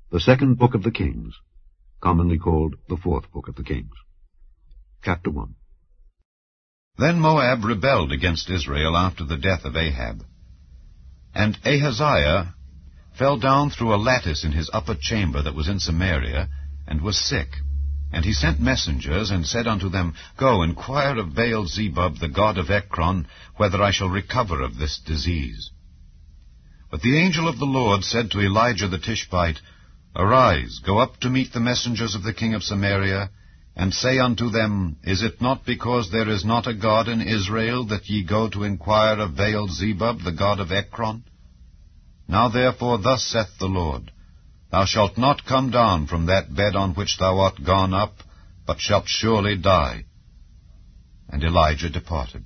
The second book of the Kings, commonly called the fourth book of the Kings. Chapter 1. Then Moab rebelled against Israel after the death of Ahab. And Ahaziah fell down through a lattice in his upper chamber that was in Samaria, and was sick. And he sent messengers, and said unto them, Go, inquire of Baal-zebub, the god of Ekron, whether I shall recover of this disease. But the angel of the Lord said to Elijah the Tishbite, Arise, go up to meet the messengers of the king of Samaria, and say unto them, Is it not because there is not a God in Israel that ye go to inquire of Baal-zebub, the god of Ekron? Now therefore thus saith the Lord, Thou shalt not come down from that bed on which thou art gone up, but shalt surely die. And Elijah departed.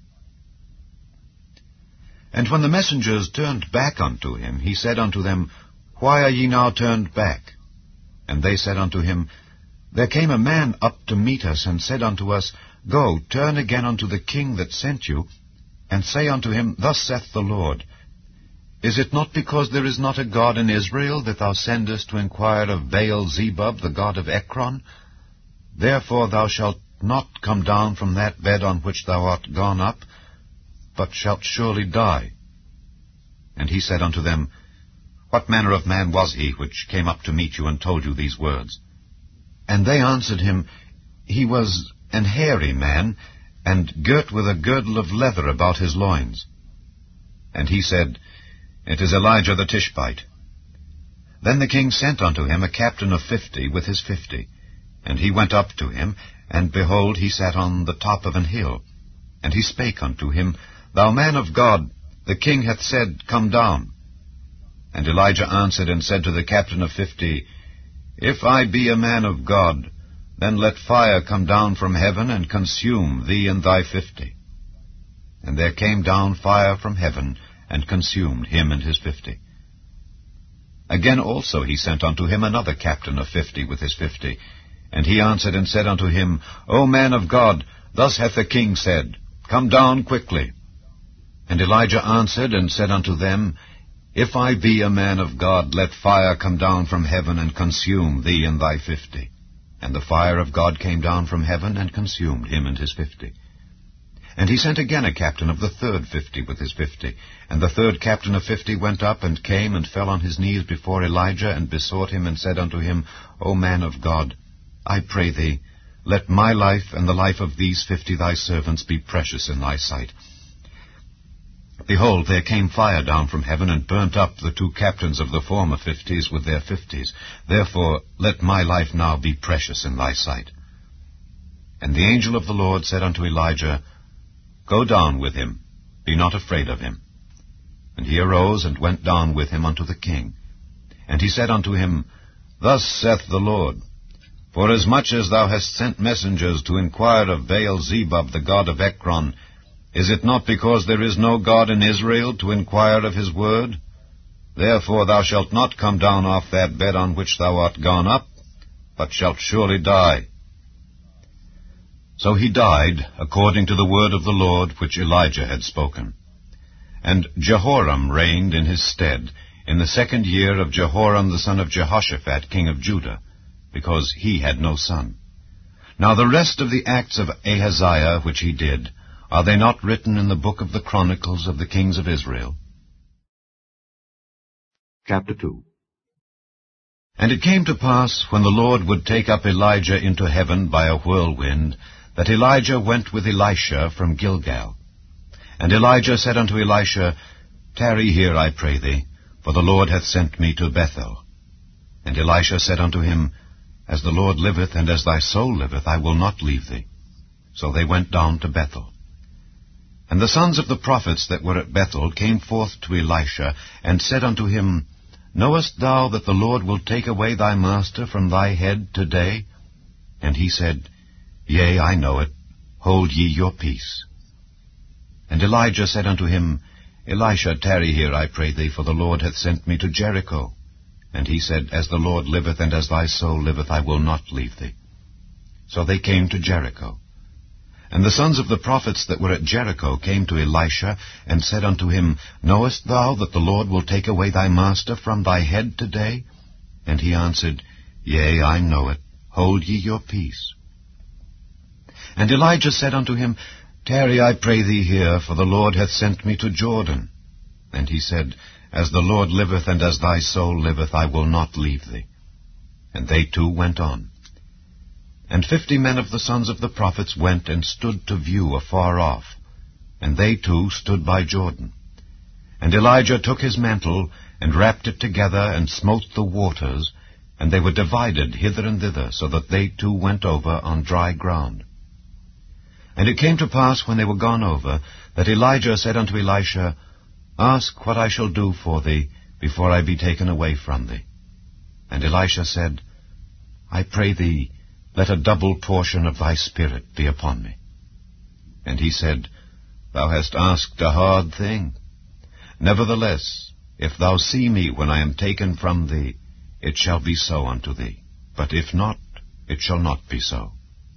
And when the messengers turned back unto him, he said unto them, Why are ye now turned back? And they said unto him, There came a man up to meet us, and said unto us, Go, turn again unto the king that sent you, and say unto him, Thus saith the Lord, Is it not because there is not a God in Israel that thou sendest to inquire of Baal-zebub, the god of Ekron? Therefore thou shalt not come down from that bed on which thou art gone up, but shalt surely die. And he said unto them, What manner of man was he which came up to meet you and told you these words? And they answered him, He was an hairy man, and girt with a girdle of leather about his loins. And he said, It is Elijah the Tishbite. Then the king sent unto him a captain of 50 with his 50. And he went up to him, and behold, he sat on the top of an hill. And he spake unto him, Thou man of God, the king hath said, Come down. And Elijah answered and said to the captain of 50, If I be a man of God, then let fire come down from heaven and consume thee and thy 50. And there came down fire from heaven, and consumed him and his 50. Again also he sent unto him another captain of 50 with his 50. And he answered and said unto him, O man of God, thus hath the king said, Come down quickly. And Elijah answered and said unto them, If I be a man of God, let fire come down from heaven and consume thee and thy 50. And the fire of God came down from heaven and consumed him and his 50. And he sent again a captain of the third 50 with his 50. And the third captain of 50 went up and came and fell on his knees before Elijah and besought him and said unto him, O man of God, I pray thee, let my life and the life of these 50 thy servants be precious in thy sight. Behold, there came fire down from heaven, and burnt up the 2 captains of the former 50s with their 50s. Therefore let my life now be precious in thy sight. And the angel of the Lord said unto Elijah, Go down with him, be not afraid of him. And he arose and went down with him unto the king. And he said unto him, Thus saith the Lord, Forasmuch as thou hast sent messengers to inquire of Baal-zebub, the god of Ekron, is it not because there is no God in Israel to inquire of his word? Therefore thou shalt not come down off that bed on which thou art gone up, but shalt surely die. So he died, according to the word of the Lord which Elijah had spoken. And Jehoram reigned in his stead, in the 2nd year of Jehoram the son of Jehoshaphat, king of Judah, because he had no son. Now the rest of the acts of Ahaziah which he did, are they not written in the book of the Chronicles of the kings of Israel? Chapter 2. And it came to pass, when the Lord would take up Elijah into heaven by a whirlwind, that Elijah went with Elisha from Gilgal. And Elijah said unto Elisha, Tarry here, I pray thee, for the Lord hath sent me to Bethel. And Elisha said unto him, As the Lord liveth, and as thy soul liveth, I will not leave thee. So they went down to Bethel. And the sons of the prophets that were at Bethel came forth to Elisha, and said unto him, Knowest thou that the Lord will take away thy master from thy head today? And he said, Yea, I know it. Hold ye your peace. And Elijah said unto him, Elisha, tarry here, I pray thee, for the Lord hath sent me to Jericho. And he said, As the Lord liveth, and as thy soul liveth, I will not leave thee. So they came to Jericho. And the sons of the prophets that were at Jericho came to Elisha, and said unto him, Knowest thou that the Lord will take away thy master from thy head today? And he answered, Yea, I know it. Hold ye your peace. And Elijah said unto him, Tarry, I pray thee here, for the Lord hath sent me to Jordan. And he said, As the Lord liveth, and as thy soul liveth, I will not leave thee. And they two went on. And 50 men of the sons of the prophets went and stood to view afar off. And they two stood by Jordan. And Elijah took his mantle, and wrapped it together, and smote the waters, and they were divided hither and thither, so that they two went over on dry ground. And it came to pass, when they were gone over, that Elijah said unto Elisha, Ask what I shall do for thee, before I be taken away from thee. And Elisha said, I pray thee, let a double portion of thy spirit be upon me. And he said, Thou hast asked a hard thing. Nevertheless, if thou see me when I am taken from thee, it shall be so unto thee. But if not, it shall not be so.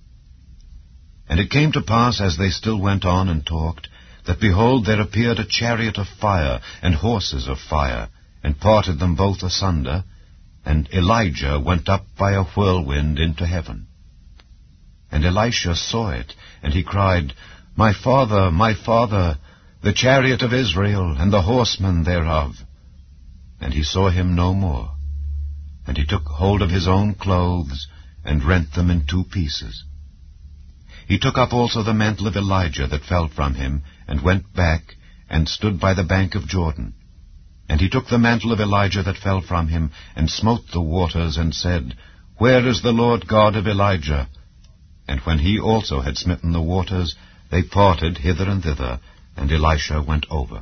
And it came to pass, as they still went on and talked, that behold, there appeared a chariot of fire, and horses of fire, and parted them both asunder, and Elijah went up by a whirlwind into heaven. And Elisha saw it, and he cried, My father, the chariot of Israel, and the horsemen thereof. And he saw him no more. And he took hold of his own clothes, and rent them in 2 pieces. He took up also the mantle of Elijah that fell from him, and went back, and stood by the bank of Jordan. And he took the mantle of Elijah that fell from him, and smote the waters, and said, Where is the Lord God of Elijah? And when he also had smitten the waters, they parted hither and thither, and Elisha went over.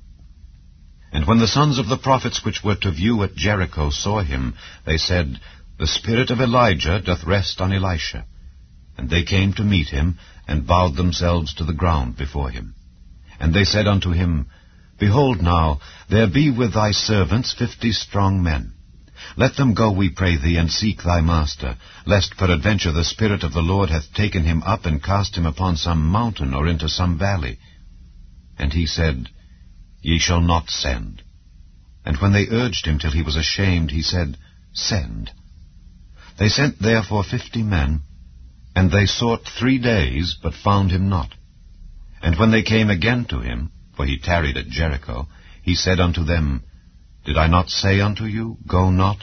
And when the sons of the prophets which were to view at Jericho saw him, they said, The spirit of Elijah doth rest on Elisha. And they came to meet him, and bowed themselves to the ground before him. And they said unto him, Behold now, there be with thy servants 50 strong men. Let them go, we pray thee, and seek thy master, lest peradventure the Spirit of the Lord hath taken him up, and cast him upon some mountain, or into some valley. And he said, Ye shall not send. And when they urged him till he was ashamed, he said, Send. They sent therefore 50 men, and they sought 3 days, but found him not. And when they came again to him, for he tarried at Jericho, he said unto them, Did I not say unto you, Go not?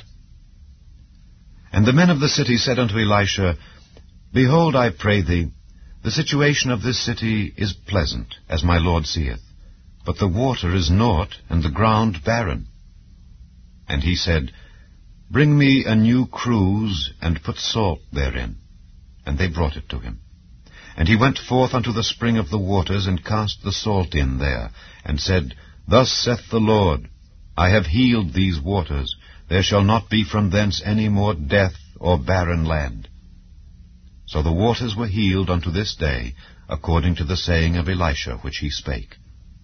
And the men of the city said unto Elisha, Behold, I pray thee, the situation of this city is pleasant, as my Lord seeth, but the water is naught, and the ground barren. And he said, Bring me a new cruse, and put salt therein. And they brought it to him. And he went forth unto the spring of the waters, and cast the salt in there, and said, Thus saith the Lord, I have healed these waters. There shall not be from thence any more death or barren land. So the waters were healed unto this day, according to the saying of Elisha which he spake.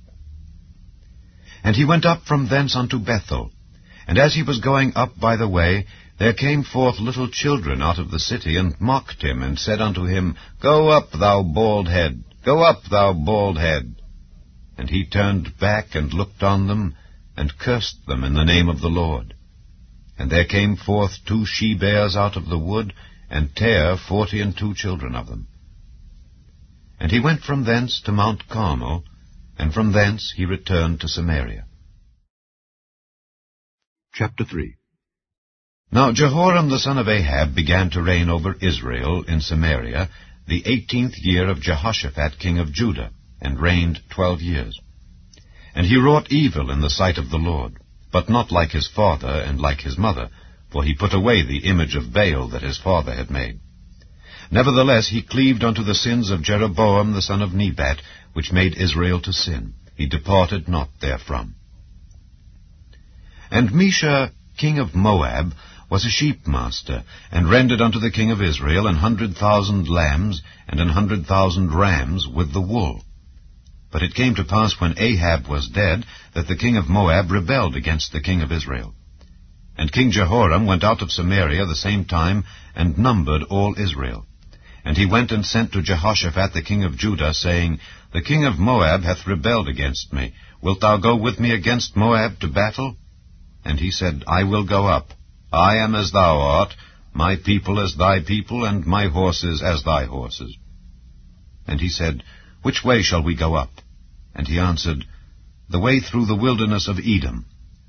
And he went up from thence unto Bethel. And as he was going up by the way, there came forth little children out of the city, and mocked him, and said unto him, Go up, thou bald head! Go up, thou bald head! And he turned back, and looked on them, and cursed them in the name of the Lord. And there came forth 2 she-bears out of the wood, and tare 42 children of them. And he went from thence to Mount Carmel, and from thence he returned to Samaria. Chapter 3. Now Jehoram the son of Ahab began to reign over Israel in Samaria the 18th year of Jehoshaphat king of Judah, and reigned 12 years. And he wrought evil in the sight of the Lord, but not like his father and like his mother, for he put away the image of Baal that his father had made. Nevertheless he cleaved unto the sins of Jeroboam the son of Nebat, which made Israel to sin. He departed not therefrom. And Mesha king of Moab was a sheepmaster, and rendered unto the king of Israel 100,000 lambs and 100,000 rams with the wool. But it came to pass when Ahab was dead, that the king of Moab rebelled against the king of Israel. And King Jehoram went out of Samaria the same time, and numbered all Israel. And he went and sent to Jehoshaphat the king of Judah, saying, The king of Moab hath rebelled against me. Wilt thou go with me against Moab to battle? And he said, I will go up. I am as thou art, my people as thy people, and my horses as thy horses. And he said, Which way shall we go up? And he answered, The way through the wilderness of Edom.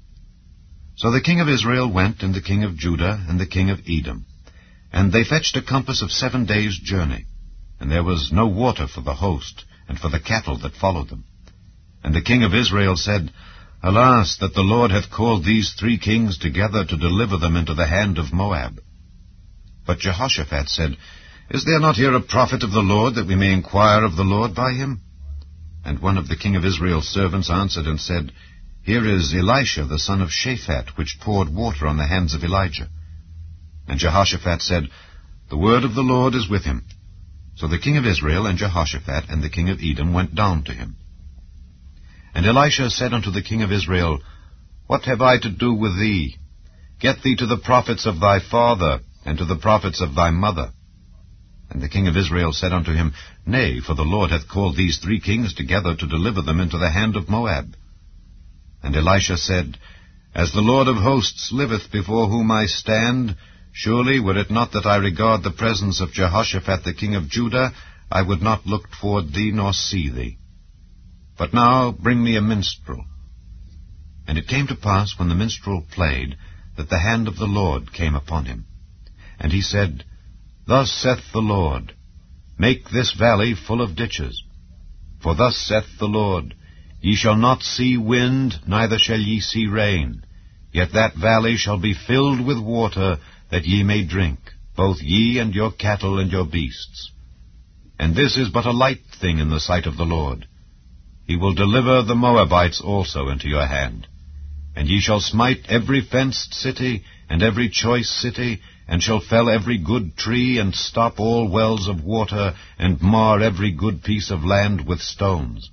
So the king of Israel went, and the king of Judah, and the king of Edom. And they fetched a compass of 7 days' journey. And there was no water for the host, and for the cattle that followed them. And the king of Israel said, Alas, that the Lord hath called these 3 kings together to deliver them into the hand of Moab. But Jehoshaphat said, Is there not here a prophet of the Lord, that we may inquire of the Lord by him? And one of the king of Israel's servants answered and said, Here is Elisha the son of Shaphat, which poured water on the hands of Elijah. And Jehoshaphat said, The word of the Lord is with him. So the king of Israel and Jehoshaphat and the king of Edom went down to him. And Elisha said unto the king of Israel, What have I to do with thee? Get thee to the prophets of thy father, and to the prophets of thy mother. And the king of Israel said unto him, Nay, for the Lord hath called these 3 kings together to deliver them into the hand of Moab. And Elisha said, As the Lord of hosts liveth, before whom I stand, surely, were it not that I regard the presence of Jehoshaphat the king of Judah, I would not look toward thee nor see thee. But now bring me a minstrel. And it came to pass, when the minstrel played, that the hand of the Lord came upon him. And he said, Thus saith the Lord, Make this valley full of ditches. For thus saith the Lord, Ye shall not see wind, neither shall ye see rain. Yet that valley shall be filled with water, that ye may drink, both ye and your cattle and your beasts. And this is but a light thing in the sight of the Lord. He will deliver the Moabites also into your hand. And ye shall smite every fenced city, and every choice city, and shall fell every good tree, and stop all wells of water, and mar every good piece of land with stones.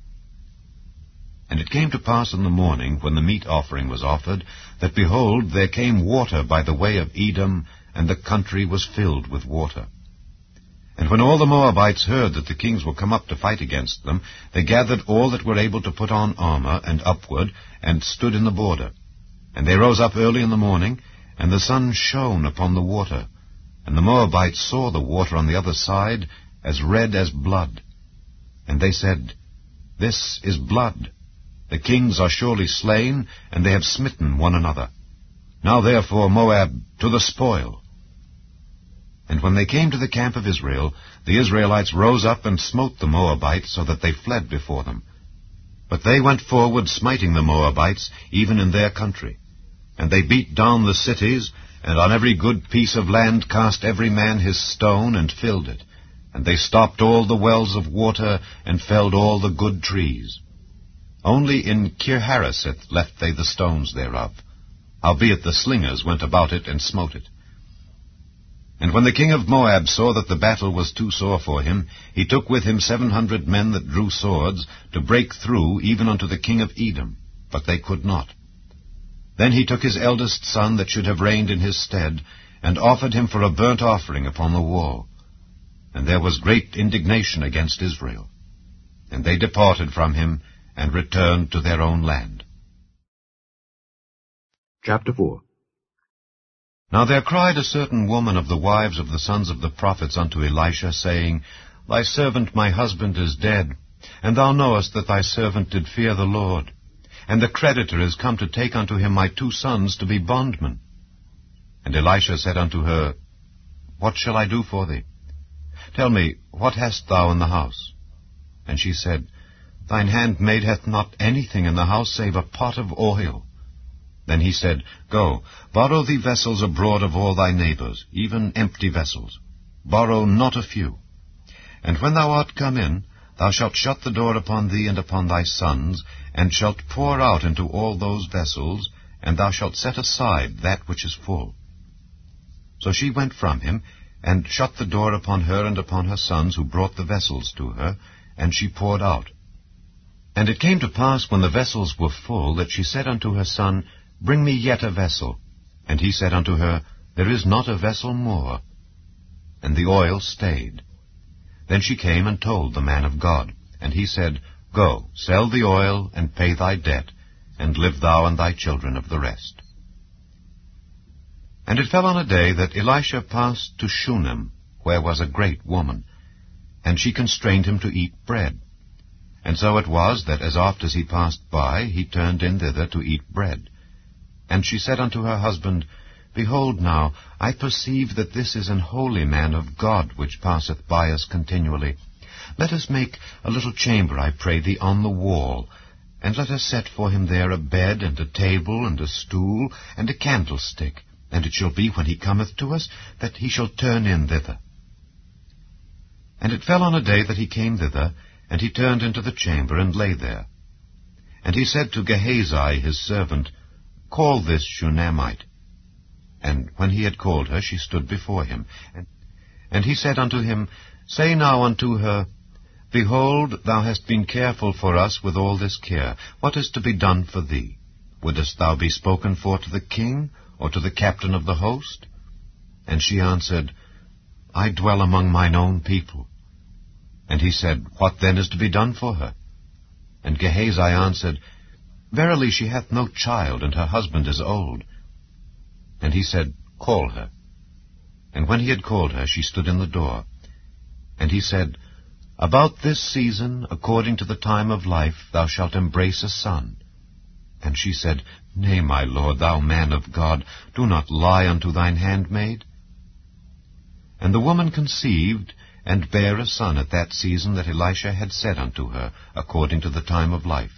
And it came to pass in the morning, when the meat offering was offered, that, behold, there came water by the way of Edom, and the country was filled with water. And when all the Moabites heard that the kings were come up to fight against them, they gathered all that were able to put on armor, and upward, and stood in the border. And they rose up early in the morning, and the sun shone upon the water. And the Moabites saw the water on the other side, as red as blood. And they said, This is blood. The kings are surely slain, and they have smitten one another. Now therefore, Moab, to the spoil. And when they came to the camp of Israel, the Israelites rose up and smote the Moabites, so that they fled before them. But they went forward, smiting the Moabites, even in their country. And they beat down the cities, and on every good piece of land cast every man his stone, and filled it. And they stopped all the wells of water, and felled all the good trees. Only in Kir-Hareseth left they the stones thereof. Howbeit the slingers went about it, and smote it. And when the king of Moab saw that the battle was too sore for him, he took with him 700 men that drew swords, to break through even unto the king of Edom, but they could not. Then he took his eldest son that should have reigned in his stead, and offered him for a burnt offering upon the wall. And there was great indignation against Israel. And they departed from him, and returned to their own land. Chapter 4. Now there cried a certain woman of the wives of the sons of the prophets unto Elisha, saying, Thy servant my husband is dead, and thou knowest that thy servant did fear the Lord. And the creditor is come to take unto him my 2 sons to be bondmen. And Elisha said unto her, What shall I do for thee? Tell me, what hast thou in the house? And she said, Thine handmaid hath not anything in the house save a pot of oil. Then he said, Go, borrow thee vessels abroad of all thy neighbors, even empty vessels. Borrow not a few. And when thou art come in, thou shalt shut the door upon thee and upon thy sons, and shalt pour out into all those vessels, and thou shalt set aside that which is full. So she went from him, and shut the door upon her and upon her sons, who brought the vessels to her, and she poured out. And it came to pass, when the vessels were full, that she said unto her son, Bring me yet a vessel. And he said unto her, There is not a vessel more. And the oil stayed. Then she came and told the man of God. And he said, Go, sell the oil, and pay thy debt, and live thou and thy children of the rest. And it fell on a day that Elisha passed to Shunem, where was a great woman, and she constrained him to eat bread. And so it was that as oft as he passed by, he turned in thither to eat bread. And she said unto her husband, Behold now, I perceive that this is an holy man of God, which passeth by us continually. Let us make a little chamber, I pray thee, on the wall, and let us set for him there a bed, and a table, and a stool, and a candlestick. And it shall be, when he cometh to us, that he shall turn in thither. And it fell on a day that he came thither, and he turned into the chamber, and lay there. And he said to Gehazi his servant, Call this Shunammite. And when he had called her, she stood before him. And he said unto him, Say now unto her, Behold, thou hast been careful for us with all this care. What is to be done for thee? Wouldest thou be spoken for to the king, or to the captain of the host? And she answered, I dwell among mine own people. And he said, What then is to be done for her? And Gehazi answered, Verily she hath no child, and her husband is old. And he said, Call her. And when he had called her, she stood in the door. And he said, About this season, according to the time of life, thou shalt embrace a son. And she said, Nay, my lord, thou man of God, do not lie unto thine handmaid. And the woman conceived, and bare a son at that season that Elisha had said unto her, according to the time of life.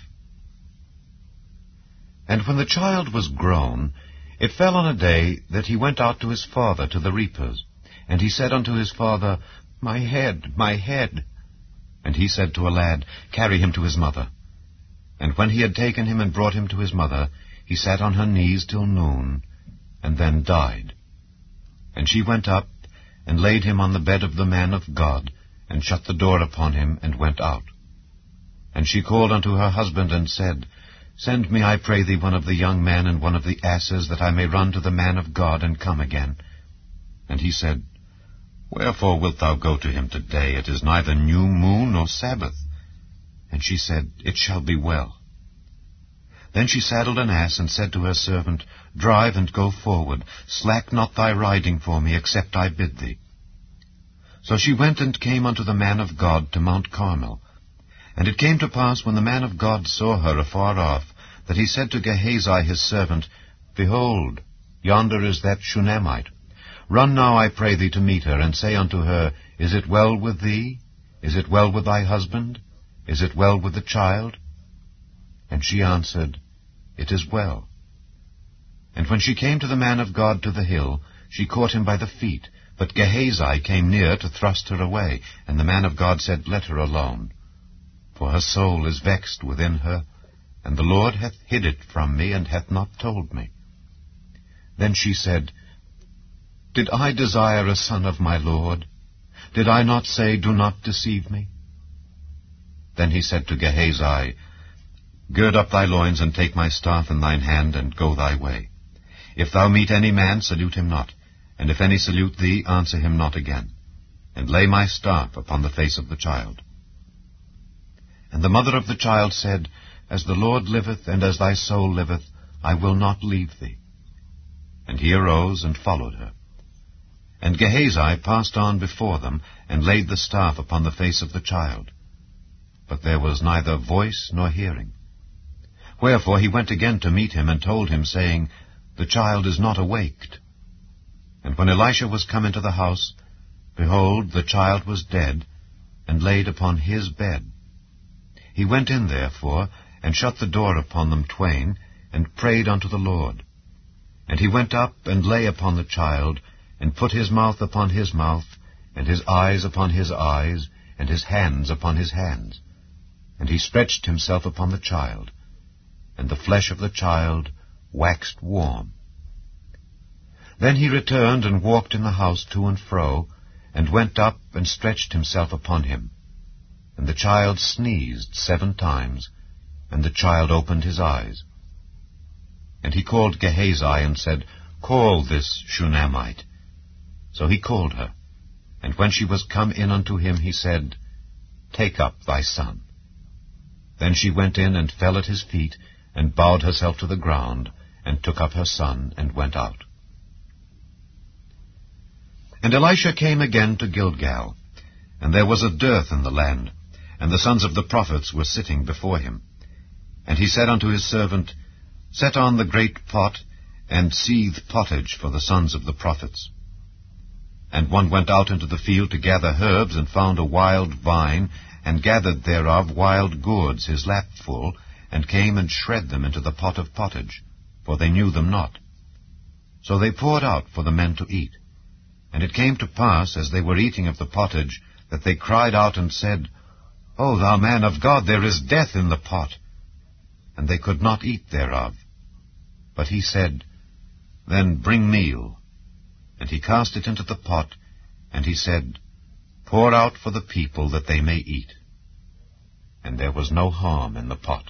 And when the child was grown, it fell on a day that he went out to his father to the reapers. And he said unto his father, My head, my head. And he said to a lad, Carry him to his mother. And when he had taken him and brought him to his mother, he sat on her knees till noon, and then died. And she went up, and laid him on the bed of the man of God, and shut the door upon him, and went out. And she called unto her husband, and said, Send me, I pray thee, one of the young men, and one of the asses, that I may run to the man of God, and come again. And he said, Wherefore wilt thou go to him today? It is neither new moon nor Sabbath. And she said, It shall be well. Then she saddled an ass, and said to her servant, Drive and go forward. Slack not thy riding for me, except I bid thee. So she went and came unto the man of God to Mount Carmel. And it came to pass, when the man of God saw her afar off, that he said to Gehazi his servant, Behold, yonder is that Shunammite. Run now, I pray thee, to meet her, and say unto her, Is it well with thee? Is it well with thy husband? Is it well with the child? And she answered, It is well. And when she came to the man of God to the hill, she caught him by the feet. But Gehazi came near to thrust her away. And the man of God said, Let her alone. For her soul is vexed within her, and the Lord hath hid it from me, and hath not told me. Then she said, Did I desire a son of my Lord? Did I not say, Do not deceive me? Then he said to Gehazi, Gird up thy loins, and take my staff in thine hand, and go thy way. If thou meet any man, salute him not, and if any salute thee, answer him not again. And lay my staff upon the face of the child. And the mother of the child said, As the Lord liveth, and as thy soul liveth, I will not leave thee. And he arose and followed her. And Gehazi passed on before them, and laid the staff upon the face of the child. But there was neither voice nor hearing. Wherefore he went again to meet him, and told him, saying, The child is not awaked. And when Elisha was come into the house, behold, the child was dead, and laid upon his bed. He went in therefore, and shut the door upon them twain, and prayed unto the Lord. And he went up, and lay upon the child, and put his mouth upon his mouth, and his eyes upon his eyes, and his hands upon his hands. And he stretched himself upon the child, and the flesh of the child waxed warm. Then he returned, and walked in the house to and fro, and went up, and stretched himself upon him. And the child sneezed 7 times, and the child opened his eyes. And he called Gehazi, and said, Call this Shunammite. So he called her. And when she was come in unto him, he said, Take up thy son. Then she went in, and fell at his feet, and bowed herself to the ground, and took up her son, and went out. And Elisha came again to Gilgal, and there was a dearth in the land, and the sons of the prophets were sitting before him. And he said unto his servant, Set on the great pot, and seethe pottage for the sons of the prophets. And one went out into the field to gather herbs, and found a wild vine, and gathered thereof wild gourds his lap full, and came and shred them into the pot of pottage, for they knew them not. So they poured out for the men to eat. And it came to pass, as they were eating of the pottage, that they cried out and said, O thou man of God, there is death in the pot. And they could not eat thereof. But he said, Then bring meal. And he cast it into the pot, and he said, Pour out for the people that they may eat. And there was no harm in the pot.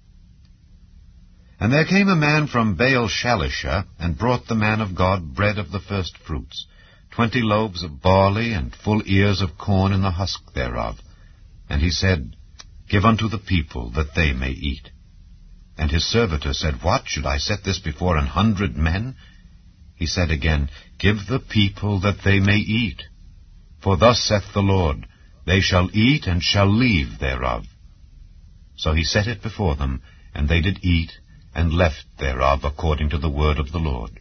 And there came a man from Baal-Shalisha, and brought the man of God bread of the first fruits, 20 loaves of barley, and full ears of corn in the husk thereof. And he said, Give unto the people, that they may eat. And his servitor said, What, should I set this before 100 men? He said again, Give the people, that they may eat. For thus saith the Lord, They shall eat, and shall leave thereof. So he set it before them, and they did eat, and left thereof according to the word of the Lord.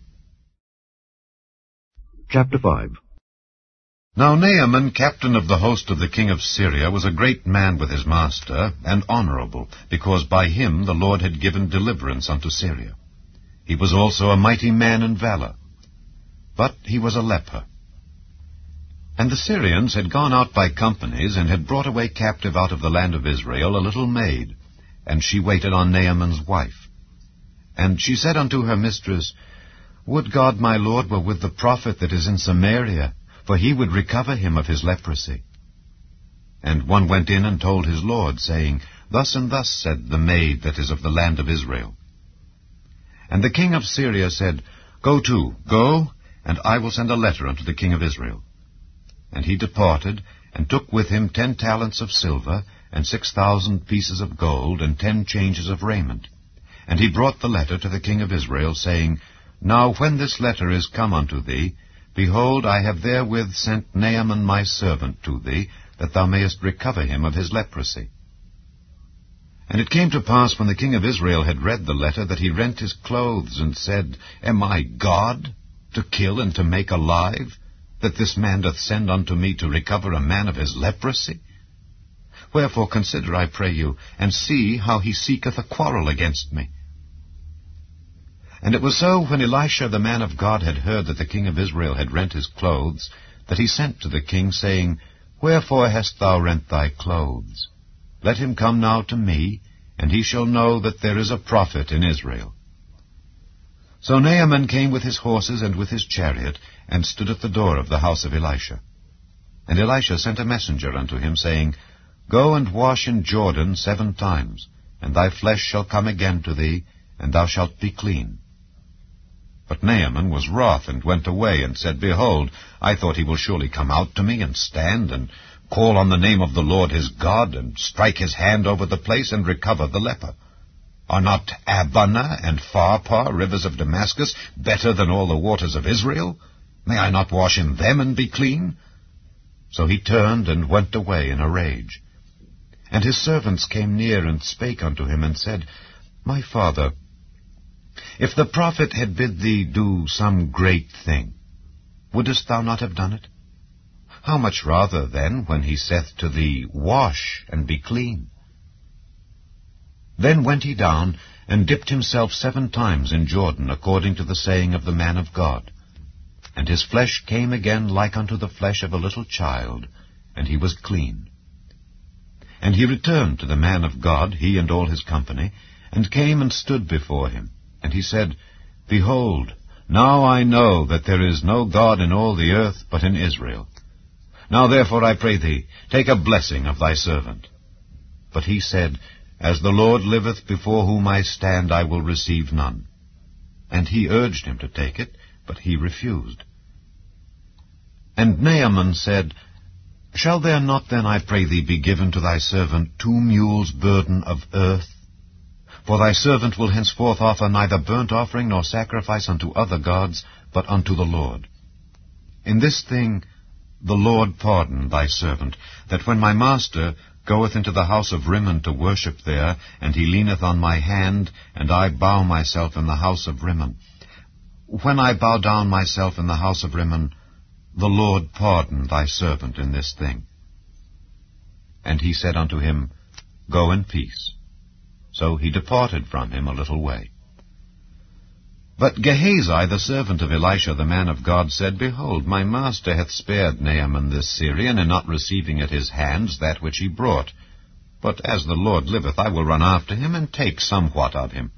Chapter 5. Now Naaman, captain of the host of the king of Syria, was a great man with his master, and honorable, because by him the Lord had given deliverance unto Syria. He was also a mighty man in valor. But he was a leper. And the Syrians had gone out by companies, and had brought away captive out of the land of Israel a little maid, and she waited on Naaman's wife. And she said unto her mistress, Would God my Lord were with the prophet that is in Samaria, for he would recover him of his leprosy. And one went in and told his lord, saying, Thus and thus said the maid that is of the land of Israel. And the king of Syria said, Go, and I will send a letter unto the king of Israel. And he departed, and took with him 10 talents of silver, and 6,000 pieces of gold, and 10 changes of raiment. And he brought the letter to the king of Israel, saying, Now when this letter is come unto thee, behold, I have therewith sent Naaman my servant to thee, that thou mayest recover him of his leprosy. And it came to pass, when the king of Israel had read the letter, that he rent his clothes, and said, Am I God, to kill and to make alive, that this man doth send unto me to recover a man of his leprosy? Wherefore consider, I pray you, and see how he seeketh a quarrel against me. And it was so, when Elisha the man of God had heard that the king of Israel had rent his clothes, that he sent to the king, saying, Wherefore hast thou rent thy clothes? Let him come now to me, and he shall know that there is a prophet in Israel. So Naaman came with his horses and with his chariot, and stood at the door of the house of Elisha. And Elisha sent a messenger unto him, saying, Go and wash in Jordan 7 times, and thy flesh shall come again to thee, and thou shalt be clean. But Naaman was wroth, and went away, and said, Behold, I thought he will surely come out to me, and stand, and call on the name of the Lord his God, and strike his hand over the place, and recover the leper. Are not Abana and Pharpar, rivers of Damascus, better than all the waters of Israel? May I not wash in them, and be clean? So he turned, and went away in a rage. And his servants came near, and spake unto him, and said, My father, if the prophet had bid thee do some great thing, wouldest thou not have done it? How much rather, then, when he saith to thee, Wash, and be clean? Then went he down, and dipped himself 7 times in Jordan, according to the saying of the man of God. And his flesh came again like unto the flesh of a little child, and he was clean. And he returned to the man of God, he and all his company, and came and stood before him. And he said, Behold, now I know that there is no God in all the earth but in Israel. Now therefore I pray thee, take a blessing of thy servant. But he said, As the Lord liveth, before whom I stand, I will receive none. And he urged him to take it, but he refused. And Naaman said, Shall there not then, I pray thee, be given to thy servant 2 mules' burden of earth? For thy servant will henceforth offer neither burnt offering nor sacrifice unto other gods, but unto the Lord. In this thing the Lord pardon thy servant, that when my master goeth into the house of Rimmon to worship there, and he leaneth on my hand, and I bow myself in the house of Rimmon. When I bow down myself in the house of Rimmon, the Lord pardon thy servant in this thing. And he said unto him, Go in peace. So he departed from him a little way. But Gehazi, the servant of Elisha the man of God, said, Behold, my master hath spared Naaman this Syrian, in not receiving at his hands that which he brought. But as the Lord liveth, I will run after him, and take somewhat of him.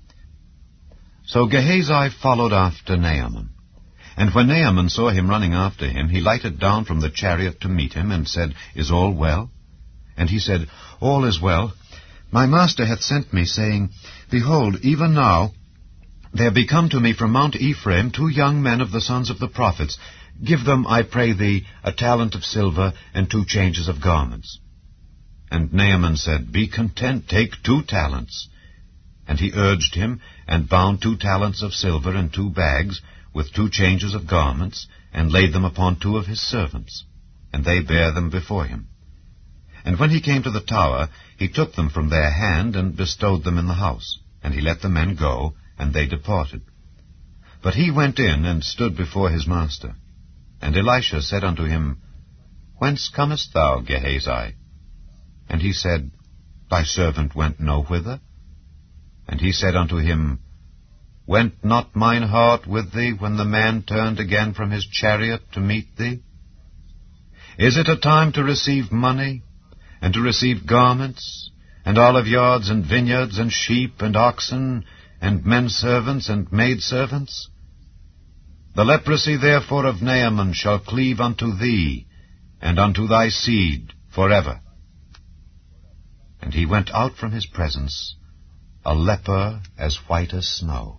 So Gehazi followed after Naaman. And when Naaman saw him running after him, he lighted down from the chariot to meet him, and said, Is all well? And he said, All is well. My master hath sent me, saying, Behold, even now there be come to me from Mount Ephraim 2 young men of the sons of the prophets. Give them, I pray thee, a talent of silver, and 2 changes of garments. And Naaman said, Be content, take 2 talents. And he urged him, and bound 2 talents of silver in 2 bags, with 2 changes of garments, and laid them upon 2 of his servants. And they bare them before him. And when he came to the tower, he took them from their hand, and bestowed them in the house. And he let the men go, and they departed. But he went in, and stood before his master. And Elisha said unto him, Whence comest thou, Gehazi? And he said, Thy servant went no whither. And he said unto him, Went not mine heart with thee, when the man turned again from his chariot to meet thee? Is it a time to receive money, and to receive garments, and oliveyards, and vineyards, and sheep, and oxen, and men servants, and maid servants? The leprosy therefore of Naaman shall cleave unto thee, and unto thy seed forever. And he went out from his presence, a leper as white as snow.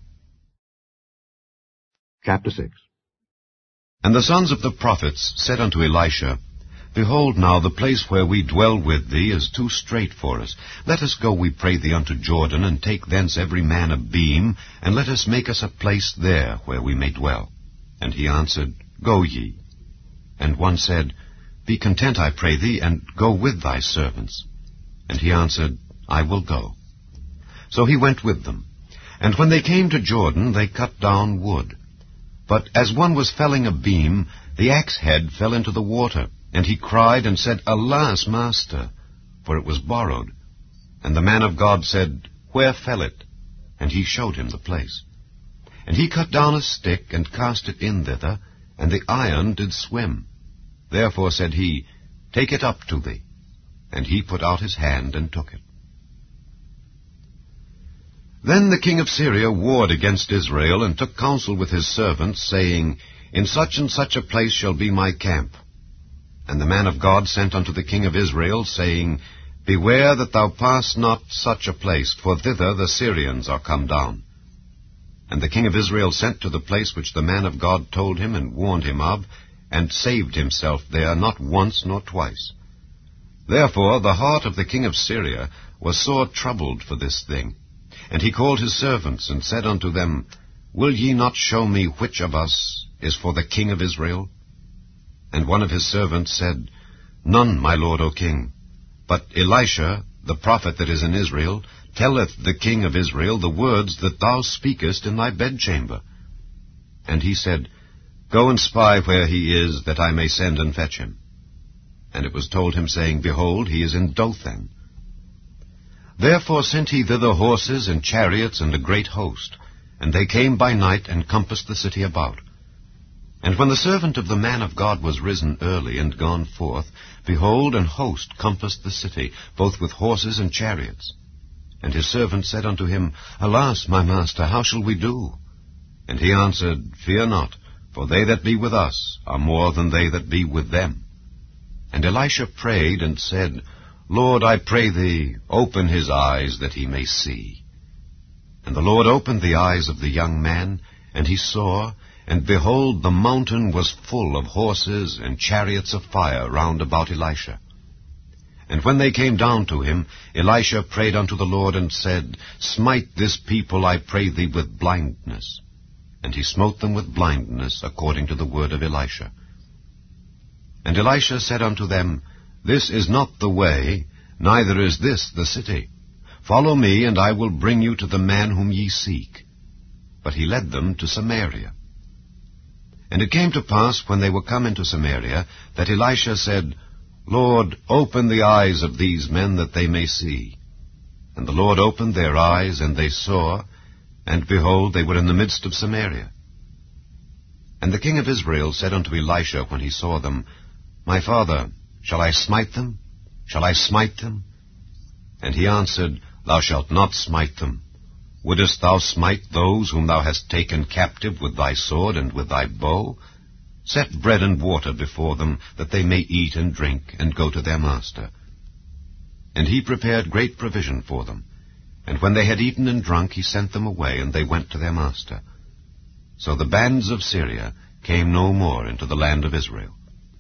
Chapter 6. And the sons of the prophets said unto Elisha, Behold now, the place where we dwell with thee is too strait for us. Let us go, we pray thee, unto Jordan, and take thence every man a beam, and let us make us a place there where we may dwell. And he answered, Go ye. And one said, Be content, I pray thee, and go with thy servants. And he answered, I will go. So he went with them. And when they came to Jordan, they cut down wood. But as one was felling a beam, the axe head fell into the water. And he cried and said, Alas, master, for it was borrowed. And the man of God said, Where fell it? And he showed him the place. And he cut down a stick, and cast it in thither, and the iron did swim. Therefore said he, Take it up to thee. And he put out his hand, and took it. Then the king of Syria warred against Israel, and took counsel with his servants, saying, In such and such a place shall be my camp. And the man of God sent unto the king of Israel, saying, Beware that thou pass not such a place, for thither the Syrians are come down. And the king of Israel sent to the place which the man of God told him and warned him of, and saved himself there not once nor twice. Therefore the heart of the king of Syria was sore troubled for this thing. And he called his servants, and said unto them, Will ye not show me which of us is for the king of Israel? And one of his servants said, None, my lord, O king. But Elisha, the prophet that is in Israel, telleth the king of Israel the words that thou speakest in thy bedchamber. And he said, Go and spy where he is, that I may send and fetch him. And it was told him, saying, Behold, he is in Dothan. Therefore sent he thither horses and chariots and a great host. And they came by night, and compassed the city about. And when the servant of the man of God was risen early, and gone forth, behold, an host compassed the city, both with horses and chariots. And his servant said unto him, Alas, my master, how shall we do? And he answered, Fear not, for they that be with us are more than they that be with them. And Elisha prayed, and said, Lord, I pray thee, open his eyes, that he may see. And the Lord opened the eyes of the young man, and he saw, and behold, the mountain was full of horses and chariots of fire round about Elisha. And when they came down to him, Elisha prayed unto the Lord, and said, Smite this people, I pray thee, with blindness. And he smote them with blindness, according to the word of Elisha. And Elisha said unto them, This is not the way, neither is this the city. Follow me, and I will bring you to the man whom ye seek. But he led them to Samaria. And it came to pass, when they were come into Samaria, that Elisha said, Lord, open the eyes of these men, that they may see. And the Lord opened their eyes, and they saw, and behold, they were in the midst of Samaria. And the king of Israel said unto Elisha, when he saw them, My father, shall I smite them? Shall I smite them? And he answered, Thou shalt not smite them. Wouldest thou smite those whom thou hast taken captive with thy sword and with thy bow? Set bread and water before them, that they may eat and drink, and go to their master. And he prepared great provision for them. And when they had eaten and drunk, he sent them away, and they went to their master. So the bands of Syria came no more into the land of Israel.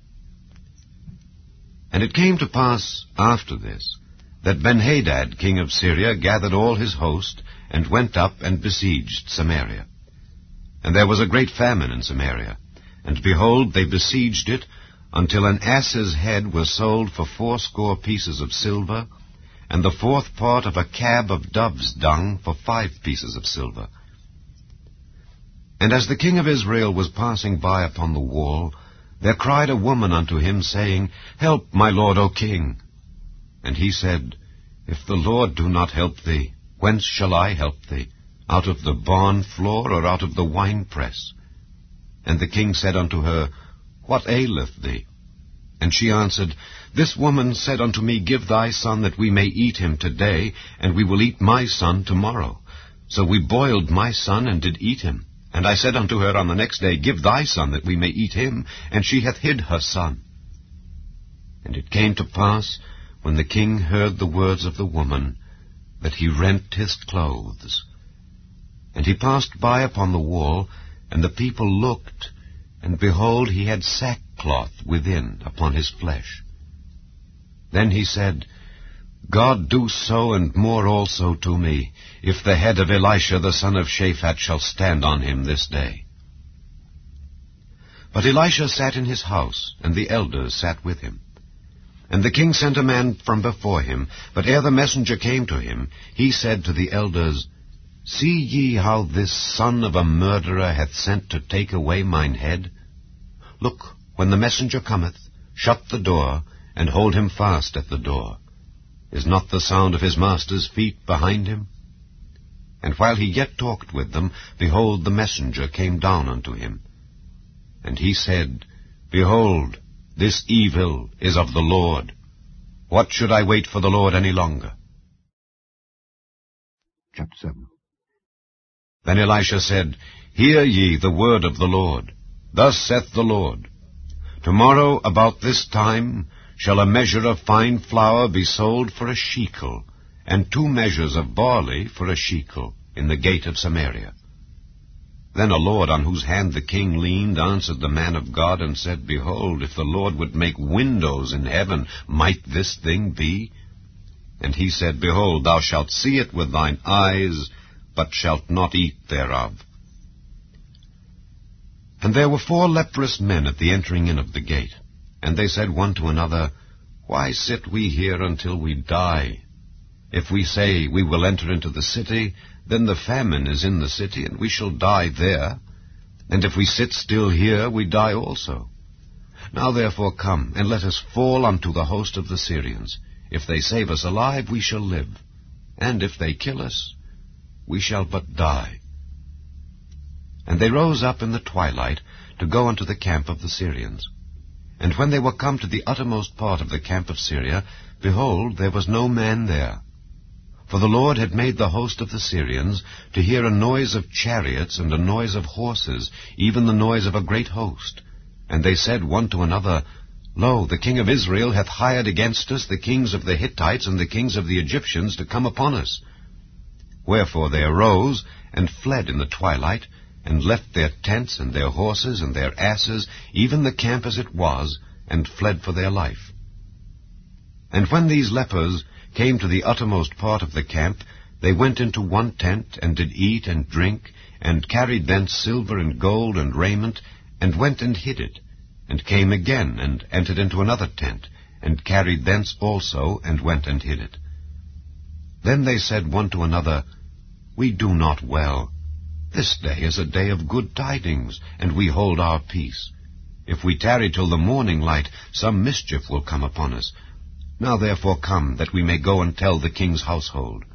And it came to pass after this, that Benhadad king of Syria gathered all his host, and went up and besieged Samaria. And there was a great famine in Samaria, and behold, they besieged it, until an ass's head was sold for 80 pieces of silver, and the 4th part of a cab of dove's dung for 5 pieces of silver. And as the king of Israel was passing by upon the wall, there cried a woman unto him, saying, Help, my lord, O king. And he said, If the Lord do not help thee, whence shall I help thee? Out of the barn floor, or out of the winepress? And the king said unto her, What aileth thee? And she answered, This woman said unto me, Give thy son, that we may eat him today, and we will eat my son tomorrow. So we boiled my son, and did eat him. And I said unto her on the next day, Give thy son, that we may eat him. And she hath hid her son. And it came to pass, when the king heard the words of the woman, that he rent his clothes. And he passed by upon the wall, and the people looked, and behold, he had sackcloth within upon his flesh. Then he said, God do so and more also to me, if the head of Elisha the son of Shaphat shall stand on him this day. But Elisha sat in his house, and the elders sat with him. And the king sent a man from before him, but ere the messenger came to him, he said to the elders, See ye how this son of a murderer hath sent to take away mine head? Look, when the messenger cometh, shut the door, and hold him fast at the door. Is not the sound of his master's feet behind him? And while he yet talked with them, behold, the messenger came down unto him. And he said, Behold, this evil is of the Lord. What should I wait for the Lord any longer? Chapter 7. Then Elisha said, Hear ye the word of the Lord. Thus saith the Lord, Tomorrow about this time shall a measure of fine flour be sold for a shekel, and 2 measures of barley for a shekel, in the gate of Samaria. Then a lord on whose hand the king leaned answered the man of God, and said, Behold, if the Lord would make windows in heaven, might this thing be? And he said, Behold, thou shalt see it with thine eyes, but shalt not eat thereof. And there were 4 leprous men at the entering in of the gate. And they said one to another, Why sit we here until we die? If we say, We will enter into the city, then the famine is in the city, and we shall die there. And if we sit still here, we die also. Now therefore come, and let us fall unto the host of the Syrians. If they save us alive, we shall live. And if they kill us, we shall but die. And they rose up in the twilight to go unto the camp of the Syrians. And when they were come to the uttermost part of the camp of Syria, behold, there was no man there. For the Lord had made the host of the Syrians to hear a noise of chariots and a noise of horses, even the noise of a great host. And they said one to another, Lo, the king of Israel hath hired against us the kings of the Hittites and the kings of the Egyptians to come upon us. Wherefore they arose and fled in the twilight, and left their tents and their horses and their asses, even the camp as it was, and fled for their life. And when these lepers came to the uttermost part of the camp, they went into one tent, and did eat and drink, and carried thence silver and gold and raiment, and went and hid it, and came again, and entered into another tent, and carried thence also, and went and hid it. Then they said one to another, We do not well. This day is a day of good tidings, and we hold our peace. If we tarry till the morning light, some mischief will come upon us. Now therefore come, that we may go and tell the king's household.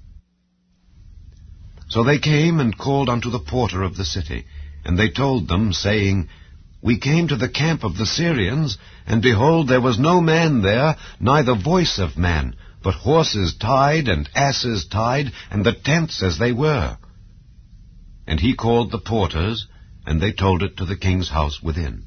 So they came and called unto the porter of the city, and they told them, saying, We came to the camp of the Syrians, and behold, there was no man there, neither voice of man, but horses tied, and asses tied, and the tents as they were. And he called the porters, and they told it to the king's house within.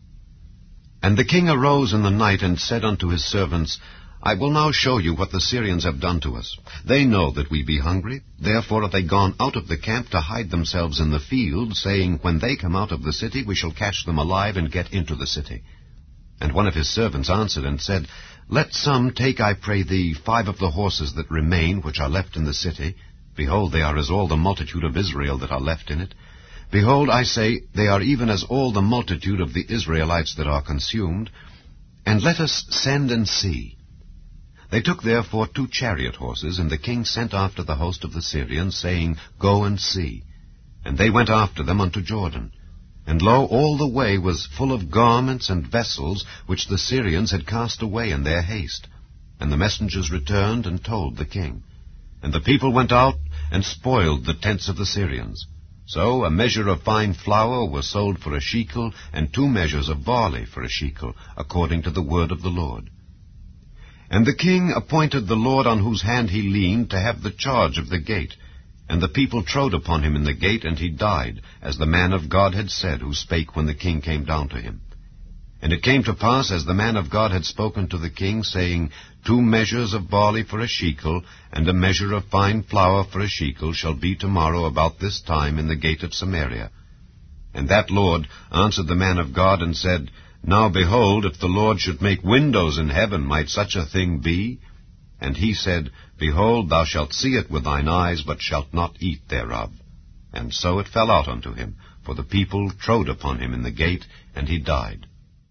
And the king arose in the night, and said unto his servants, I will now show you what the Syrians have done to us. They know that we be hungry, therefore are they gone out of the camp to hide themselves in the field, saying, When they come out of the city, we shall catch them alive, and get into the city. And one of his servants answered and said, Let some take, I pray thee, 5 of the horses that remain, which are left in the city. Behold, they are as all the multitude of Israel that are left in it. Behold, I say, they are even as all the multitude of the Israelites that are consumed. And let us send and see. They took therefore 2 chariot horses, and the king sent after the host of the Syrians, saying, Go and see. And they went after them unto Jordan. And lo, all the way was full of garments and vessels, which the Syrians had cast away in their haste. And the messengers returned and told the king. And the people went out and spoiled the tents of the Syrians. So a measure of fine flour was sold for a shekel, and 2 measures of barley for a shekel, according to the word of the Lord. And the king appointed the Lord on whose hand he leaned to have the charge of the gate. And the people trode upon him in the gate, and he died, as the man of God had said, who spake when the king came down to him. And it came to pass, as the man of God had spoken to the king, saying, 2 measures of barley for a shekel, and a measure of fine flour for a shekel, shall be tomorrow about this time in the gate of Samaria. And that Lord answered the man of God, and said, Now behold, if the Lord should make windows in heaven, might such a thing be? And he said, Behold, thou shalt see it with thine eyes, but shalt not eat thereof. And so it fell out unto him, for the people trode upon him in the gate, and he died.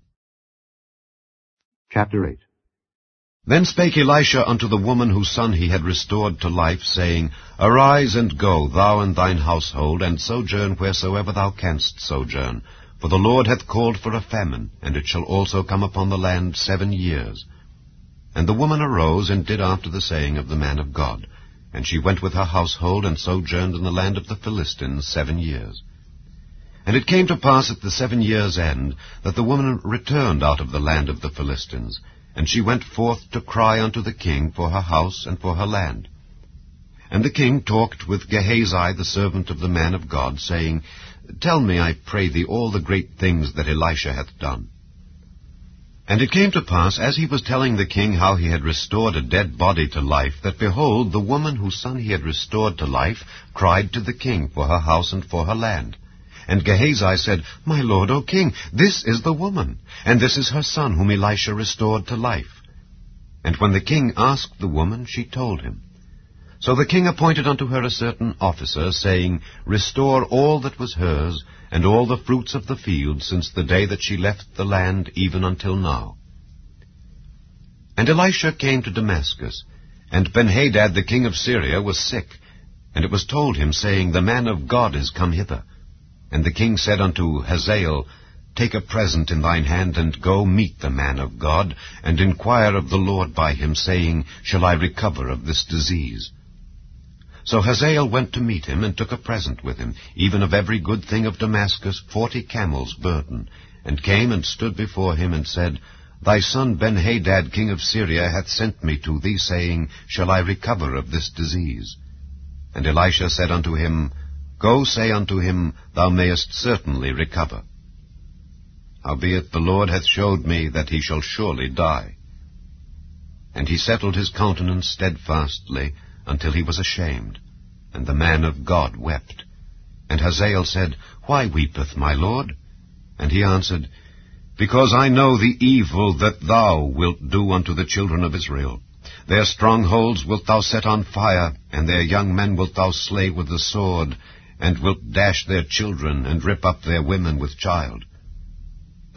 Chapter 8. Then spake Elisha unto the woman whose son he had restored to life, saying, Arise and go, thou and thine household, and sojourn wheresoever thou canst sojourn. For the Lord hath called for a famine, and it shall also come upon the land 7 years. And the woman arose, and did after the saying of the man of God. And she went with her household, and sojourned in the land of the Philistines 7 years. And it came to pass at the 7 years' end, that the woman returned out of the land of the Philistines, and she went forth to cry unto the king for her house and for her land. And the king talked with Gehazi the servant of the man of God, saying, Tell me, I pray thee, all the great things that Elisha hath done. And it came to pass, as he was telling the king how he had restored a dead body to life, that, behold, the woman whose son he had restored to life cried to the king for her house and for her land. And Gehazi said, My lord, O king, this is the woman, and this is her son whom Elisha restored to life. And when the king asked the woman, she told him. So the king appointed unto her a certain officer, saying, Restore all that was hers, and all the fruits of the field, since the day that she left the land, even until now. And Elisha came to Damascus, and Benhadad the king of Syria was sick. And it was told him, saying, The man of God is come hither. And the king said unto Hazael, Take a present in thine hand, and go meet the man of God, and inquire of the Lord by him, saying, Shall I recover of this disease? So Hazael went to meet him, and took a present with him, even of every good thing of Damascus 40 camels' burden, and came and stood before him, and said, Thy son Benhadad king of Syria hath sent me to thee, saying, Shall I recover of this disease? And Elisha said unto him, Go say unto him, Thou mayest certainly recover. Howbeit the Lord hath showed me that he shall surely die. And he settled his countenance steadfastly, until he was ashamed. And the man of God wept. And Hazael said, Why weepeth my lord? And he answered, Because I know the evil that thou wilt do unto the children of Israel. Their strongholds wilt thou set on fire, and their young men wilt thou slay with the sword, and wilt dash their children, and rip up their women with child.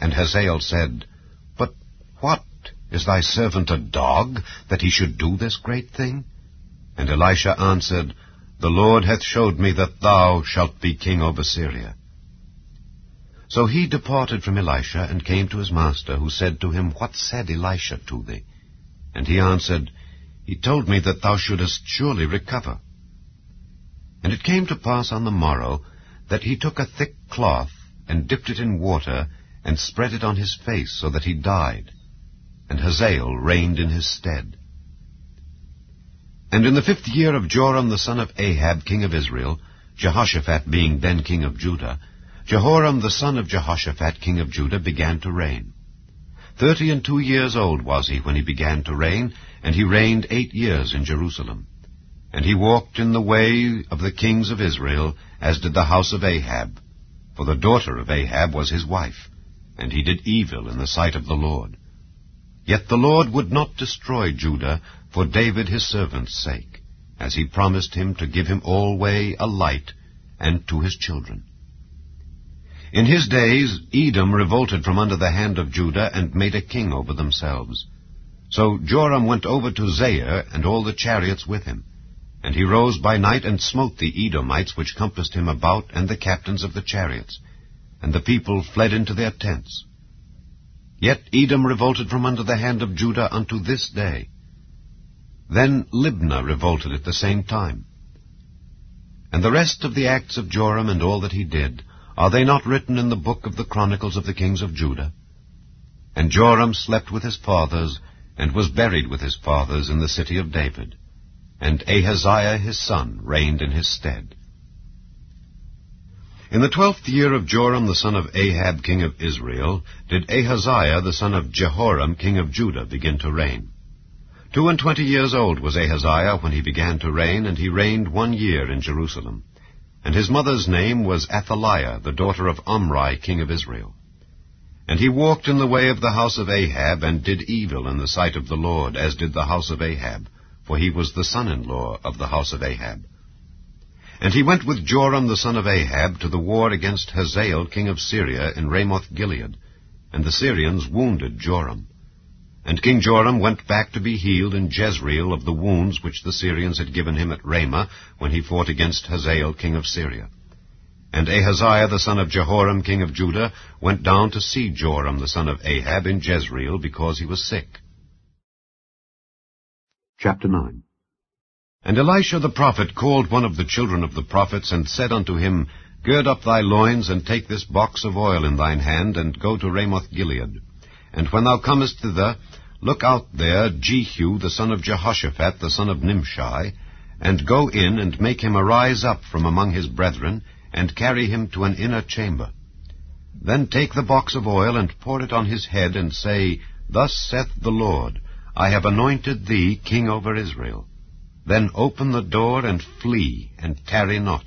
And Hazael said, But what? Is thy servant a dog, that he should do this great thing? And Elisha answered, The Lord hath showed me that thou shalt be king over Syria. So he departed from Elisha, and came to his master, who said to him, What said Elisha to thee? And he answered, He told me that thou shouldest surely recover. And it came to pass on the morrow, that he took a thick cloth, and dipped it in water, and spread it on his face, so that he died. And Hazael reigned in his stead. And in the 5th year of Joram the son of Ahab, king of Israel, Jehoshaphat being then king of Judah, Jehoram the son of Jehoshaphat, king of Judah, began to reign. 32 years old was he when he began to reign, and he reigned 8 years in Jerusalem. And he walked in the way of the kings of Israel, as did the house of Ahab. For the daughter of Ahab was his wife, and he did evil in the sight of the Lord. Yet the Lord would not destroy Judah for David his servant's sake, as he promised him to give him alway a light, and to his children. In his days Edom revolted from under the hand of Judah, and made a king over themselves. So Joram went over to Zair, and all the chariots with him. And he rose by night, and smote the Edomites which compassed him about, and the captains of the chariots. And the people fled into their tents. Yet Edom revolted from under the hand of Judah unto this day. Then Libnah revolted at the same time. And the rest of the acts of Joram, and all that he did, are they not written in the book of the chronicles of the kings of Judah? And Joram slept with his fathers, and was buried with his fathers in the city of David. And Ahaziah his son reigned in his stead. In the 12th year of Joram the son of Ahab king of Israel did Ahaziah the son of Jehoram king of Judah begin to reign. 22 years old was Ahaziah when he began to reign, and he reigned 1 year in Jerusalem. And his mother's name was Athaliah, the daughter of Omri king of Israel. And he walked in the way of the house of Ahab, and did evil in the sight of the Lord, as did the house of Ahab, for he was the son-in-law of the house of Ahab. And he went with Joram the son of Ahab to the war against Hazael king of Syria in Ramoth-Gilead, and the Syrians wounded Joram. And King Joram went back to be healed in Jezreel of the wounds which the Syrians had given him at Ramah, when he fought against Hazael king of Syria. And Ahaziah the son of Jehoram king of Judah went down to see Joram the son of Ahab in Jezreel, because he was sick. Chapter 9. And Elisha the prophet called one of the children of the prophets, and said unto him, Gird up thy loins, and take this box of oil in thine hand, and go to Ramoth-Gilead. And when thou comest thither, look out there Jehu the son of Jehoshaphat the son of Nimshi, and go in, and make him arise up from among his brethren, and carry him to an inner chamber. Then take the box of oil, and pour it on his head, and say, Thus saith the Lord, I have anointed thee king over Israel. Then open the door, and flee, and tarry not.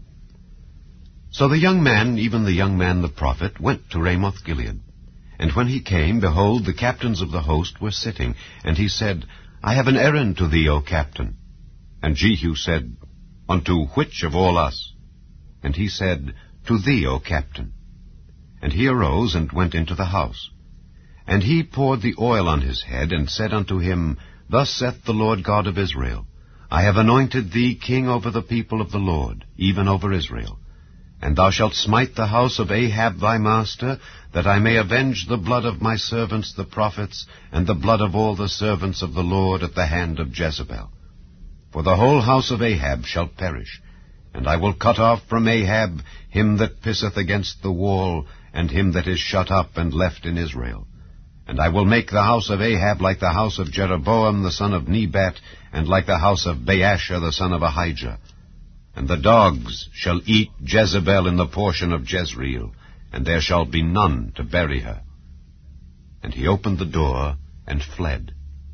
So the young man, even the young man the prophet, went to Ramoth-Gilead. And when he came, behold, the captains of the host were sitting. And he said, I have an errand to thee, O captain. And Jehu said, Unto which of all us? And he said, To thee, O captain. And he arose, and went into the house. And he poured the oil on his head, and said unto him, Thus saith the Lord God of Israel, I have anointed thee king over the people of the Lord, even over Israel. And thou shalt smite the house of Ahab thy master, that I may avenge the blood of my servants the prophets, and the blood of all the servants of the Lord at the hand of Jezebel. For the whole house of Ahab shall perish, and I will cut off from Ahab him that pisseth against the wall, and him that is shut up and left in Israel. And I will make the house of Ahab like the house of Jeroboam the son of Nebat, and like the house of Baasha the son of Ahijah. And the dogs shall eat Jezebel in the portion of Jezreel, and there shall be none to bury her. And he opened the door, and fled.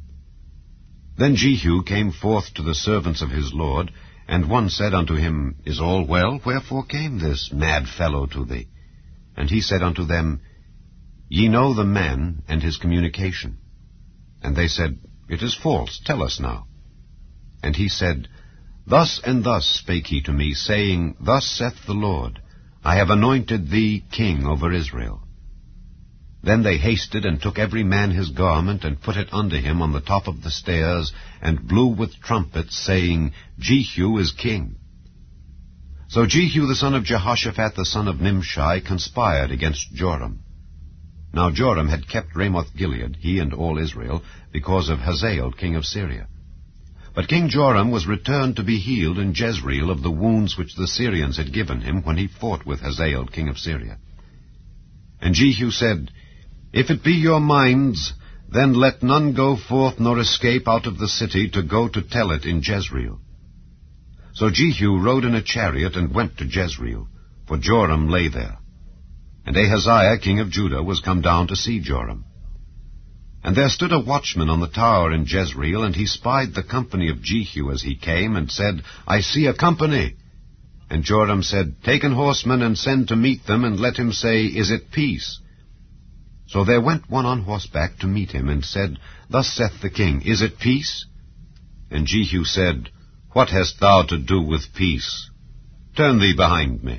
Then Jehu came forth to the servants of his lord, and one said unto him, Is all well? Wherefore came this mad fellow to thee? And he said unto them, Ye know the man and his communication. And they said, It is false, tell us now. And he said, Thus and thus spake he to me, saying, Thus saith the Lord, I have anointed thee king over Israel. Then they hasted and took every man his garment, and put it under him on the top of the stairs, and blew with trumpets, saying, Jehu is king. So Jehu the son of Jehoshaphat the son of Nimshi conspired against Joram. Now Joram had kept Ramoth-Gilead, he and all Israel, because of Hazael king of Syria. But King Joram was returned to be healed in Jezreel of the wounds which the Syrians had given him when he fought with Hazael king of Syria. And Jehu said, If it be your minds, then let none go forth nor escape out of the city to go to tell it in Jezreel. So Jehu rode in a chariot and went to Jezreel, for Joram lay there. And Ahaziah king of Judah was come down to see Joram. And there stood a watchman on the tower in Jezreel, and he spied the company of Jehu as he came, and said, I see a company. And Joram said, Take an horseman, and send to meet them, and let him say, Is it peace? So there went one on horseback to meet him, and said, Thus saith the king, Is it peace? And Jehu said, What hast thou to do with peace? Turn thee behind me.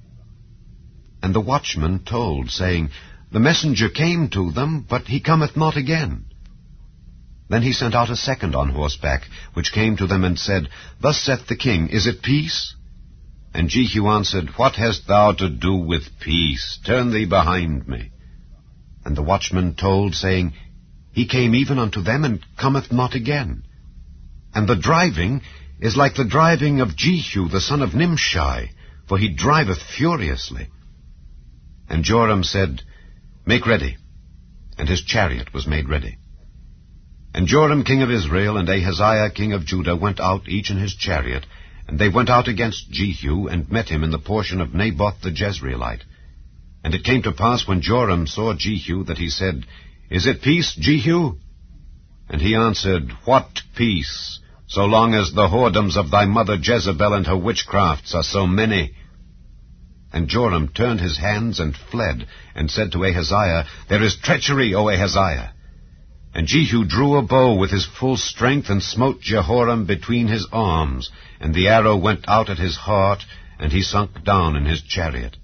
And the watchman told, saying, The messenger came to them, but he cometh not again. Then he sent out a second on horseback, which came to them and said, Thus saith the king, Is it peace? And Jehu answered, What hast thou to do with peace? Turn thee behind me. And the watchman told, saying, He came even unto them, and cometh not again. And the driving is like the driving of Jehu the son of Nimshi, for he driveth furiously. And Joram said, Make ready. And his chariot was made ready. And Joram king of Israel and Ahaziah king of Judah went out, each in his chariot, and they went out against Jehu, and met him in the portion of Naboth the Jezreelite. And it came to pass, when Joram saw Jehu, that he said, Is it peace, Jehu? And he answered, What peace, so long as the whoredoms of thy mother Jezebel and her witchcrafts are so many? And Joram turned his hands and fled, and said to Ahaziah, There is treachery, O Ahaziah. And Jehu drew a bow with his full strength, and smote Jehoram between his arms, and the arrow went out at his heart, and he sunk down in his chariot.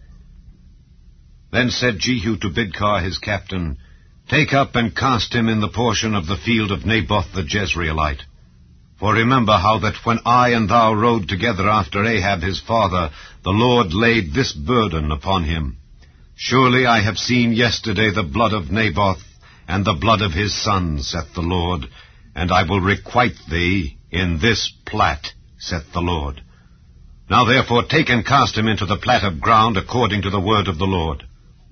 Then said Jehu to Bidkar his captain, Take up and cast him in the portion of the field of Naboth the Jezreelite. For remember how that when I and thou rode together after Ahab his father, the Lord laid this burden upon him. Surely I have seen yesterday the blood of Naboth, and the blood of his sons, saith the Lord, and I will requite thee in this plat, saith the Lord. Now therefore take and cast him into the plat of ground according to the word of the Lord.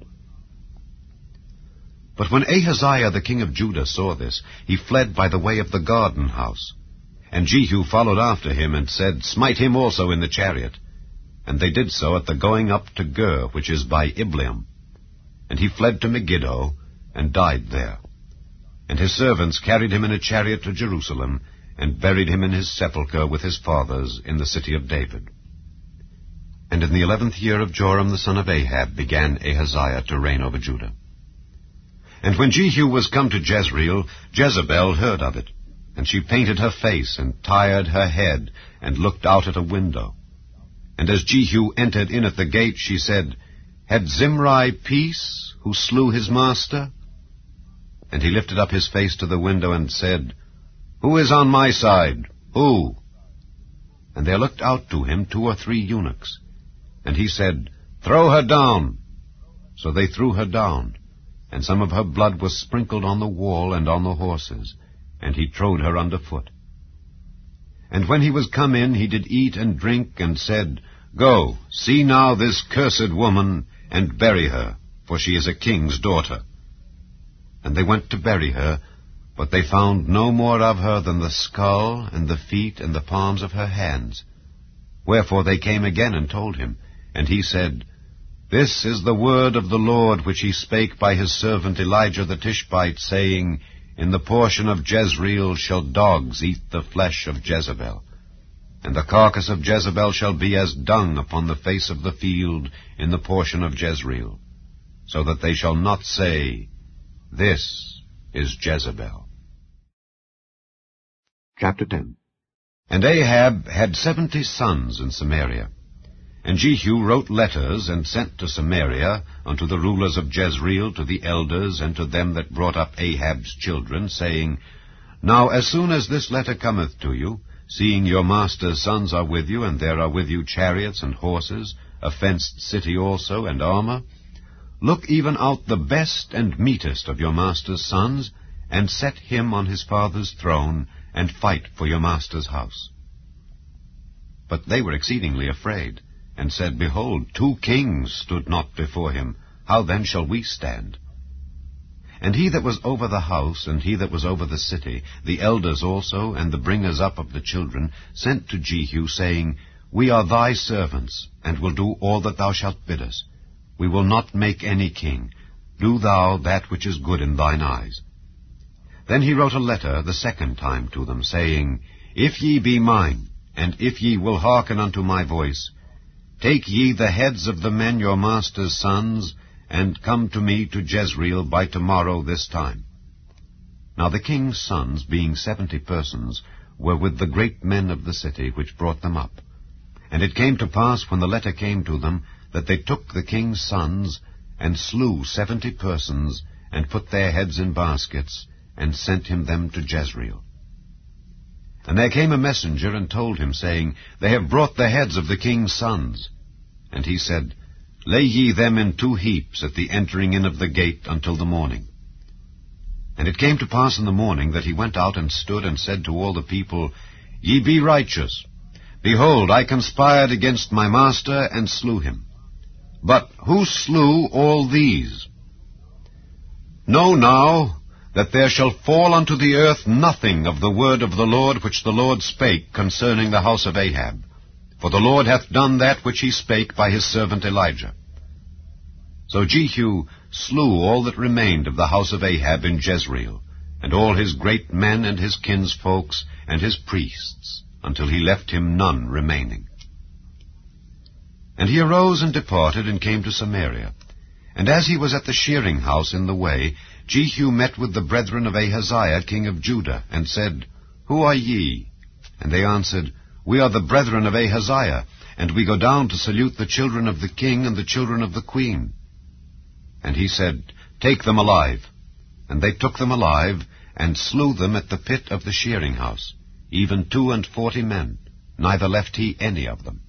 But when Ahaziah the king of Judah saw this, he fled by the way of the garden house. And Jehu followed after him, and said, Smite him also in the chariot. And they did so at the going up to Gur, which is by Ibleam. And he fled to Megiddo, and died there. And his servants carried him in a chariot to Jerusalem, and buried him in his sepulchre with his fathers in the city of David. And in the 11th year of Joram the son of Ahab began Ahaziah to reign over Judah. And when Jehu was come to Jezreel, Jezebel heard of it. And she painted her face, and tired her head, and looked out at a window. And as Jehu entered in at the gate, she said, Had Zimri peace, who slew his master? And he lifted up his face to the window, and said, Who is on my side? Who? And there looked out to him 2 or 3 eunuchs. And he said, Throw her down. So they threw her down, and some of her blood was sprinkled on the wall and on the horses, and he trode her under foot. And when he was come in, he did eat and drink, and said, Go, see now this cursed woman, and bury her, for she is a king's daughter. And they went to bury her, but they found no more of her than the skull, and the feet, and the palms of her hands. Wherefore they came again and told him. And he said, This is the word of the Lord, which he spake by his servant Elijah the Tishbite, saying, In the portion of Jezreel shall dogs eat the flesh of Jezebel. And the carcass of Jezebel shall be as dung upon the face of the field in the portion of Jezreel, so that they shall not say, This is Jezebel. Chapter 10. And Ahab had 70 sons in Samaria. And Jehu wrote letters, and sent to Samaria unto the rulers of Jezreel, to the elders, and to them that brought up Ahab's children, saying, Now as soon as this letter cometh to you, seeing your master's sons are with you, and there are with you chariots and horses, a fenced city also, and armor, look even out the best and meetest of your master's sons, and set him on his father's throne, and fight for your master's house. But they were exceedingly afraid, and said, Behold, 2 kings stood not before him. How then shall we stand? And he that was over the house, and he that was over the city, the elders also, and the bringers up of the children, sent to Jehu, saying, We are thy servants, and will do all that thou shalt bid us. We will not make any king. Do thou that which is good in thine eyes. Then he wrote a letter the second time to them, saying, If ye be mine, and if ye will hearken unto my voice, take ye the heads of the men your master's sons, and come to me to Jezreel by tomorrow this time. Now the king's sons, being 70 persons, were with the great men of the city, which brought them up. And it came to pass, when the letter came to them, that they took the king's sons, and slew 70 persons, and put their heads in baskets, and sent him them to Jezreel. And there came a messenger, and told him, saying, They have brought the heads of the king's sons. And he said, Lay ye them in 2 heaps at the entering in of the gate until the morning. And it came to pass in the morning, that he went out and stood, and said to all the people, Ye be righteous. Behold, I conspired against my master, and slew him. But who slew all these? Know now that there shall fall unto the earth nothing of the word of the Lord which the Lord spake concerning the house of Ahab. For the Lord hath done that which he spake by his servant Elijah. So Jehu slew all that remained of the house of Ahab in Jezreel, and all his great men and his kinsfolks and his priests, until he left him none remaining. And he arose and departed, and came to Samaria. And as he was at the shearing house in the way, Jehu met with the brethren of Ahaziah king of Judah, and said, Who are ye? And they answered, We are the brethren of Ahaziah, and we go down to salute the children of the king and the children of the queen. And he said, Take them alive. And they took them alive, and slew them at the pit of the shearing house, even 42 men, neither left he any of them.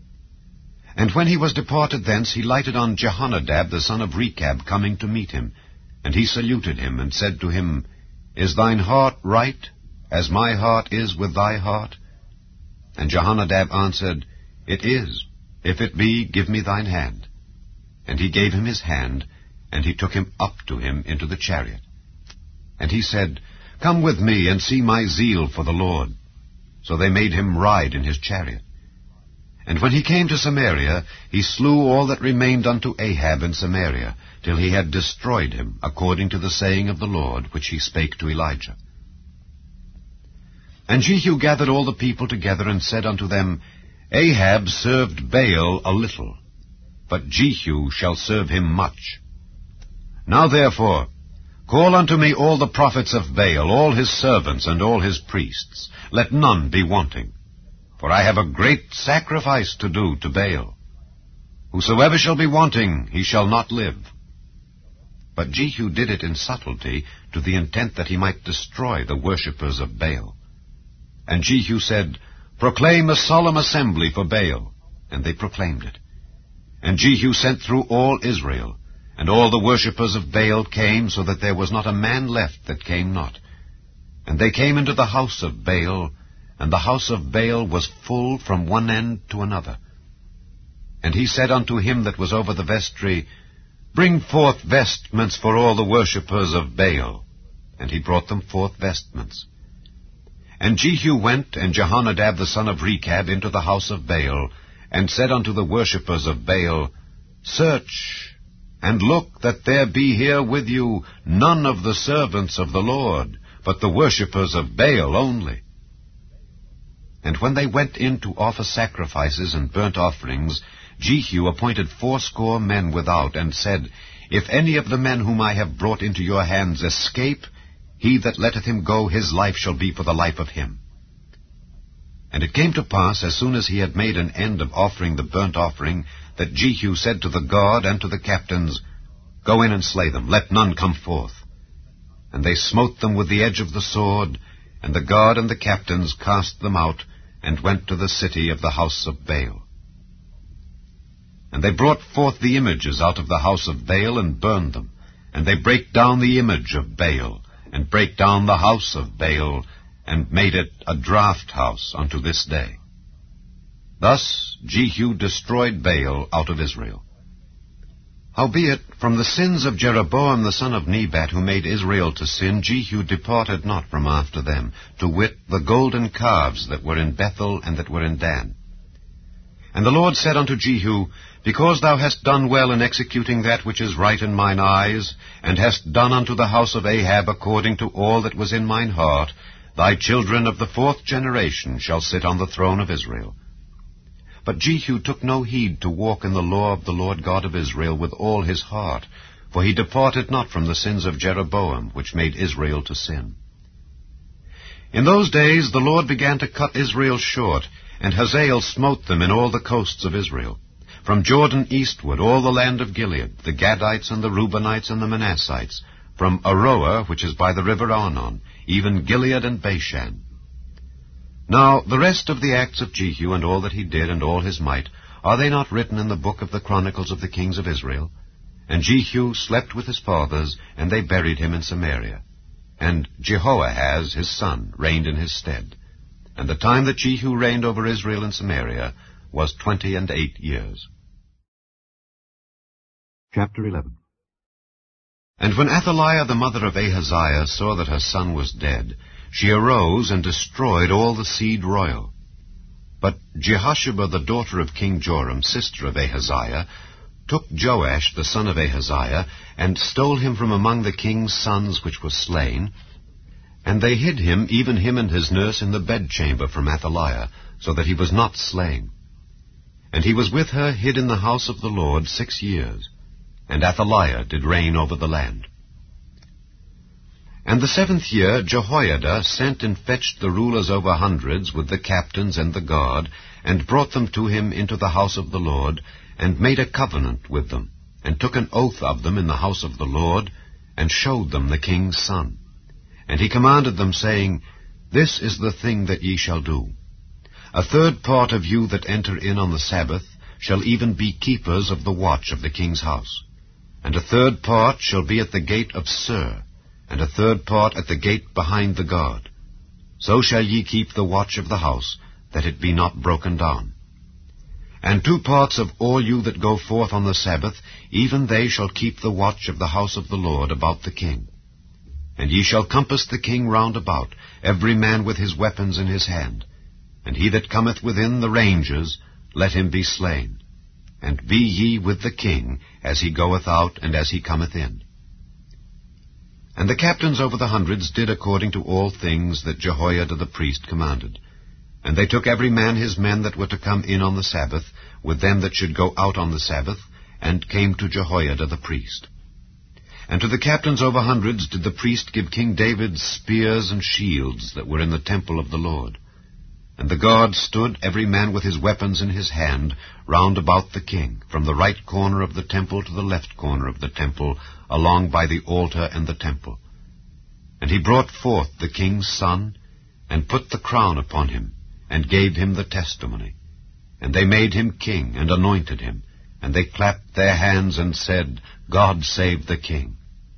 And when he was departed thence, he lighted on Jehonadab the son of Rechab, coming to meet him. And he saluted him, and said to him, Is thine heart right, as my heart is with thy heart? And Jehonadab answered, It is. If it be, give me thine hand. And he gave him his hand, and he took him up to him into the chariot. And he said, Come with me, and see my zeal for the Lord. So they made him ride in his chariot. And when he came to Samaria, he slew all that remained unto Ahab in Samaria, till he had destroyed him, according to the saying of the Lord, which he spake to Elijah. And Jehu gathered all the people together, and said unto them, Ahab served Baal a little, but Jehu shall serve him much. Now therefore, call unto me all the prophets of Baal, all his servants, and all his priests. Let none be wanting. For I have a great sacrifice to do to Baal. Whosoever shall be wanting, he shall not live. But Jehu did it in subtlety, to the intent that he might destroy the worshippers of Baal. And Jehu said, Proclaim a solemn assembly for Baal. And they proclaimed it. And Jehu sent through all Israel, and all the worshippers of Baal came, so that there was not a man left that came not. And they came into the house of Baal, and the house of Baal was full from one end to another. And he said unto him that was over the vestry, Bring forth vestments for all the worshippers of Baal. And he brought them forth vestments. And Jehu went, and Jehonadab the son of Rechab, into the house of Baal, and said unto the worshippers of Baal, Search, and look that there be here with you none of the servants of the Lord, but the worshippers of Baal only. And when they went in to offer sacrifices and burnt offerings, Jehu appointed 80 men without, and said, If any of the men whom I have brought into your hands escape, he that letteth him go, his life shall be for the life of him. And it came to pass, as soon as he had made an end of offering the burnt offering, that Jehu said to the guard and to the captains, Go in and slay them, let none come forth. And they smote them with the edge of the sword, and the guard and the captains cast them out, and went to the city of the house of Baal. And they brought forth the images out of the house of Baal, and burned them. And they brake down the image of Baal, and brake down the house of Baal, and made it a draught house unto this day. Thus Jehu destroyed Baal out of Israel. Howbeit, from the sins of Jeroboam the son of Nebat, who made Israel to sin, Jehu departed not from after them, to wit, the golden calves that were in Bethel and that were in Dan. And the Lord said unto Jehu, Because thou hast done well in executing that which is right in mine eyes, and hast done unto the house of Ahab according to all that was in mine heart, thy children of the 4th generation shall sit on the throne of Israel. But Jehu took no heed to walk in the law of the Lord God of Israel with all his heart, for he departed not from the sins of Jeroboam, which made Israel to sin. In those days the Lord began to cut Israel short, and Hazael smote them in all the coasts of Israel. From Jordan eastward, all the land of Gilead, the Gadites and the Reubenites and the Manassites, from Aroer, which is by the river Arnon, even Gilead and Bashan. Now the rest of the acts of Jehu, and all that he did, and all his might, are they not written in the book of the Chronicles of the kings of Israel? And Jehu slept with his fathers, and they buried him in Samaria. And Jehoahaz his son reigned in his stead. And the time that Jehu reigned over Israel in Samaria was 28 years. Chapter 11. And when Athaliah the mother of Ahaziah saw that her son was dead, she arose and destroyed all the seed royal. But Jehosheba the daughter of King Joram, sister of Ahaziah, took Joash the son of Ahaziah, and stole him from among the king's sons which were slain, and they hid him, even him and his nurse, in the bedchamber from Athaliah, so that he was not slain. And he was with her hid in the house of the Lord 6 years, and Athaliah did reign over the land. And the 7th year Jehoiada sent and fetched the rulers over hundreds with the captains and the guard, and brought them to him into the house of the Lord, and made a covenant with them, and took an oath of them in the house of the Lord, and showed them the king's son. And he commanded them, saying, This is the thing that ye shall do. 1/3 part of you that enter in on the Sabbath shall even be keepers of the watch of the king's house. And 1/3 part shall be at the gate of Sur, and 1/3 part at the gate behind the guard. So shall ye keep the watch of the house, that it be not broken down. And 2 parts of all you that go forth on the Sabbath, even they shall keep the watch of the house of the Lord about the king. And ye shall compass the king round about, every man with his weapons in his hand. And he that cometh within the ranges, let him be slain. And be ye with the king, as he goeth out and as he cometh in. And the captains over the hundreds did according to all things that Jehoiada the priest commanded. And they took every man his men that were to come in on the Sabbath, with them that should go out on the Sabbath, and came to Jehoiada the priest. And to the captains over hundreds did the priest give King David spears and shields that were in the temple of the Lord. And the guard stood, every man with his weapons in his hand, round about the king, from the right corner of the temple to the left corner of the temple, along by the altar and the temple. And he brought forth the king's son, and put the crown upon him, and gave him the testimony. And they made him king, and anointed him, and they clapped their hands and said, God save the king.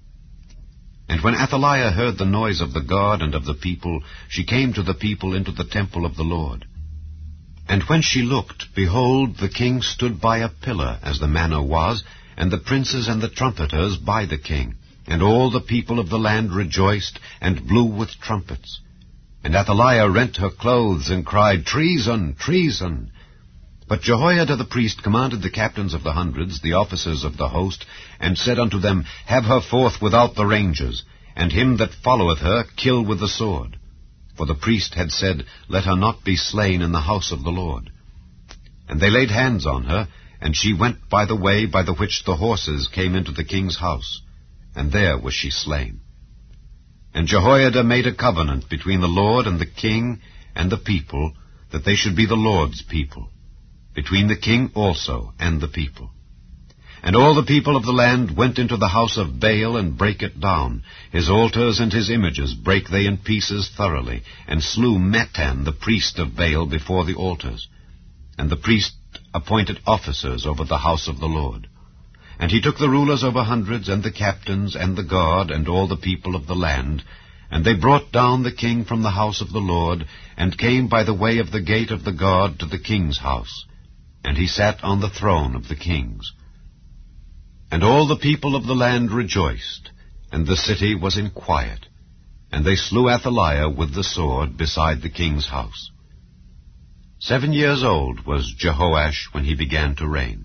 And when Athaliah heard the noise of the guard and of the people, she came to the people into the temple of the Lord. And when she looked, behold, the king stood by a pillar, as the manner was, and the princes and the trumpeters by the king. And all the people of the land rejoiced, and blew with trumpets. And Athaliah rent her clothes, and cried, Treason! Treason! But Jehoiada the priest commanded the captains of the hundreds, the officers of the host, and said unto them, Have her forth without the ranges, and him that followeth her kill with the sword. For the priest had said, Let her not be slain in the house of the Lord. And they laid hands on her, and she went by the way by the which the horses came into the king's house, and there was she slain. And Jehoiada made a covenant between the Lord and the king and the people, that they should be the Lord's people, between the king also and the people. And all the people of the land went into the house of Baal, and brake it down. His altars and his images brake they in pieces thoroughly, and slew Mattan the priest of Baal before the altars. And the priest appointed officers over the house of the Lord. And he took the rulers over hundreds, and the captains, and the guard, and all the people of the land, and they brought down the king from the house of the Lord, and came by the way of the gate of the guard to the king's house. And he sat on the throne of the kings. And all the people of the land rejoiced, and the city was in quiet. And they slew Athaliah with the sword beside the king's house. 7 years old was Jehoash when he began to reign.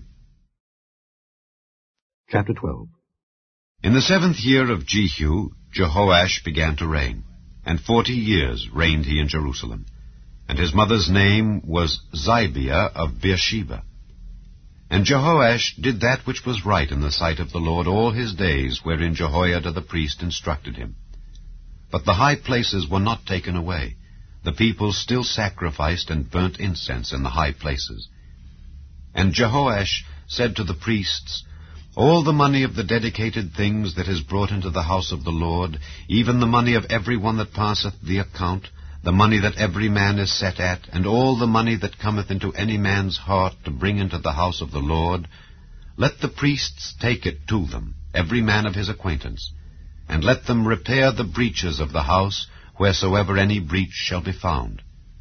Chapter 12. In the 7th year of Jehu, Jehoash began to reign, and 40 years reigned he in Jerusalem. And his mother's name was Zibiah of Beersheba. And Jehoash did that which was right in the sight of the Lord all his days, wherein Jehoiada the priest instructed him. But the high places were not taken away. The people still sacrificed and burnt incense in the high places. And Jehoash said to the priests, All the money of the dedicated things that is brought into the house of the Lord, even the money of every one that passeth the account, the money that every man is set at, and all the money that cometh into any man's heart to bring into the house of the Lord, let the priests take it to them, every man of his acquaintance, and let them repair the breaches of the house, wheresoever any breach shall be found.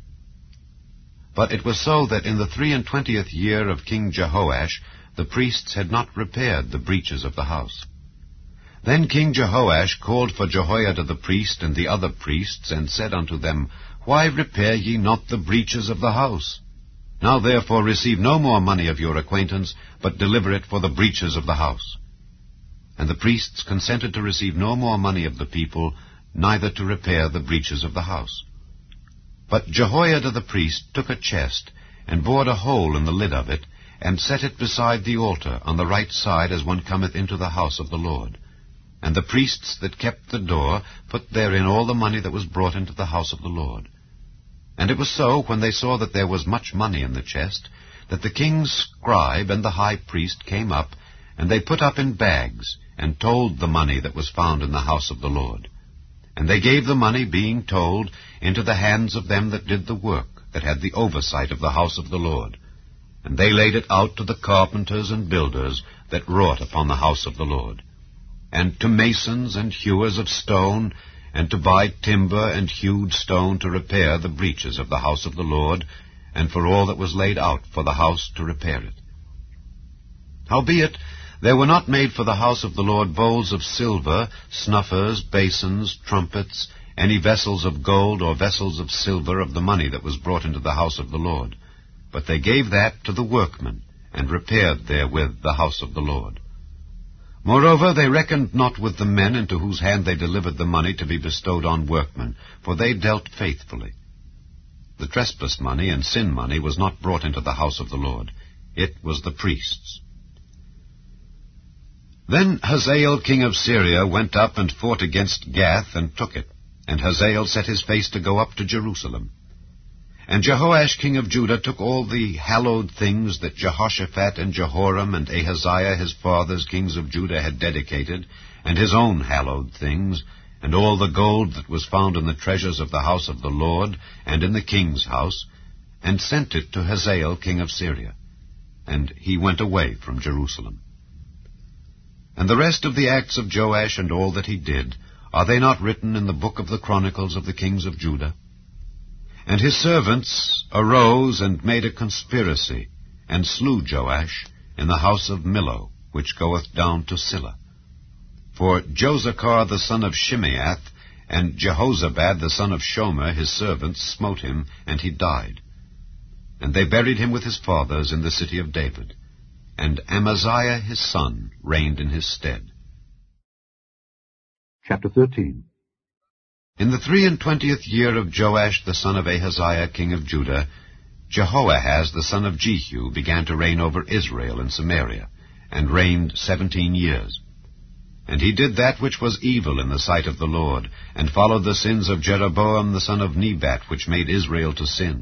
But it was so that in the 23 year of King Jehoash, the priests had not repaired the breaches of the house. Then King Jehoash called for Jehoiada the priest and the other priests, and said unto them, Why repair ye not the breaches of the house? Now therefore receive no more money of your acquaintance, but deliver it for the breaches of the house. And the priests consented to receive no more money of the people, neither to repair the breaches of the house. But Jehoiada the priest took a chest, and bored a hole in the lid of it, and set it beside the altar, on the right side as one cometh into the house of the Lord. And the priests that kept the door put therein all the money that was brought into the house of the Lord. And it was so, when they saw that there was much money in the chest, that the king's scribe and the high priest came up, and they put up in bags, and told the money that was found in the house of the Lord. And they gave the money, being told, into the hands of them that did the work, that had the oversight of the house of the Lord. And they laid it out to the carpenters and builders that wrought upon the house of the Lord, and to masons and hewers of stone, and to buy timber and hewed stone to repair the breaches of the house of the Lord, and for all that was laid out for the house to repair it. Howbeit, there were not made for the house of the Lord bowls of silver, snuffers, basins, trumpets, any vessels of gold or vessels of silver of the money that was brought into the house of the Lord. But they gave that to the workmen, and repaired therewith the house of the Lord. Moreover, they reckoned not with the men into whose hand they delivered the money to be bestowed on workmen, for they dealt faithfully. The trespass money and sin money was not brought into the house of the Lord. It was the priests. Then Hazael king of Syria went up and fought against Gath, and took it. And Hazael set his face to go up to Jerusalem. And Jehoash king of Judah took all the hallowed things that Jehoshaphat and Jehoram and Ahaziah his fathers kings of Judah had dedicated, and his own hallowed things, and all the gold that was found in the treasures of the house of the Lord, and in the king's house, and sent it to Hazael king of Syria. And he went away from Jerusalem. And the rest of the acts of Joash and all that he did, are they not written in the book of the Chronicles of the kings of Judah? And his servants arose and made a conspiracy, and slew Joash in the house of Millo, which goeth down to Silla. For Josachar the son of Shimeath, and Jehozabad the son of Shomer, his servants, smote him, and he died. And they buried him with his fathers in the city of David. And Amaziah his son reigned in his stead. Chapter 13. In the 23 year of Joash the son of Ahaziah king of Judah, Jehoahaz the son of Jehu began to reign over Israel and Samaria, and reigned 17 years. And he did that which was evil in the sight of the Lord, and followed the sins of Jeroboam the son of Nebat, which made Israel to sin.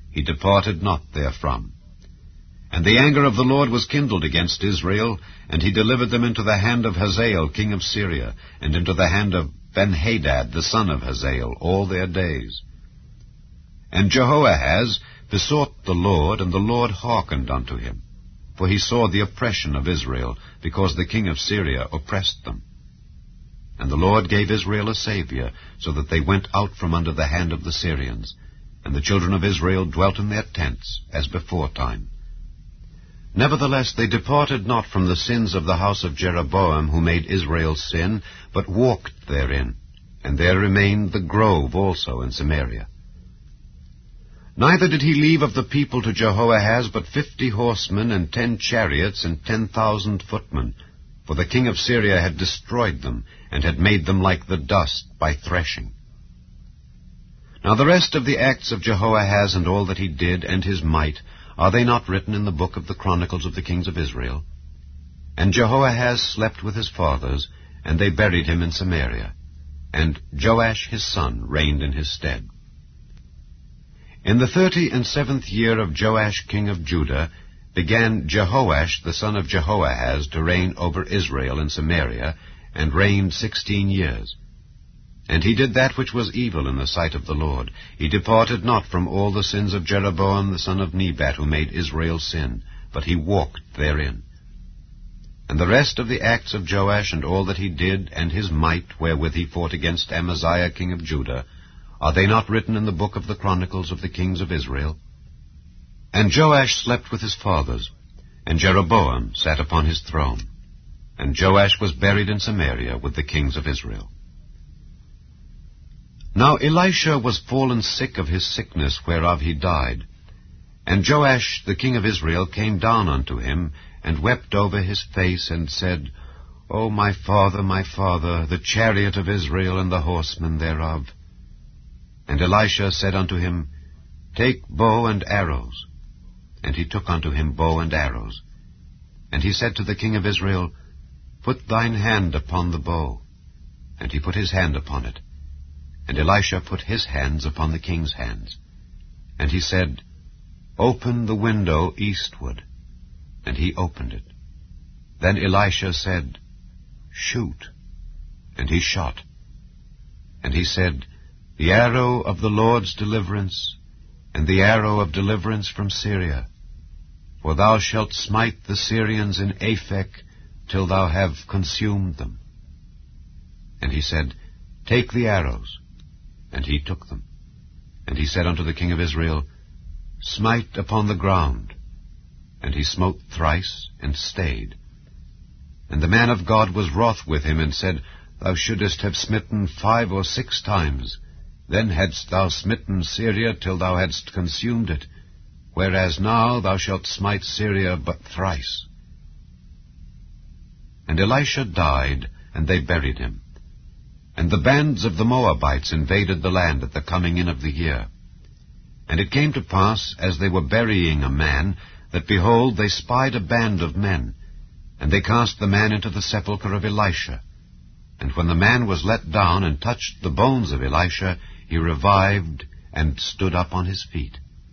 he departed not therefrom. And the anger of the Lord was kindled against Israel, and he delivered them into the hand of Hazael king of Syria, and into the hand of Benhadad the son of Hazael all their days. And Jehoahaz besought the Lord, and the Lord hearkened unto him. For he saw the oppression of Israel, because the king of Syria oppressed them. And the Lord gave Israel a Saviour, so that they went out from under the hand of the Syrians. And the children of Israel dwelt in their tents, as beforetime. Nevertheless they departed not from the sins of the house of Jeroboam, who made Israel sin, but walked therein. And there remained the grove also in Samaria. Neither did he leave of the people to Jehoahaz but 50 horsemen, and 10 chariots, and 10,000 footmen. For the king of Syria had destroyed them, and had made them like the dust by threshing. Now the rest of the acts of Jehoahaz, and all that he did, and his might, are they not written in the book of the Chronicles of the kings of Israel? And Jehoahaz slept with his fathers, and they buried him in Samaria. And Joash his son reigned in his stead. In the 37th year of Joash king of Judah began Jehoash the son of Jehoahaz to reign over Israel in Samaria, and reigned 16 years. And he did that which was evil in the sight of the Lord. He departed not from all the sins of Jeroboam the son of Nebat, who made Israel sin, but he walked therein. And the rest of the acts of Joash, and all that he did, and his might, wherewith he fought against Amaziah king of Judah, are they not written in the book of the Chronicles of the kings of Israel? And Joash slept with his fathers, and Jeroboam sat upon his throne. And Joash was buried in Samaria with the kings of Israel. Now Elisha was fallen sick of his sickness, whereof he died. And Joash the king of Israel came down unto him, and wept over his face, and said, O my father, the chariot of Israel, and the horsemen thereof. And Elisha said unto him, Take bow and arrows. And he took unto him bow and arrows. And he said to the king of Israel, Put thine hand upon the bow. And he put his hand upon it. And Elisha put his hands upon the king's hands. And he said, Open the window eastward. And he opened it. Then Elisha said, Shoot. And he shot. And he said, The arrow of the Lord's deliverance, and the arrow of deliverance from Syria. For thou shalt smite the Syrians in Aphek, till thou have consumed them. And he said, Take the arrows. And he took them. And he said unto the king of Israel, Smite upon the ground. And he smote thrice, and stayed. And the man of God was wroth with him, and said, Thou shouldest have smitten 5 or 6 times. Then hadst thou smitten Syria till thou hadst consumed it, whereas now thou shalt smite Syria but thrice. And Elisha died, and they buried him. And the bands of the Moabites invaded the land at the coming in of the year. And it came to pass, as they were burying a man, that, behold, they spied a band of men, and they cast the man into the sepulchre of Elisha. And when the man was let down and touched the bones of Elisha, he revived and stood up on his feet.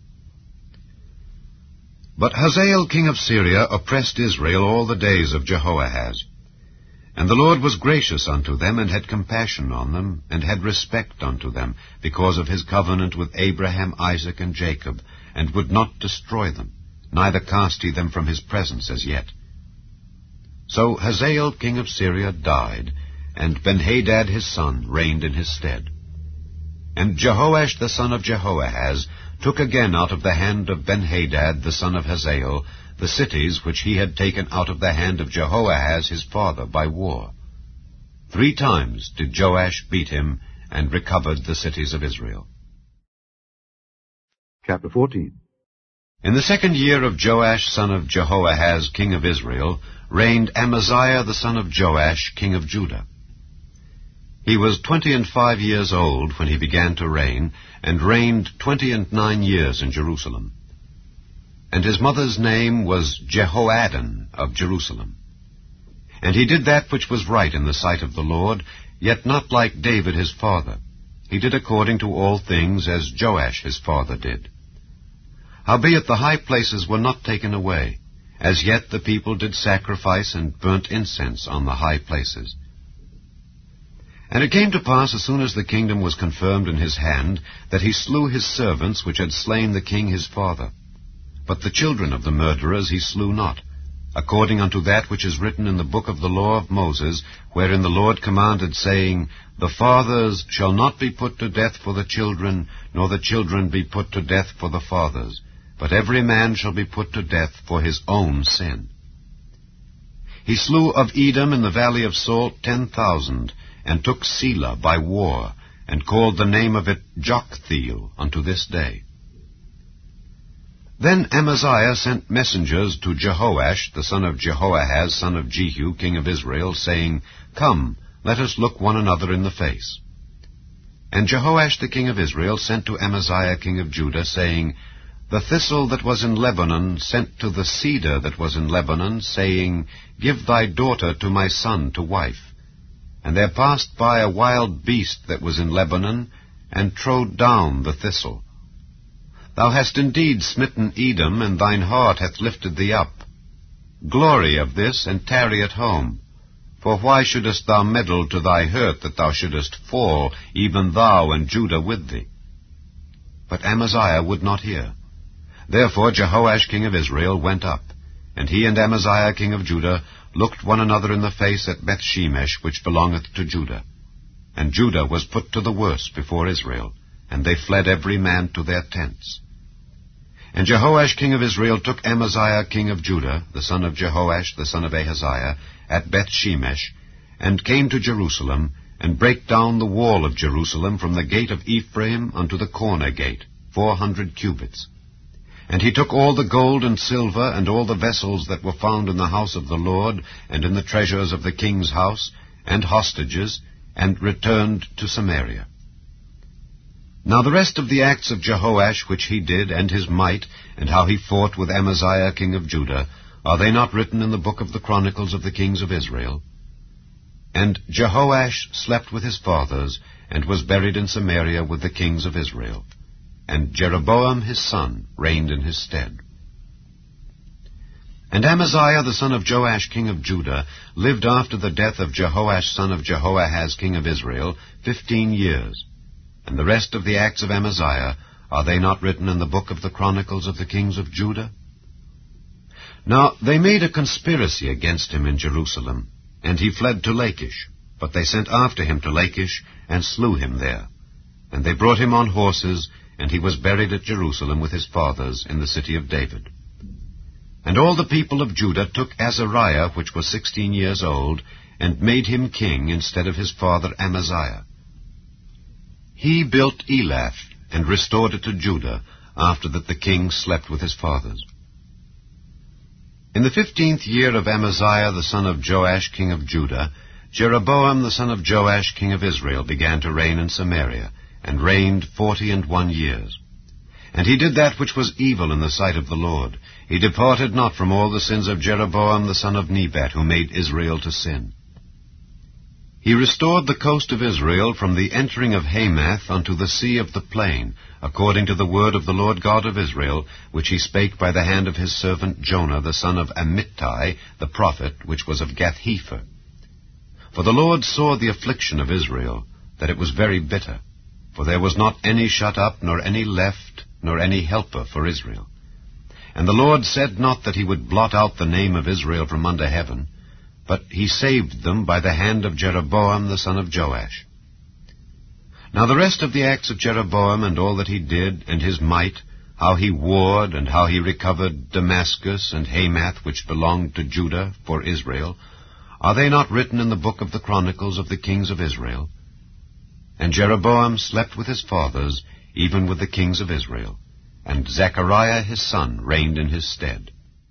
But Hazael king of Syria oppressed Israel all the days of Jehoahaz. And the Lord was gracious unto them, and had compassion on them, and had respect unto them, because of his covenant with Abraham, Isaac, and Jacob, and would not destroy them, neither cast he them from his presence as yet. So Hazael king of Syria died, and Benhadad his son reigned in his stead. And Jehoash the son of Jehoahaz took again out of the hand of Benhadad the son of Hazael the cities which he had taken out of the hand of Jehoahaz his father by war. 3 times did Joash beat him, and recovered the cities of Israel. Chapter 14. In the 2nd year of Joash son of Jehoahaz king of Israel reigned Amaziah the son of Joash king of Judah. He was 25 years old when he began to reign, and reigned 29 years in Jerusalem. And his mother's name was Jehoaddan of Jerusalem. And he did that which was right in the sight of the Lord, yet not like David his father. He did according to all things as Joash his father did. Howbeit the high places were not taken away. As yet the people did sacrifice and burnt incense on the high places. And it came to pass, as soon as the kingdom was confirmed in his hand, that he slew his servants which had slain the king his father. But the children of the murderers he slew not, according unto that which is written in the book of the law of Moses, wherein the Lord commanded, saying, The fathers shall not be put to death for the children, nor the children be put to death for the fathers, but every man shall be put to death for his own sin. He slew of Edom in the valley of Salt 10,000, and took Selah by war, and called the name of it Joktheel unto this day. Then Amaziah sent messengers to Jehoash, the son of Jehoahaz, son of Jehu, king of Israel, saying, Come, let us look one another in the face. And Jehoash the king of Israel sent to Amaziah king of Judah, saying, The thistle that was in Lebanon sent to the cedar that was in Lebanon, saying, Give thy daughter to my son to wife. And there passed by a wild beast that was in Lebanon, and trode down the thistle. Thou hast indeed smitten Edom, and thine heart hath lifted thee up. Glory of this, and tarry at home. For why shouldest thou meddle to thy hurt, that thou shouldest fall, even thou and Judah with thee? But Amaziah would not hear. Therefore Jehoash king of Israel went up, and he and Amaziah king of Judah looked one another in the face at Bethshemesh, which belongeth to Judah. And Judah was put to the worse before Israel, and they fled every man to their tents. And Jehoash king of Israel took Amaziah king of Judah, the son of Jehoash, the son of Ahaziah, at Bethshemesh, and came to Jerusalem, and brake down the wall of Jerusalem from the gate of Ephraim unto the corner gate, 400 cubits. And he took all the gold and silver, and all the vessels that were found in the house of the Lord, and in the treasures of the king's house, and hostages, and returned to Samaria. Now the rest of the acts of Jehoash which he did, and his might, and how he fought with Amaziah king of Judah, are they not written in the book of the Chronicles of the kings of Israel? And Jehoash slept with his fathers, and was buried in Samaria with the kings of Israel. And Jeroboam his son reigned in his stead. And Amaziah the son of Joash king of Judah lived after the death of Jehoash son of Jehoahaz king of Israel 15 years. And the rest of the acts of Amaziah, are they not written in the book of the Chronicles of the kings of Judah? Now they made a conspiracy against him in Jerusalem, and he fled to Lachish. But they sent after him to Lachish, and slew him there. And they brought him on horses, and he was buried at Jerusalem with his fathers in the city of David. And all the people of Judah took Azariah, which was 16 years old, and made him king instead of his father Amaziah. He built Elath, and restored it to Judah, after that the king slept with his fathers. In the 15th year of Amaziah the son of Joash king of Judah, Jeroboam the son of Joash king of Israel began to reign in Samaria, and reigned 41 years. And he did that which was evil in the sight of the Lord. He departed not from all the sins of Jeroboam the son of Nebat, who made Israel to sin. He restored the coast of Israel from the entering of Hamath unto the sea of the plain, according to the word of the Lord God of Israel, which he spake by the hand of his servant Jonah the son of Amittai, the prophet, which was of Gath-hepher. For the Lord saw the affliction of Israel, that it was very bitter. For there was not any shut up, nor any left, nor any helper for Israel. And the Lord said not that he would blot out the name of Israel from under heaven, but he saved them by the hand of Jeroboam the son of Joash. Now the rest of the acts of Jeroboam, and all that he did, and his might, how he warred, and how he recovered Damascus and Hamath, which belonged to Judah, for Israel, are they not written in the book of the Chronicles of the kings of Israel? And Jeroboam slept with his fathers, even with the kings of Israel, and Zechariah his son reigned in his stead.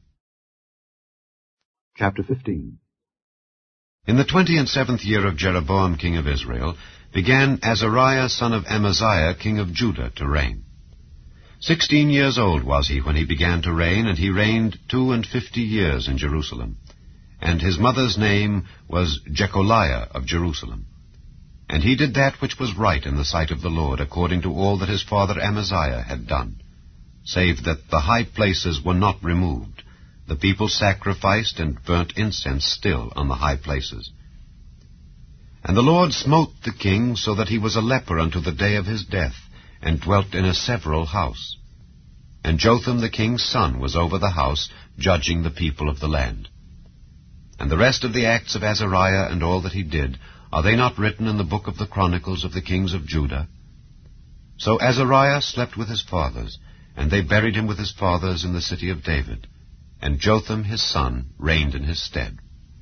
Chapter 15. In the 27th year of Jeroboam king of Israel began Azariah son of Amaziah king of Judah to reign. 16 years old was he when he began to reign, and he reigned 52 years in Jerusalem. And his mother's name was Jecholiah of Jerusalem. And he did that which was right in the sight of the Lord, according to all that his father Amaziah had done. save that the high places were not removed. The people sacrificed and burnt incense still on the high places. And the Lord smote the king, so that he was a leper unto the day of his death, and dwelt in a several house. And Jotham the king's son was over the house, judging the people of the land. And the rest of the acts of Azariah and all that he did, are they not written in the book of the Chronicles of the kings of Judah? So Azariah slept with his fathers, and they buried him with his fathers in the city of David. And Jotham his son reigned in his stead.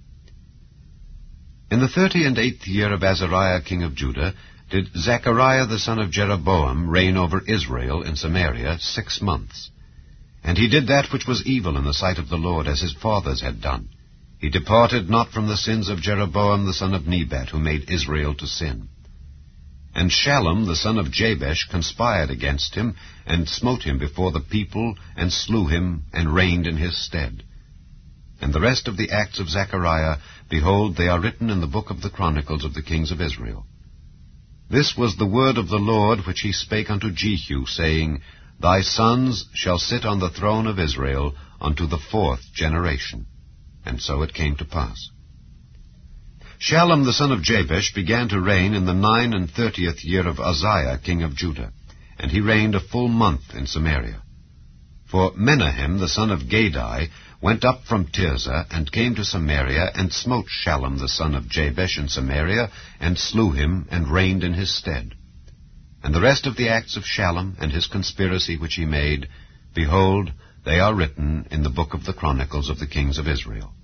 In the 38th year of Azariah king of Judah did Zechariah the son of Jeroboam reign over Israel in Samaria 6 months. And he did that which was evil in the sight of the Lord, as his fathers had done. He departed not from the sins of Jeroboam the son of Nebat, who made Israel to sin. And Shallum the son of Jabesh conspired against him, and smote him before the people, and slew him, and reigned in his stead. And the rest of the acts of Zechariah, behold, they are written in the book of the Chronicles of the kings of Israel. This was the word of the Lord which he spake unto Jehu, saying, Thy sons shall sit on the throne of Israel unto the 4th generation. And so it came to pass. Shallum the son of Jabesh began to reign in the 39th year of Uzziah king of Judah, and he reigned a full month in Samaria. For Menahem the son of Gadai went up from Tirzah, and came to Samaria, and smote Shallum the son of Jabesh in Samaria, and slew him, and reigned in his stead. And the rest of the acts of Shallum, and his conspiracy which he made, behold, they are written in the book of the Chronicles of the kings of Israel.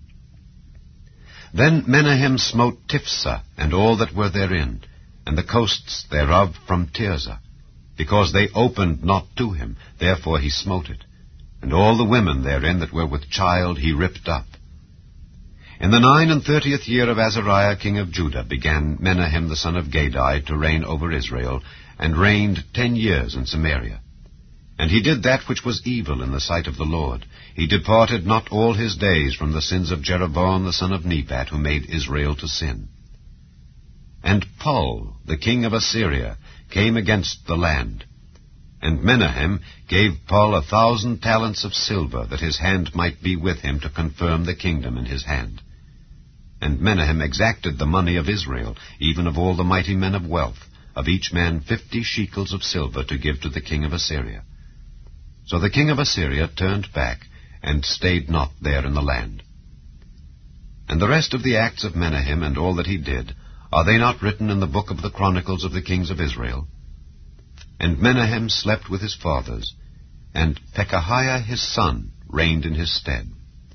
Then Menahem smote Tiphsah, and all that were therein, and the coasts thereof from Tirzah, because they opened not to him, therefore he smote it. And all the women therein that were with child he ripped up. In the 39th year of Azariah king of Judah began Menahem the son of Gadai to reign over Israel, and reigned 10 years in Samaria. And he did that which was evil in the sight of the Lord. He departed not all his days from the sins of Jeroboam the son of Nebat, who made Israel to sin. And Pul, the king of Assyria, came against the land. And Menahem gave Pul 1,000 talents of silver, that his hand might be with him to confirm the kingdom in his hand. And Menahem exacted the money of Israel, even of all the mighty men of wealth, of each man 50 shekels of silver to give to the king of Assyria. So the king of Assyria turned back, and stayed not there in the land. And the rest of the acts of Menahem and all that he did, are they not written in the book of the Chronicles of the kings of Israel? And Menahem slept with his fathers, and Pekahiah his son reigned in his stead.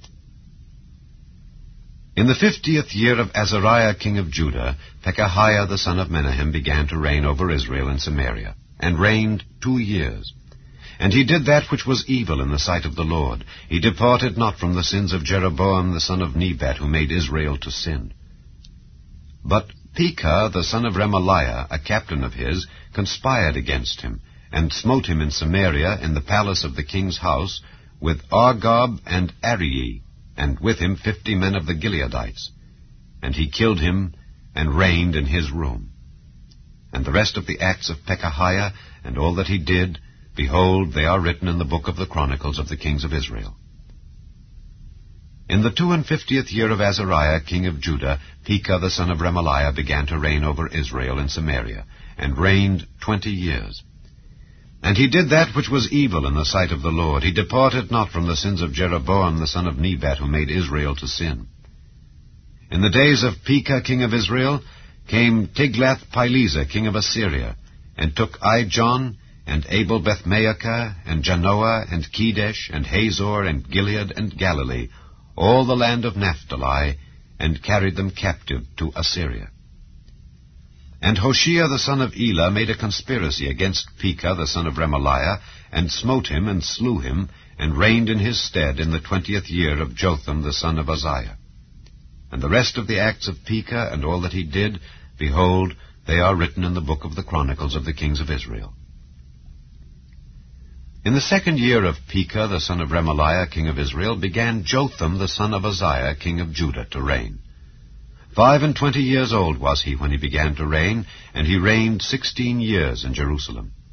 In the 50th year of Azariah king of Judah, Pekahiah the son of Menahem began to reign over Israel in Samaria, and reigned 2 years. And he did that which was evil in the sight of the Lord. He departed not from the sins of Jeroboam the son of Nebat, who made Israel to sin. But Pekah the son of Remaliah, a captain of his, conspired against him, and smote him in Samaria in the palace of the king's house, with Argob and Arii, and with him 50 men of the Gileadites. And he killed him, and reigned in his room. And the rest of the acts of Pekahiah, and all that he did, behold, they are written in the book of the Chronicles of the kings of Israel. In the 52nd year of Azariah king of Judah, Pekah the son of Remaliah began to reign over Israel in Samaria, and reigned 20 years. And he did that which was evil in the sight of the Lord. He departed not from the sins of Jeroboam the son of Nebat, who made Israel to sin. In the days of Pekah king of Israel came Tiglath-Pileser king of Assyria, and took Ijon, and Abel-Beth-Maachah, and Janoah, and Kedesh, and Hazor, and Gilead, and Galilee, all the land of Naphtali, and carried them captive to Assyria. And Hoshea the son of Elah made a conspiracy against Pekah the son of Remaliah, and smote him, and slew him, and reigned in his stead in the 20th year of Jotham the son of Uzziah. And the rest of the acts of Pekah, and all that he did, behold, they are written in the book of the Chronicles of the kings of Israel. In the 2nd year of Pekah the son of Remaliah king of Israel began Jotham the son of Uzziah king of Judah to reign. 25 years old was he when he began to reign, and he reigned 16 years in Jerusalem.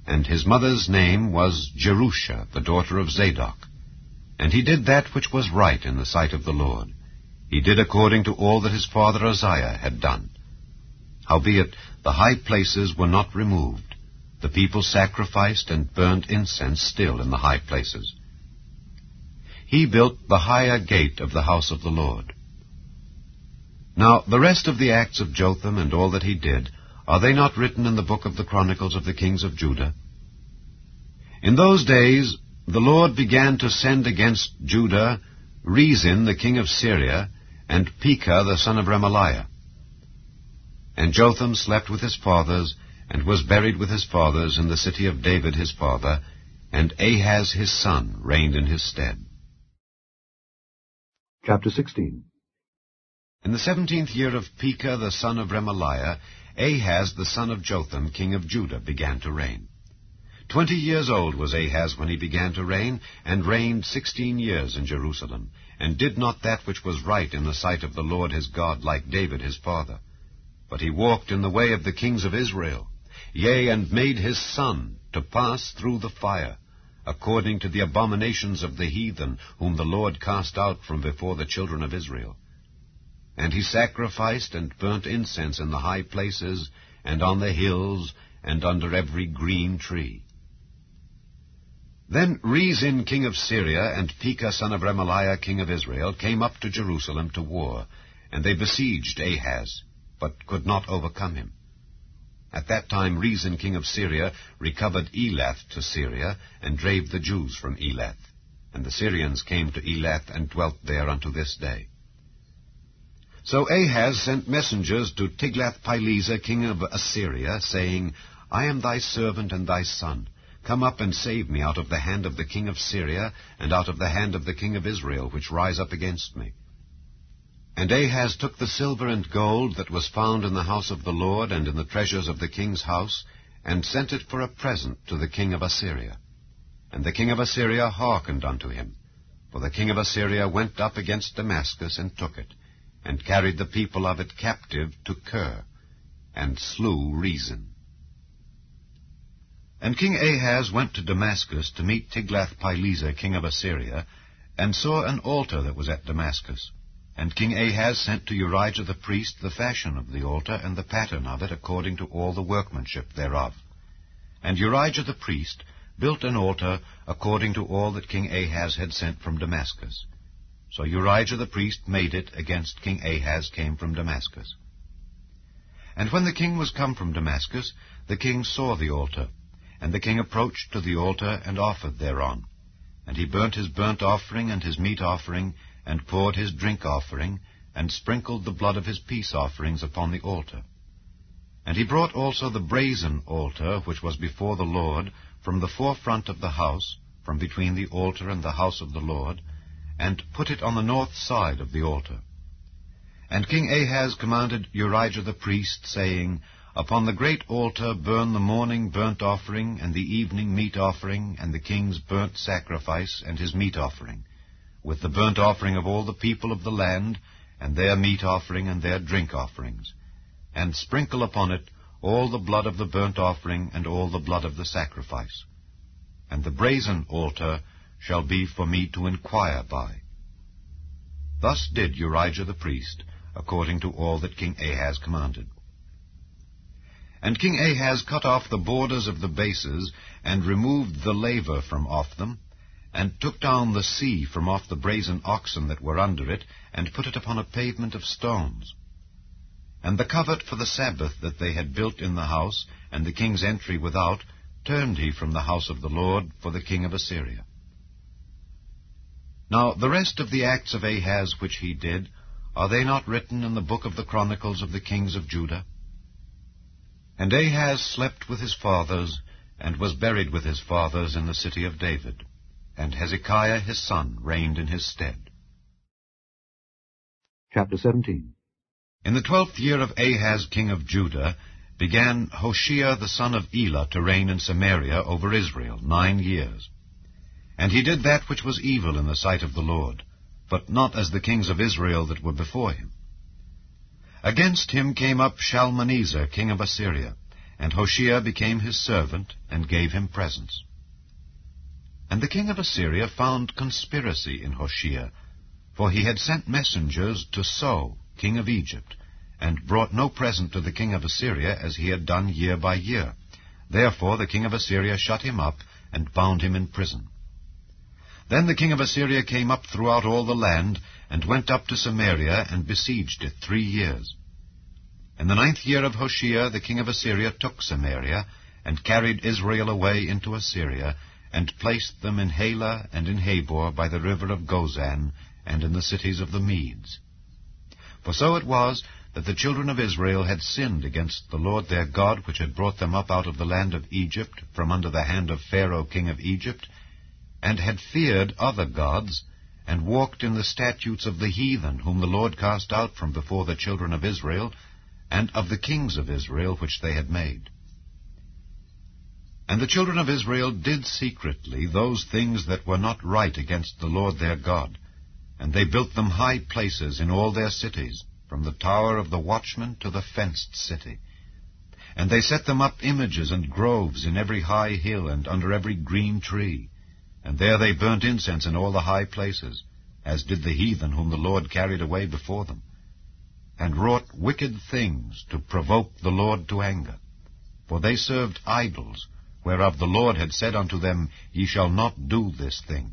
and his mother's name was Jerusha, the daughter of Zadok. And he did that which was right in the sight of the Lord. He did according to all that his father Uzziah had done. Howbeit the high places were not removed. The people sacrificed and burned incense still in the high places. He built the higher gate of the house of the Lord. Now the rest of the acts of Jotham and all that he did, are they not written in the book of the Chronicles of the kings of Judah? In those days the Lord began to send against Judah Rezin the king of Syria, and Pekah the son of Remaliah. And Jotham slept with his fathers, and was buried with his fathers in the city of David his father, and Ahaz his son reigned in his stead. Chapter 16. In the 17th year of Pekah the son of Remaliah, Ahaz the son of Jotham king of Judah began to reign. 20 years old was Ahaz when he began to reign, and reigned 16 years in Jerusalem, and did not that which was right in the sight of the Lord his God, like David his father. But he walked in the way of the kings of Israel, yea, and made his son to pass through the fire, according to the abominations of the heathen, whom the Lord cast out from before the children of Israel. And he sacrificed and burnt incense in the high places, and on the hills, and under every green tree. Then Rezin king of Syria, and Pekah son of Remaliah king of Israel, came up to Jerusalem to war, and they besieged Ahaz, but could not overcome him. At that time Rezin king of Syria recovered Elath to Syria, and drave the Jews from Elath. And the Syrians came to Elath, and dwelt there unto this day. So Ahaz sent messengers to Tiglath-Pileser king of Assyria, saying, I am thy servant and thy son. Come up and save me out of the hand of the king of Syria, and out of the hand of the king of Israel, which rise up against me. And Ahaz took the silver and gold that was found in the house of the Lord, and in the treasures of the king's house, and sent it for a present to the king of Assyria. And the king of Assyria hearkened unto him. For the king of Assyria went up against Damascus, and took it, and carried the people of it captive to Kir, and slew Rezin. And King Ahaz went to Damascus to meet Tiglath-Pileser king of Assyria, and saw an altar that was at Damascus. And King Ahaz sent to Urijah the priest the fashion of the altar, and the pattern of it, according to all the workmanship thereof. And Urijah the priest built an altar according to all that King Ahaz had sent from Damascus. So Urijah the priest made it against King Ahaz came from Damascus. And when the king was come from Damascus, the king saw the altar, and the king approached to the altar, and offered thereon. And he burnt his burnt offering and his meat offering, and poured his drink offering, and sprinkled the blood of his peace offerings upon the altar. And he brought also the brazen altar, which was before the Lord, from the forefront of the house, from between the altar and the house of the Lord, and put it on the north side of the altar. And King Ahaz commanded Urijah the priest, saying, Upon the great altar burn the morning burnt offering, and the evening meat offering, and the king's burnt sacrifice, and his meat offering, with the burnt offering of all the people of the land, and their meat offering, and their drink offerings. And sprinkle upon it all the blood of the burnt offering, and all the blood of the sacrifice. And the brazen altar shall be for me to inquire by. Thus did Urijah the priest, according to all that King Ahaz commanded. And King Ahaz cut off the borders of the bases, and removed the laver from off them, and took down the sea from off the brazen oxen that were under it, and put it upon a pavement of stones. And the covert for the Sabbath that they had built in the house, and the king's entry without, turned he from the house of the Lord for the king of Assyria. Now the rest of the acts of Ahaz which he did, are they not written in the book of the Chronicles of the kings of Judah? And Ahaz slept with his fathers, and was buried with his fathers in the city of David. And Hezekiah his son reigned in his stead. Chapter 17. In the 12th year of Ahaz king of Judah began Hoshea the son of Elah to reign in Samaria over Israel 9 years. And he did that which was evil in the sight of the Lord, but not as the kings of Israel that were before him. Against him came up Shalmaneser king of Assyria, and Hoshea became his servant, and gave him presents. And the king of Assyria found conspiracy in Hoshea, for he had sent messengers to So, king of Egypt, and brought no present to the king of Assyria, as he had done year by year. Therefore the king of Assyria shut him up, and bound him in prison. Then the king of Assyria came up throughout all the land, and went up to Samaria, and besieged it 3 years. In the 9th year of Hoshea the king of Assyria took Samaria, and carried Israel away into Assyria, and placed them in Halah and in Habor by the river of Gozan, and in the cities of the Medes. For so it was that the children of Israel had sinned against the Lord their God, which had brought them up out of the land of Egypt, from under the hand of Pharaoh king of Egypt, and had feared other gods, and walked in the statutes of the heathen, whom the Lord cast out from before the children of Israel, and of the kings of Israel which they had made. And the children of Israel did secretly those things that were not right against the Lord their God, and they built them high places in all their cities, from the tower of the watchman to the fenced city. And they set them up images and groves in every high hill and under every green tree. And there they burnt incense in all the high places, as did the heathen whom the Lord carried away before them, and wrought wicked things to provoke the Lord to anger. For they served idols, whereof the Lord had said unto them, Ye shall not do this thing.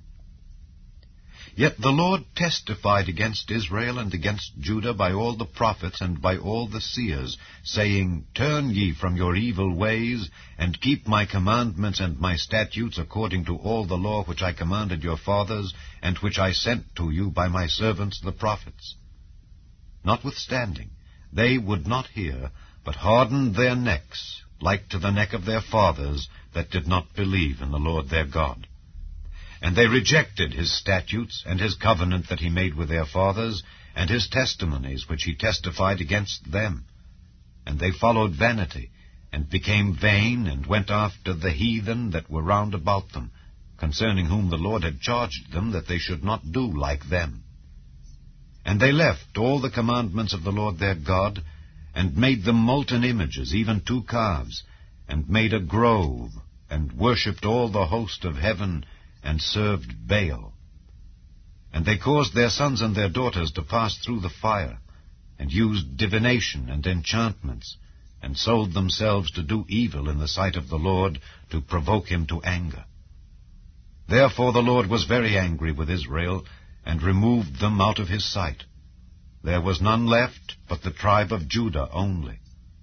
Yet the Lord testified against Israel and against Judah by all the prophets and by all the seers, saying, Turn ye from your evil ways, and keep my commandments and my statutes according to all the law which I commanded your fathers, and which I sent to you by my servants the prophets. Notwithstanding, they would not hear, but hardened their necks, like to the neck of their fathers that did not believe in the Lord their God. And they rejected his statutes, and his covenant that he made with their fathers, and his testimonies which he testified against them. And they followed vanity, and became vain, and went after the heathen that were round about them, concerning whom the Lord had charged them that they should not do like them. And they left all the commandments of the Lord their God, and made them molten images, even 2 calves, and made a grove, and worshipped all the host of heaven, and served Baal. And they caused their sons and their daughters to pass through the fire, and used divination and enchantments, and sold themselves to do evil in the sight of the Lord, to provoke him to anger. Therefore the Lord was very angry with Israel, and removed them out of his sight. There was none left but the tribe of Judah only.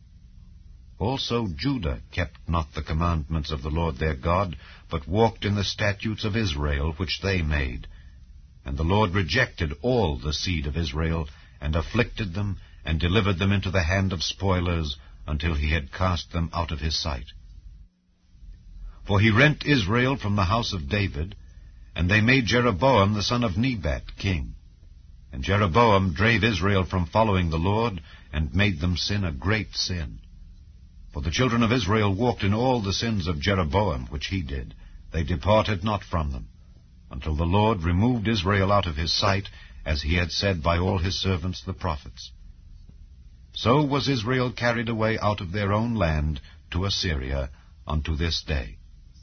Also Judah kept not the commandments of the Lord their God, but walked in the statutes of Israel which they made. And the Lord rejected all the seed of Israel, and afflicted them, and delivered them into the hand of spoilers, until he had cast them out of his sight. For he rent Israel from the house of David, and they made Jeroboam the son of Nebat king. And Jeroboam drave Israel from following the Lord, and made them sin a great sin. For the children of Israel walked in all the sins of Jeroboam, which he did. They departed not from them, until the Lord removed Israel out of his sight, as he had said by all his servants the prophets. So was Israel carried away out of their own land to Assyria unto this day.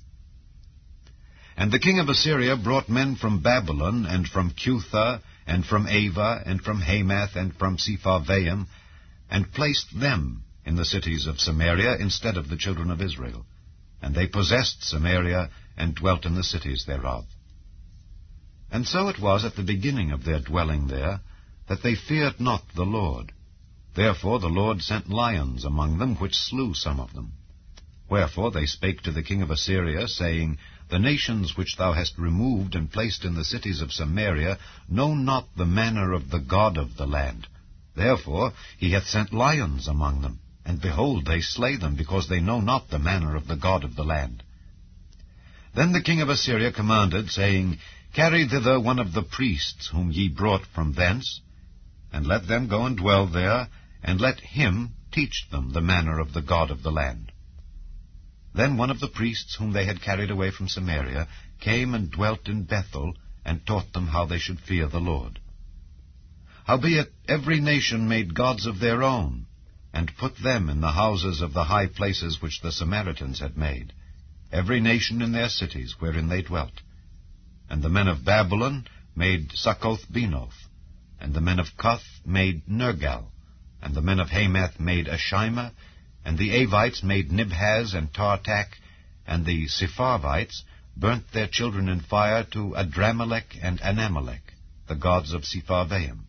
And the king of Assyria brought men from Babylon, and from Cutha, and from Ava, and from Hamath, and from Sepharvaim, and placed them in the cities of Samaria instead of the children of Israel. And they possessed Samaria, and dwelt in the cities thereof. And so it was at the beginning of their dwelling there, that they feared not the Lord. Therefore the Lord sent lions among them, which slew some of them. Wherefore they spake to the king of Assyria, saying, The nations which thou hast removed and placed in the cities of Samaria know not the manner of the God of the land. Therefore he hath sent lions among them, and behold, they slay them, because they know not the manner of the God of the land. Then the king of Assyria commanded, saying, Carry thither one of the priests whom ye brought from thence, and let them go and dwell there, and let him teach them the manner of the God of the land. Then one of the priests whom they had carried away from Samaria came and dwelt in Bethel, and taught them how they should fear the Lord. Howbeit every nation made gods of their own, and put them in the houses of the high places which the Samaritans had made, every nation in their cities wherein they dwelt. And the men of Babylon made Succoth-Benoth, and the men of Cuth made Nergal, and the men of Hamath made Ashima, and the Avites made Nibhaz and Tartak, and the Sepharvites burnt their children in fire to Adramelech and Anamelech, the gods of Sepharvaim.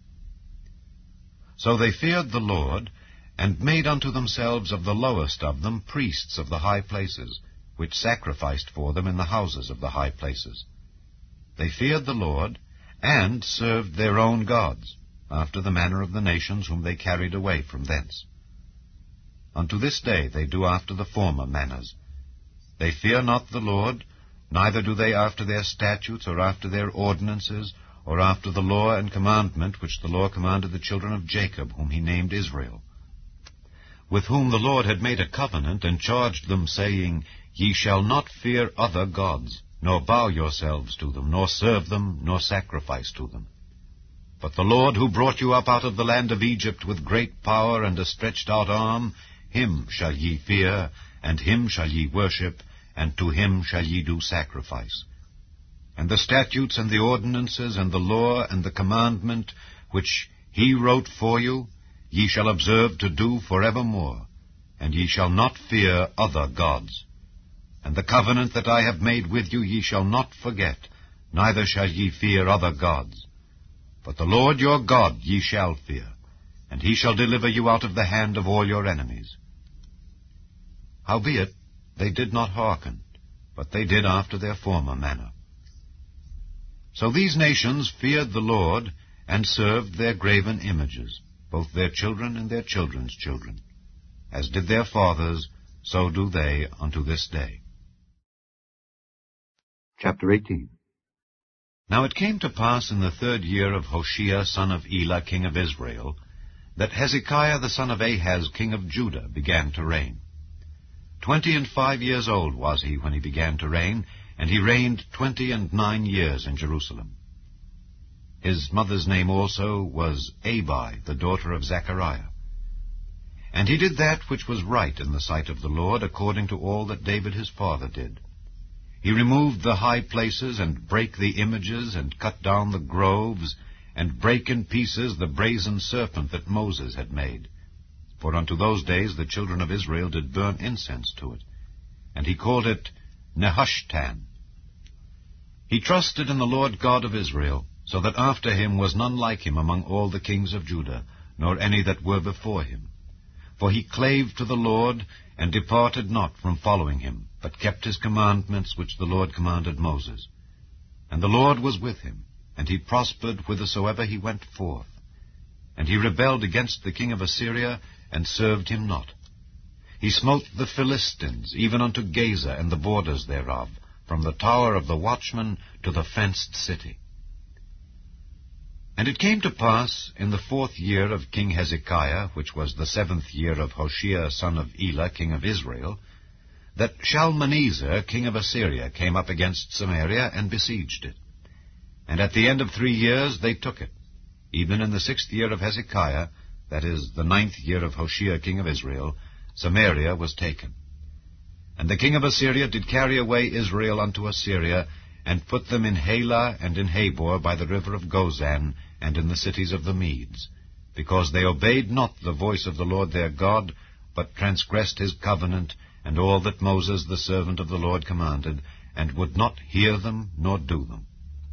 So they feared the Lord, and made unto themselves of the lowest of them priests of the high places, which sacrificed for them in the houses of the high places. They feared the Lord, and served their own gods, after the manner of the nations whom they carried away from thence. Unto this day they do after the former manners. They fear not the Lord, neither do they after their statutes, or after their ordinances, or after the law and commandment which the Lord commanded the children of Jacob, whom he named Israel, with whom the Lord had made a covenant, and charged them, saying, Ye shall not fear other gods, nor bow yourselves to them, nor serve them, nor sacrifice to them. But the Lord, who brought you up out of the land of Egypt with great power and a stretched out arm, him shall ye fear, and him shall ye worship, and to him shall ye do sacrifice. And the statutes and the ordinances and the law and the commandment which he wrote for you, ye shall observe to do forevermore, and ye shall not fear other gods. And the covenant that I have made with you ye shall not forget, neither shall ye fear other gods. But the Lord your God ye shall fear, and he shall deliver you out of the hand of all your enemies. Howbeit they did not hearken, but they did after their former manner. So these nations feared the Lord, and served their graven images, both their children and their children's children. As did their fathers, so do they unto this day. Chapter 18. Now it came to pass in the 3rd year of Hoshea son of Elah king of Israel, that Hezekiah the son of Ahaz king of Judah began to reign. 25 years old was he when he began to reign, and he reigned 29 years in Jerusalem. His mother's name also was Abi, the daughter of Zechariah. And he did that which was right in the sight of the Lord, according to all that David his father did. He removed the high places, and brake the images, and cut down the groves, and brake in pieces the brazen serpent that Moses had made. For unto those days the children of Israel did burn incense to it. And he called it Nehushtan. He trusted in the Lord God of Israel, so that after him was none like him among all the kings of Judah, nor any that were before him. For he clave to the Lord, and departed not from following him, but kept his commandments which the Lord commanded Moses. And the Lord was with him, and he prospered whithersoever he went forth. And he rebelled against the king of Assyria, and served him not. He smote the Philistines, even unto Gaza and the borders thereof, from the tower of the watchman to the fenced city. And it came to pass in the 4th year of King Hezekiah, which was the 7th year of Hoshea son of Elah king of Israel, that Shalmaneser king of Assyria came up against Samaria and besieged it. And at the end of 3 years they took it. Even in the 6th year of Hezekiah, that is, the 9th year of Hoshea king of Israel, Samaria was taken. And the king of Assyria did carry away Israel unto Assyria, and put them in Halah and in Habor by the river of Gozan, and in the cities of the Medes, because they obeyed not the voice of the Lord their God, but transgressed his covenant, and all that Moses the servant of the Lord commanded, and would not hear them nor do them.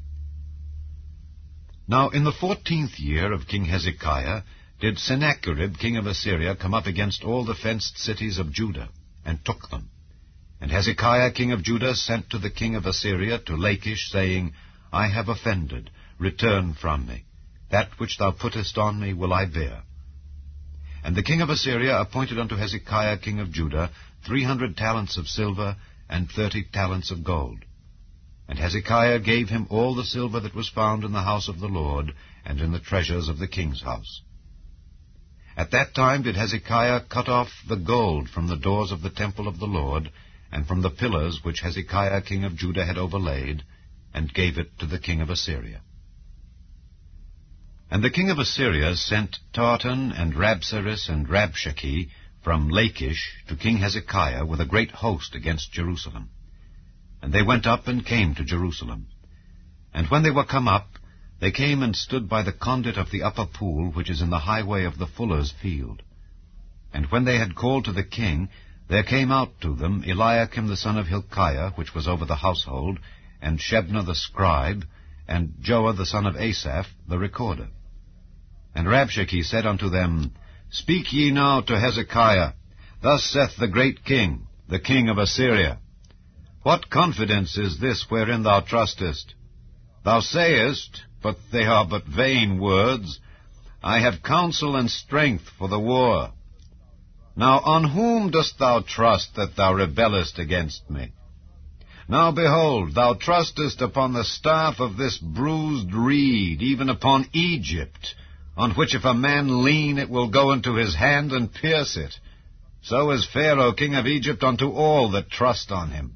Now in the 14th year of King Hezekiah did Sennacherib king of Assyria come up against all the fenced cities of Judah, and took them. And Hezekiah king of Judah sent to the king of Assyria to Lachish, saying, I have offended, return from me. That which thou puttest on me will I bear. And the king of Assyria appointed unto Hezekiah king of Judah 300 talents of silver, and 30 talents of gold. And Hezekiah gave him all the silver that was found in the house of the Lord, and in the treasures of the king's house. At that time did Hezekiah cut off the gold from the doors of the temple of the Lord, and from the pillars which Hezekiah king of Judah had overlaid, and gave it to the king of Assyria. And the king of Assyria sent Tartan and Rabsaris and Rabshakeh from Lachish to King Hezekiah with a great host against Jerusalem. And they went up and came to Jerusalem. And when they were come up, they came and stood by the conduit of the upper pool, which is in the highway of the fuller's field. And when they had called to the king, there came out to them Eliakim the son of Hilkiah, which was over the household, and Shebna the scribe, and Joah the son of Asaph, the recorder. And Rabshakeh said unto them, Speak ye now to Hezekiah, Thus saith the great king, the king of Assyria, What confidence is this wherein thou trustest? Thou sayest, but they are but vain words, I have counsel and strength for the war. Now on whom dost thou trust that thou rebellest against me? Now behold, thou trustest upon the staff of this bruised reed, even upon Egypt, on which if a man lean, it will go into his hand and pierce it. So is Pharaoh king of Egypt unto all that trust on him.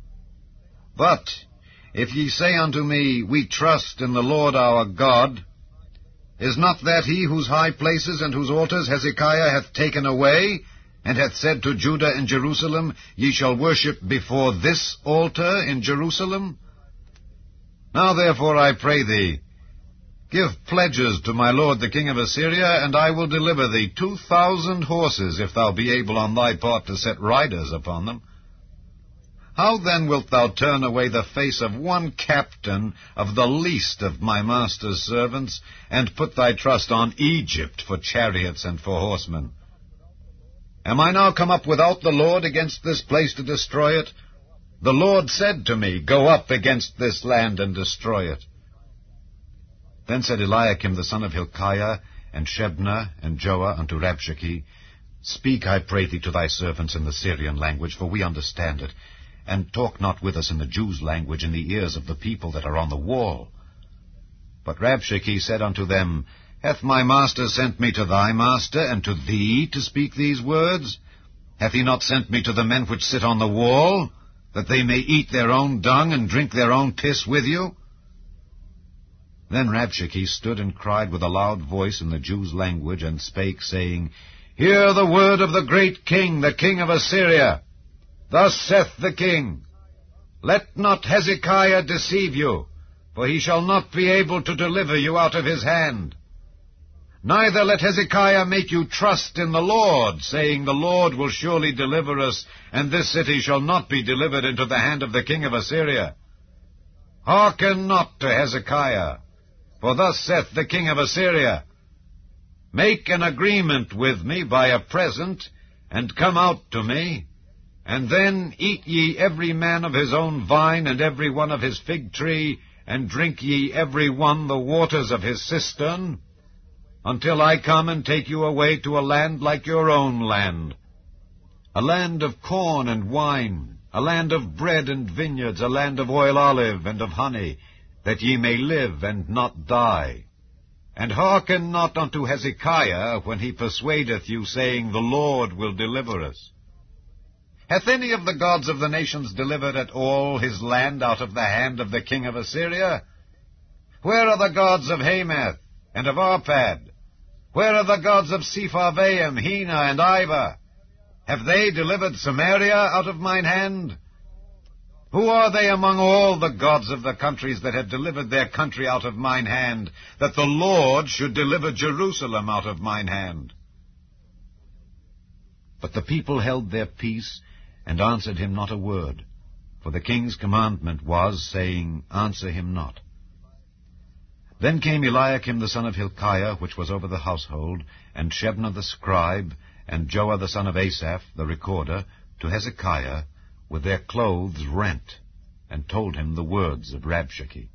But if ye say unto me, We trust in the Lord our God, is not that he whose high places and whose altars Hezekiah hath taken away, and hath said to Judah and Jerusalem, Ye shall worship before this altar in Jerusalem? Now therefore I pray thee, give pledges to my lord the king of Assyria, and I will deliver thee 2,000 horses, if thou be able on thy part to set riders upon them. How then wilt thou turn away the face of one captain of the least of my master's servants, and put thy trust on Egypt for chariots and for horsemen? Am I now come up without the Lord against this place to destroy it? The Lord said to me, Go up against this land and destroy it. Then said Eliakim the son of Hilkiah, and Shebna, and Joah unto Rabshakeh, Speak, I pray thee, to thy servants in the Syrian language, for we understand it, and talk not with us in the Jews' language in the ears of the people that are on the wall. But Rabshakeh said unto them, Hath my master sent me to thy master, and to thee to speak these words? Hath he not sent me to the men which sit on the wall, that they may eat their own dung and drink their own piss with you? Then Rabshakeh stood and cried with a loud voice in the Jews' language, and spake, saying, Hear the word of the great king, the king of Assyria. Thus saith the king, Let not Hezekiah deceive you, for he shall not be able to deliver you out of his hand. Neither let Hezekiah make you trust in the Lord, saying, The Lord will surely deliver us, and this city shall not be delivered into the hand of the king of Assyria. Hearken not to Hezekiah, for thus saith the king of Assyria, Make an agreement with me by a present, and come out to me, and then eat ye every man of his own vine, and every one of his fig tree, and drink ye every one the waters of his cistern, until I come and take you away to a land like your own land, a land of corn and wine, a land of bread and vineyards, a land of oil olive and of honey, that ye may live and not die. And hearken not unto Hezekiah when he persuadeth you, saying, The Lord will deliver us. Hath any of the gods of the nations delivered at all his land out of the hand of the king of Assyria? Where are the gods of Hamath and of Arpad? Where are the gods of Sepharvaim, Hena, and Iva? Have they delivered Samaria out of mine hand? Who are they among all the gods of the countries that have delivered their country out of mine hand, that the Lord should deliver Jerusalem out of mine hand? But the people held their peace, and answered him not a word, for the king's commandment was, saying, Answer him not. Then came Eliakim the son of Hilkiah, which was over the household, and Shebna the scribe, and Joah the son of Asaph, the recorder, to Hezekiah, with their clothes rent, and told him the words of Rabshakeh.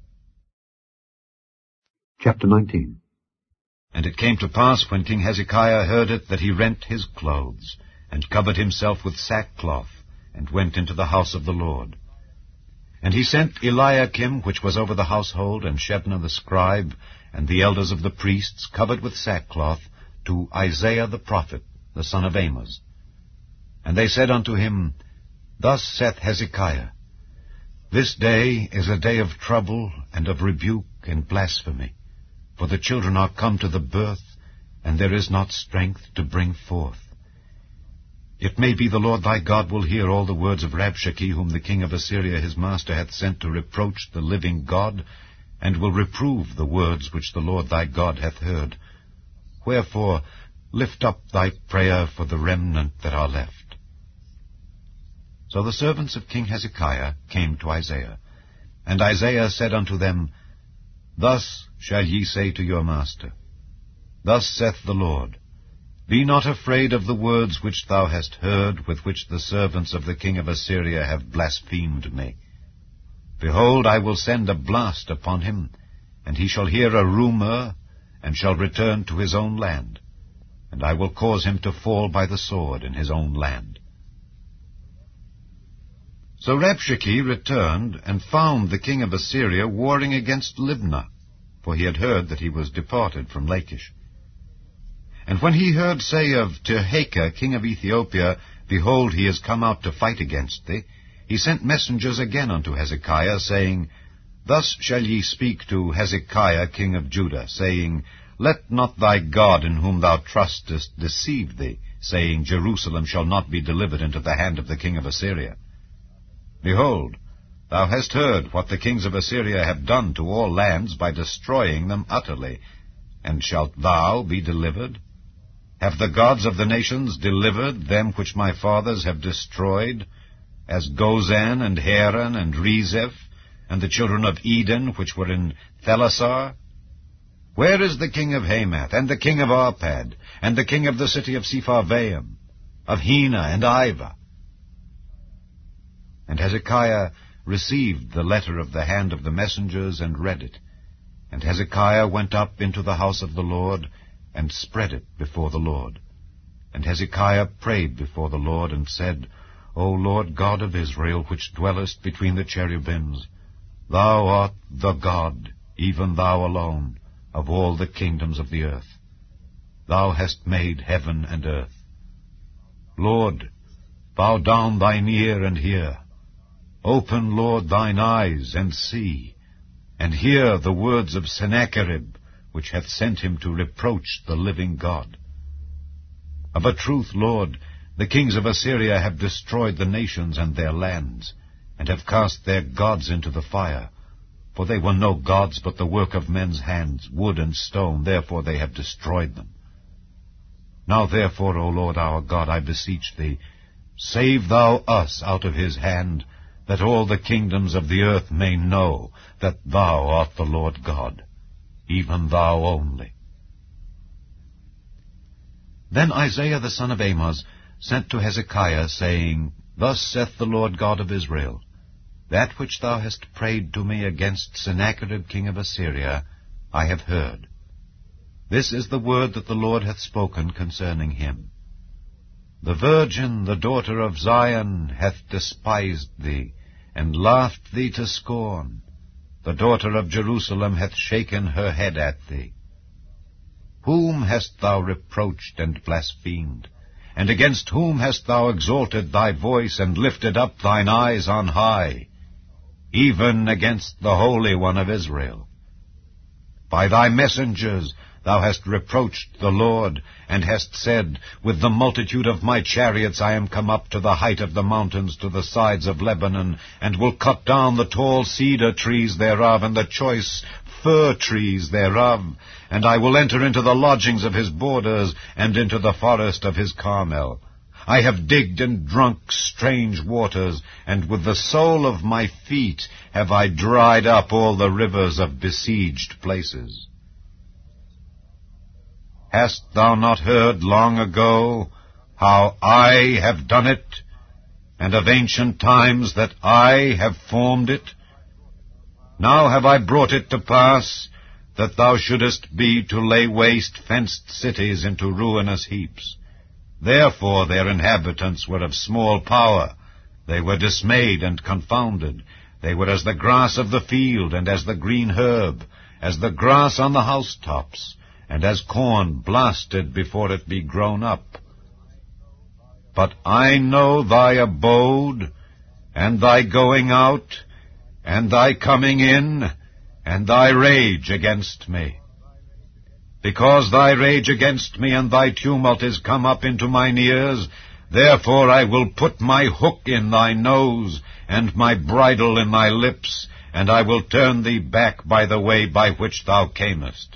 Chapter 19. And it came to pass, when King Hezekiah heard it, that he rent his clothes, and covered himself with sackcloth, and went into the house of the Lord. And he sent Eliakim, which was over the household, and Shebna the scribe, and the elders of the priests, covered with sackcloth, to Isaiah the prophet, the son of Amoz. And they said unto him, Thus saith Hezekiah, This day is a day of trouble and of rebuke and blasphemy. for the children are come to the birth, and there is not strength to bring forth. It may be the Lord thy God will hear all the words of Rabshakeh, whom the king of Assyria his master hath sent to reproach the living God, and will reprove the words which the Lord thy God hath heard. Wherefore lift up thy prayer for the remnant that are left. So the servants of King Hezekiah came to Isaiah, and Isaiah said unto them, Thus shall ye say to your master, Thus saith the Lord, Be not afraid of the words which thou hast heard, with which the servants of the king of Assyria have blasphemed me. Behold, I will send a blast upon him, and he shall hear a rumor, and shall return to his own land, and I will cause him to fall by the sword in his own land. So Rabshakeh returned, and found the king of Assyria warring against Libnah, for he had heard that he was departed from Lachish. And when he heard say of Tirhakah, king of Ethiopia, Behold, he is come out to fight against thee, he sent messengers again unto Hezekiah, saying, Thus shall ye speak to Hezekiah king of Judah, saying, Let not thy God in whom thou trustest deceive thee, saying, Jerusalem shall not be delivered into the hand of the king of Assyria. Behold, thou hast heard what the kings of Assyria have done to all lands by destroying them utterly, and shalt thou be delivered? Have the gods of the nations delivered them which my fathers have destroyed, as Gozan and Haran and Rezeph, and the children of Eden which were in Thelasar? Where is the king of Hamath, and the king of Arpad, and the king of the city of Sepharvaim, of Hena and Ivah? And Hezekiah received the letter of the hand of the messengers, and read it. And Hezekiah went up into the house of the Lord, and spread it before the Lord. And Hezekiah prayed before the Lord, and said, O Lord God of Israel, which dwellest between the cherubims, thou art the God, even thou alone, of all the kingdoms of the earth. Thou hast made heaven and earth. Lord, bow down thine ear and hear. Open, Lord, thine eyes, and see, and hear the words of Sennacherib, which hath sent him to reproach the living God. Of a truth, Lord, the kings of Assyria have destroyed the nations and their lands, and have cast their gods into the fire. For they were no gods, but the work of men's hands, wood and stone, therefore they have destroyed them. Now therefore, O Lord our God, I beseech thee, save thou us out of his hand, that all the kingdoms of the earth may know that thou art the Lord God, even thou only. Then Isaiah the son of Amoz sent to Hezekiah, saying, Thus saith the Lord God of Israel, That which thou hast prayed to me against Sennacherib king of Assyria, I have heard. This is the word that the Lord hath spoken concerning him. The virgin, the daughter of Zion, hath despised thee, and laughed thee to scorn. The daughter of Jerusalem hath shaken her head at thee. Whom hast thou reproached and blasphemed? And against whom hast thou exalted thy voice, and lifted up thine eyes on high? Even against the Holy One of Israel. By thy messengers thou hast reproached the Lord, and hast said, With the multitude of my chariots I am come up to the height of the mountains, to the sides of Lebanon, and will cut down the tall cedar trees thereof, and the choice fir trees thereof, and I will enter into the lodgings of his borders, and into the forest of his Carmel. I have digged and drunk strange waters, and with the sole of my feet have I dried up all the rivers of besieged places. Hast thou not heard long ago how I have done it, and of ancient times that I have formed it? Now have I brought it to pass, that thou shouldest be to lay waste fenced cities into ruinous heaps. Therefore their inhabitants were of small power. They were dismayed and confounded. They were as the grass of the field, and as the green herb, as the grass on the housetops, and as corn blasted before it be grown up. But I know thy abode, and thy going out, and thy coming in, and thy rage against me. Because thy rage against me and thy tumult is come up into mine ears, therefore I will put my hook in thy nose, and my bridle in thy lips, and I will turn thee back by the way by which thou camest.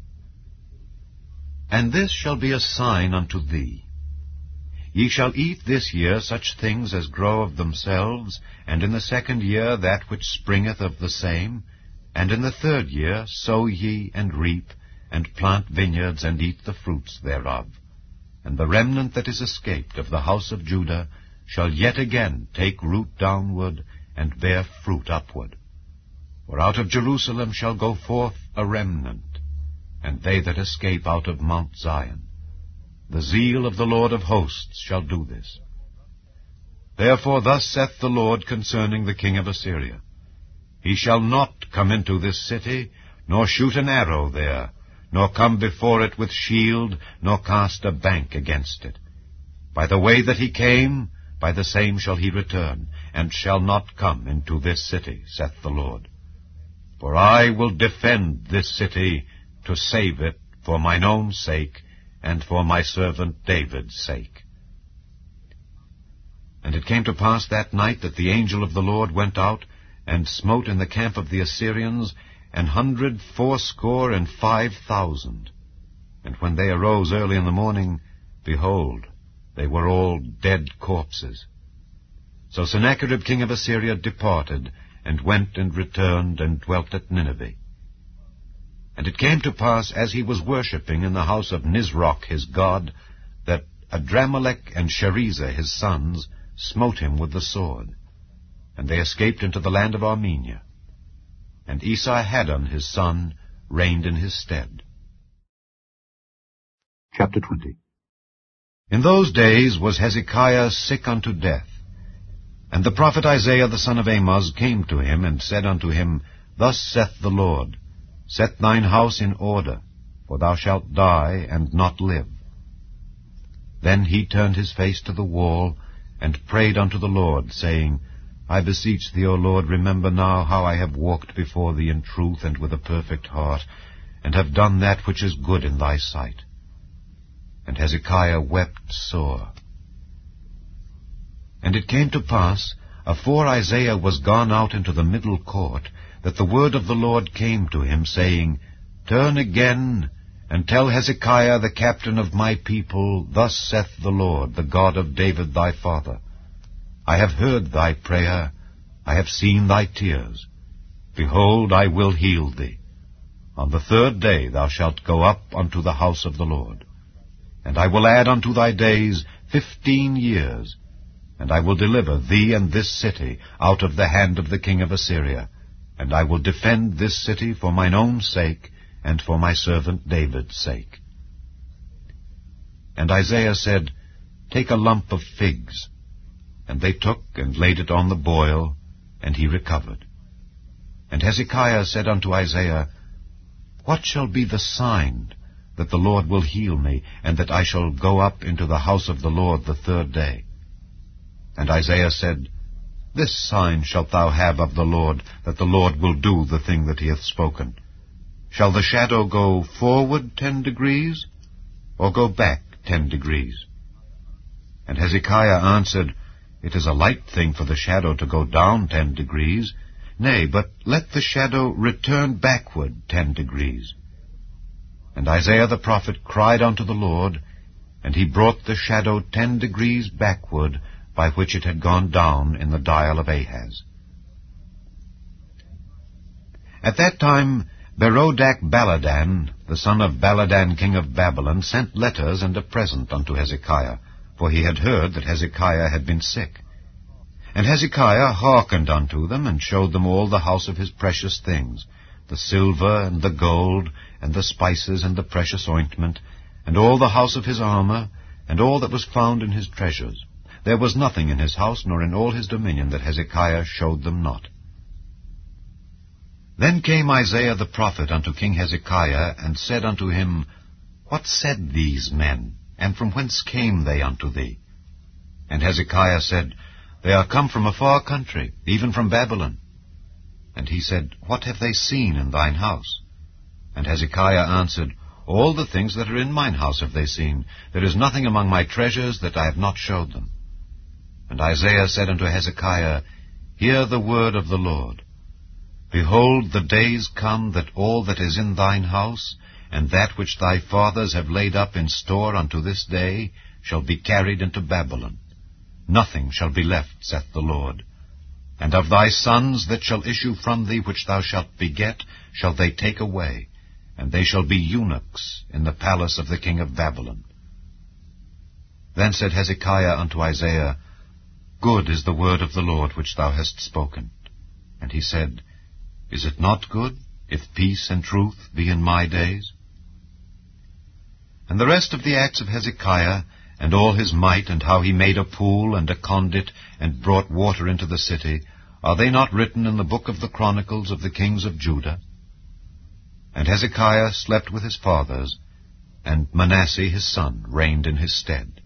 And this shall be a sign unto thee. Ye shall eat this year such things as grow of themselves, and in the 2nd year that which springeth of the same, and in the 3rd year sow ye and reap, and plant vineyards, and eat the fruits thereof. And the remnant that is escaped of the house of Judah shall yet again take root downward, and bear fruit upward. For out of Jerusalem shall go forth a remnant, and they that escape out of Mount Zion. The zeal of the Lord of hosts shall do this. Therefore thus saith the Lord concerning the king of Assyria, He shall not come into this city, nor shoot an arrow there, nor come before it with shield, nor cast a bank against it. By the way that he came, by the same shall he return, and shall not come into this city, saith the Lord. For I will defend this city, to save it for mine own sake, and for my servant David's sake. And it came to pass that night that the angel of the Lord went out, and smote in the camp of the Assyrians 185,000. And when they arose early in the morning, behold, they were all dead corpses. So Sennacherib king of Assyria departed, and went and returned, and dwelt at Nineveh. And it came to pass, as he was worshipping in the house of Nisroch his god, that Adramelech and Sharezer his sons smote him with the sword, and they escaped into the land of Armenia. And Esarhaddon his son reigned in his stead. Chapter 20. In those days was Hezekiah sick unto death. And the prophet Isaiah the son of Amoz came to him, and said unto him, Thus saith the Lord, Set thine house in order, for thou shalt die, and not live. Then he turned his face to the wall, and prayed unto the Lord, saying, I beseech thee, O Lord, remember now how I have walked before thee in truth and with a perfect heart, and have done that which is good in thy sight. And Hezekiah wept sore. And it came to pass, afore Isaiah was gone out into the middle court, that the word of the Lord came to him, saying, Turn again, and tell Hezekiah the captain of my people, Thus saith the Lord, the God of David thy father, I have heard thy prayer, I have seen thy tears. Behold, I will heal thee. On the 3rd day thou shalt go up unto the house of the Lord. And I will add unto thy days 15 years, and I will deliver thee and this city out of the hand of the king of Assyria, and I will defend this city for mine own sake, and for my servant David's sake. And Isaiah said, Take a lump of figs. And they took and laid it on the boil, and he recovered. And Hezekiah said unto Isaiah, What shall be the sign that the Lord will heal me, and that I shall go up into the house of the Lord the 3rd day? And Isaiah said, This sign shalt thou have of the Lord, that the Lord will do the thing that he hath spoken. Shall the shadow go forward 10 degrees, or go back 10 degrees? And Hezekiah answered, It is a light thing for the shadow to go down 10 degrees. Nay, but let the shadow return backward 10 degrees. And Isaiah the prophet cried unto the Lord, and he brought the shadow 10 degrees backward, by which it had gone down in the dial of Ahaz. At that time Berodach Baladan, the son of Baladan king of Babylon, sent letters and a present unto Hezekiah, for he had heard that Hezekiah had been sick. And Hezekiah hearkened unto them, and showed them all the house of his precious things, the silver and the gold, and the spices and the precious ointment, and all the house of his armor, and all that was found in his treasures. There was nothing in his house, nor in all his dominion, that Hezekiah showed them not. Then came Isaiah the prophet unto King Hezekiah, and said unto him, What said these men, and from whence came they unto thee? And Hezekiah said, They are come from a far country, even from Babylon. And he said, What have they seen in thine house? And Hezekiah answered, All the things that are in mine house have they seen. There is nothing among my treasures that I have not showed them. And Isaiah said unto Hezekiah, Hear the word of the Lord. Behold, the days come that all that is in thine house, and that which thy fathers have laid up in store unto this day, shall be carried into Babylon. Nothing shall be left, saith the Lord. And of thy sons that shall issue from thee, which thou shalt beget, shall they take away, and they shall be eunuchs in the palace of the king of Babylon. Then said Hezekiah unto Isaiah, Good is the word of the Lord which thou hast spoken. And he said, Is it not good, if peace and truth be in my days? And the rest of the acts of Hezekiah, and all his might, and how he made a pool and a conduit, and brought water into the city, are they not written in the book of the Chronicles of the kings of Judah? And Hezekiah slept with his fathers, and Manasseh his son reigned in his stead.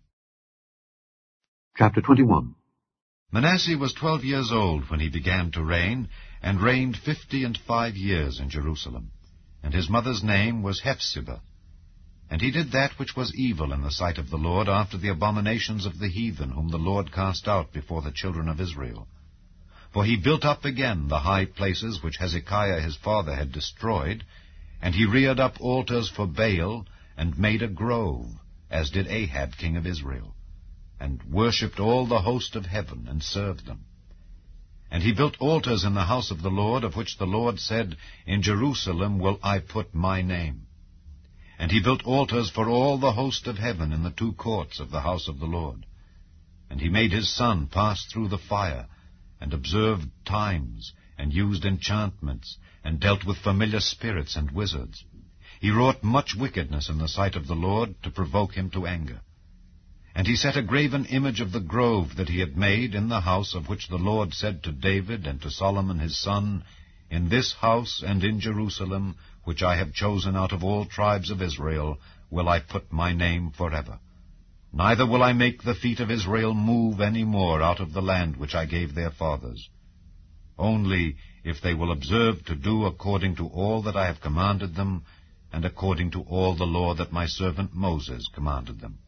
Chapter 21. Manasseh was 12 years old when he began to reign, and reigned 55 years in Jerusalem. And his mother's name was Hephzibah. And he did that which was evil in the sight of the Lord, after the abominations of the heathen, whom the Lord cast out before the children of Israel. For he built up again the high places which Hezekiah his father had destroyed, and he reared up altars for Baal, and made a grove, as did Ahab king of Israel, and worshipped all the host of heaven, and served them. And he built altars in the house of the Lord, of which the Lord said, In Jerusalem will I put my name. And he built altars for all the host of heaven in the 2 courts of the house of the Lord. And he made his son pass through the fire, and observed times, and used enchantments, and dealt with familiar spirits and wizards. He wrought much wickedness in the sight of the Lord, to provoke him to anger. And he set a graven image of the grove that he had made in the house, of which the Lord said to David and to Solomon his son, In this house and in Jerusalem, which I have chosen out of all tribes of Israel, will I put my name forever. Neither will I make the feet of Israel move any more out of the land which I gave their fathers. Only if they will observe to do according to all that I have commanded them, and according to all the law that my servant Moses commanded them.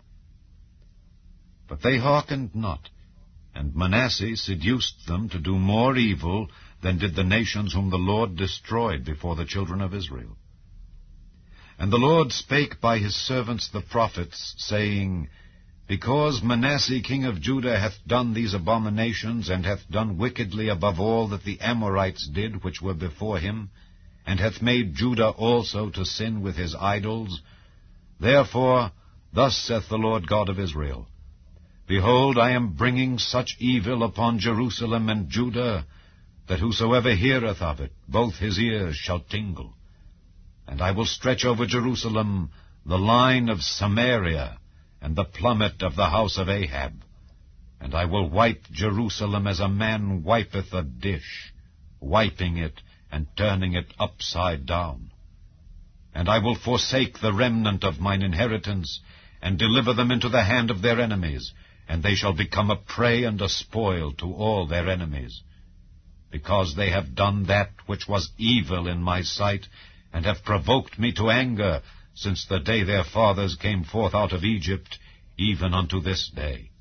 But they hearkened not, and Manasseh seduced them to do more evil than did the nations whom the Lord destroyed before the children of Israel. And the Lord spake by his servants the prophets, saying, Because Manasseh king of Judah hath done these abominations, and hath done wickedly above all that the Amorites did which were before him, and hath made Judah also to sin with his idols, therefore thus saith the Lord God of Israel, Behold, I am bringing such evil upon Jerusalem and Judah, that whosoever heareth of it, both his ears shall tingle. And I will stretch over Jerusalem the line of Samaria, and the plummet of the house of Ahab. And I will wipe Jerusalem as a man wipeth a dish, wiping it and turning it upside down. And I will forsake the remnant of mine inheritance, and deliver them into the hand of their enemies, and they shall become a prey and a spoil to all their enemies. Because they have done that which was evil in my sight, and have provoked me to anger, since the day their fathers came forth out of Egypt, even unto this day.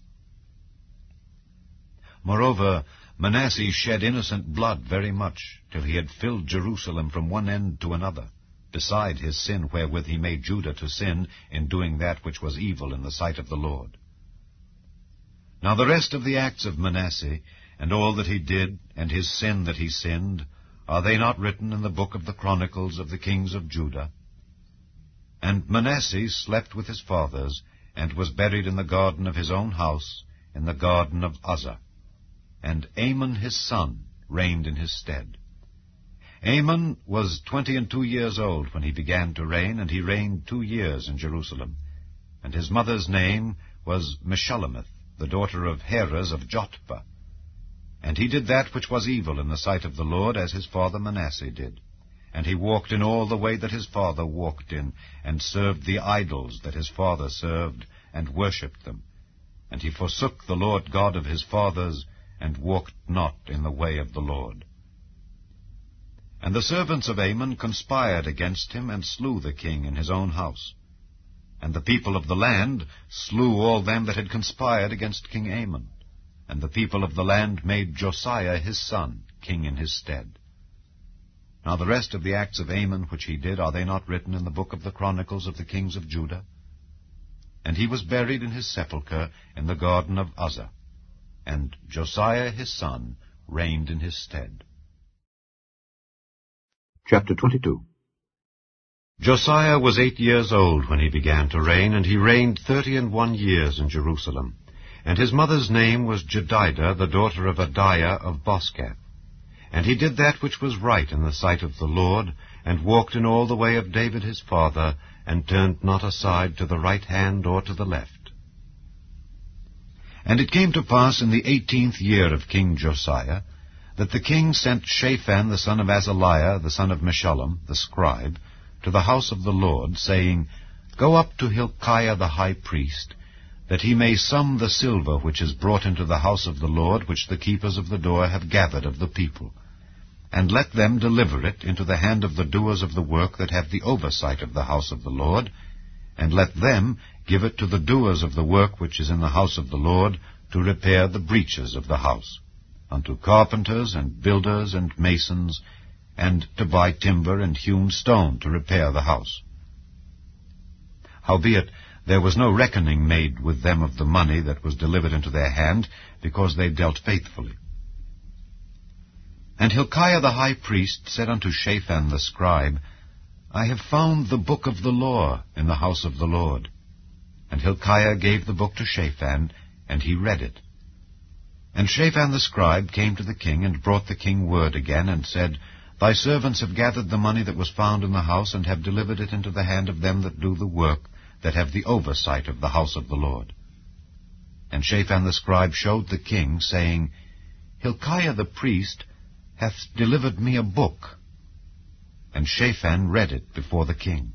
Moreover, Manasseh shed innocent blood very much, till he had filled Jerusalem from one end to another, beside his sin wherewith he made Judah to sin in doing that which was evil in the sight of the Lord. Now the rest of the acts of Manasseh, and all that he did, and his sin that he sinned, are they not written in the book of the Chronicles of the kings of Judah? And Manasseh slept with his fathers, and was buried in the garden of his own house, in the garden of Uzzah. And Amon his son reigned in his stead. Amon was 22 years old when he began to reign, and he reigned 2 years in Jerusalem. And his mother's name was Meshullemeth, the daughter of Heres of Jotbah. And he did that which was evil in the sight of the Lord, as his father Manasseh did. And he walked in all the way that his father walked in, and served the idols that his father served, and worshipped them. And he forsook the Lord God of his fathers, and walked not in the way of the Lord. And the servants of Amon conspired against him, and slew the king in his own house. And the people of the land slew all them that had conspired against King Amon. And the people of the land made Josiah his son king in his stead. Now the rest of the acts of Amon which he did, are they not written in the book of the Chronicles of the kings of Judah? And he was buried in his sepulchre in the garden of Uzzah. And Josiah his son reigned in his stead. Chapter 22. Josiah was 8 years old when he began to reign, and he reigned 31 years in Jerusalem. And his mother's name was Jedidah, the daughter of Adiah of Boscath. And he did that which was right in the sight of the Lord, and walked in all the way of David his father, and turned not aside to the right hand or to the left. And it came to pass in the 18th year of King Josiah, that the king sent Shaphan the son of Azaliah, the son of Meshullam, the scribe, to the house of the Lord, saying, Go up to Hilkiah the high priest, that he may sum the silver which is brought into the house of the Lord, which the keepers of the door have gathered of the people. And let them deliver it into the hand of the doers of the work that have the oversight of the house of the Lord, and let them give it to the doers of the work which is in the house of the Lord, to repair the breaches of the house, unto carpenters and builders and masons, and to buy timber and hewn stone to repair the house. Howbeit, there was no reckoning made with them of the money that was delivered into their hand, because they dealt faithfully. And Hilkiah the high priest said unto Shaphan the scribe, I have found the book of the law in the house of the Lord. And Hilkiah gave the book to Shaphan, and he read it. And Shaphan the scribe came to the king, and brought the king word again, and said, Thy servants have gathered the money that was found in the house, and have delivered it into the hand of them that do the work, that have the oversight of the house of the Lord. And Shaphan the scribe showed the king, saying, Hilkiah the priest hath delivered me a book. And Shaphan read it before the king.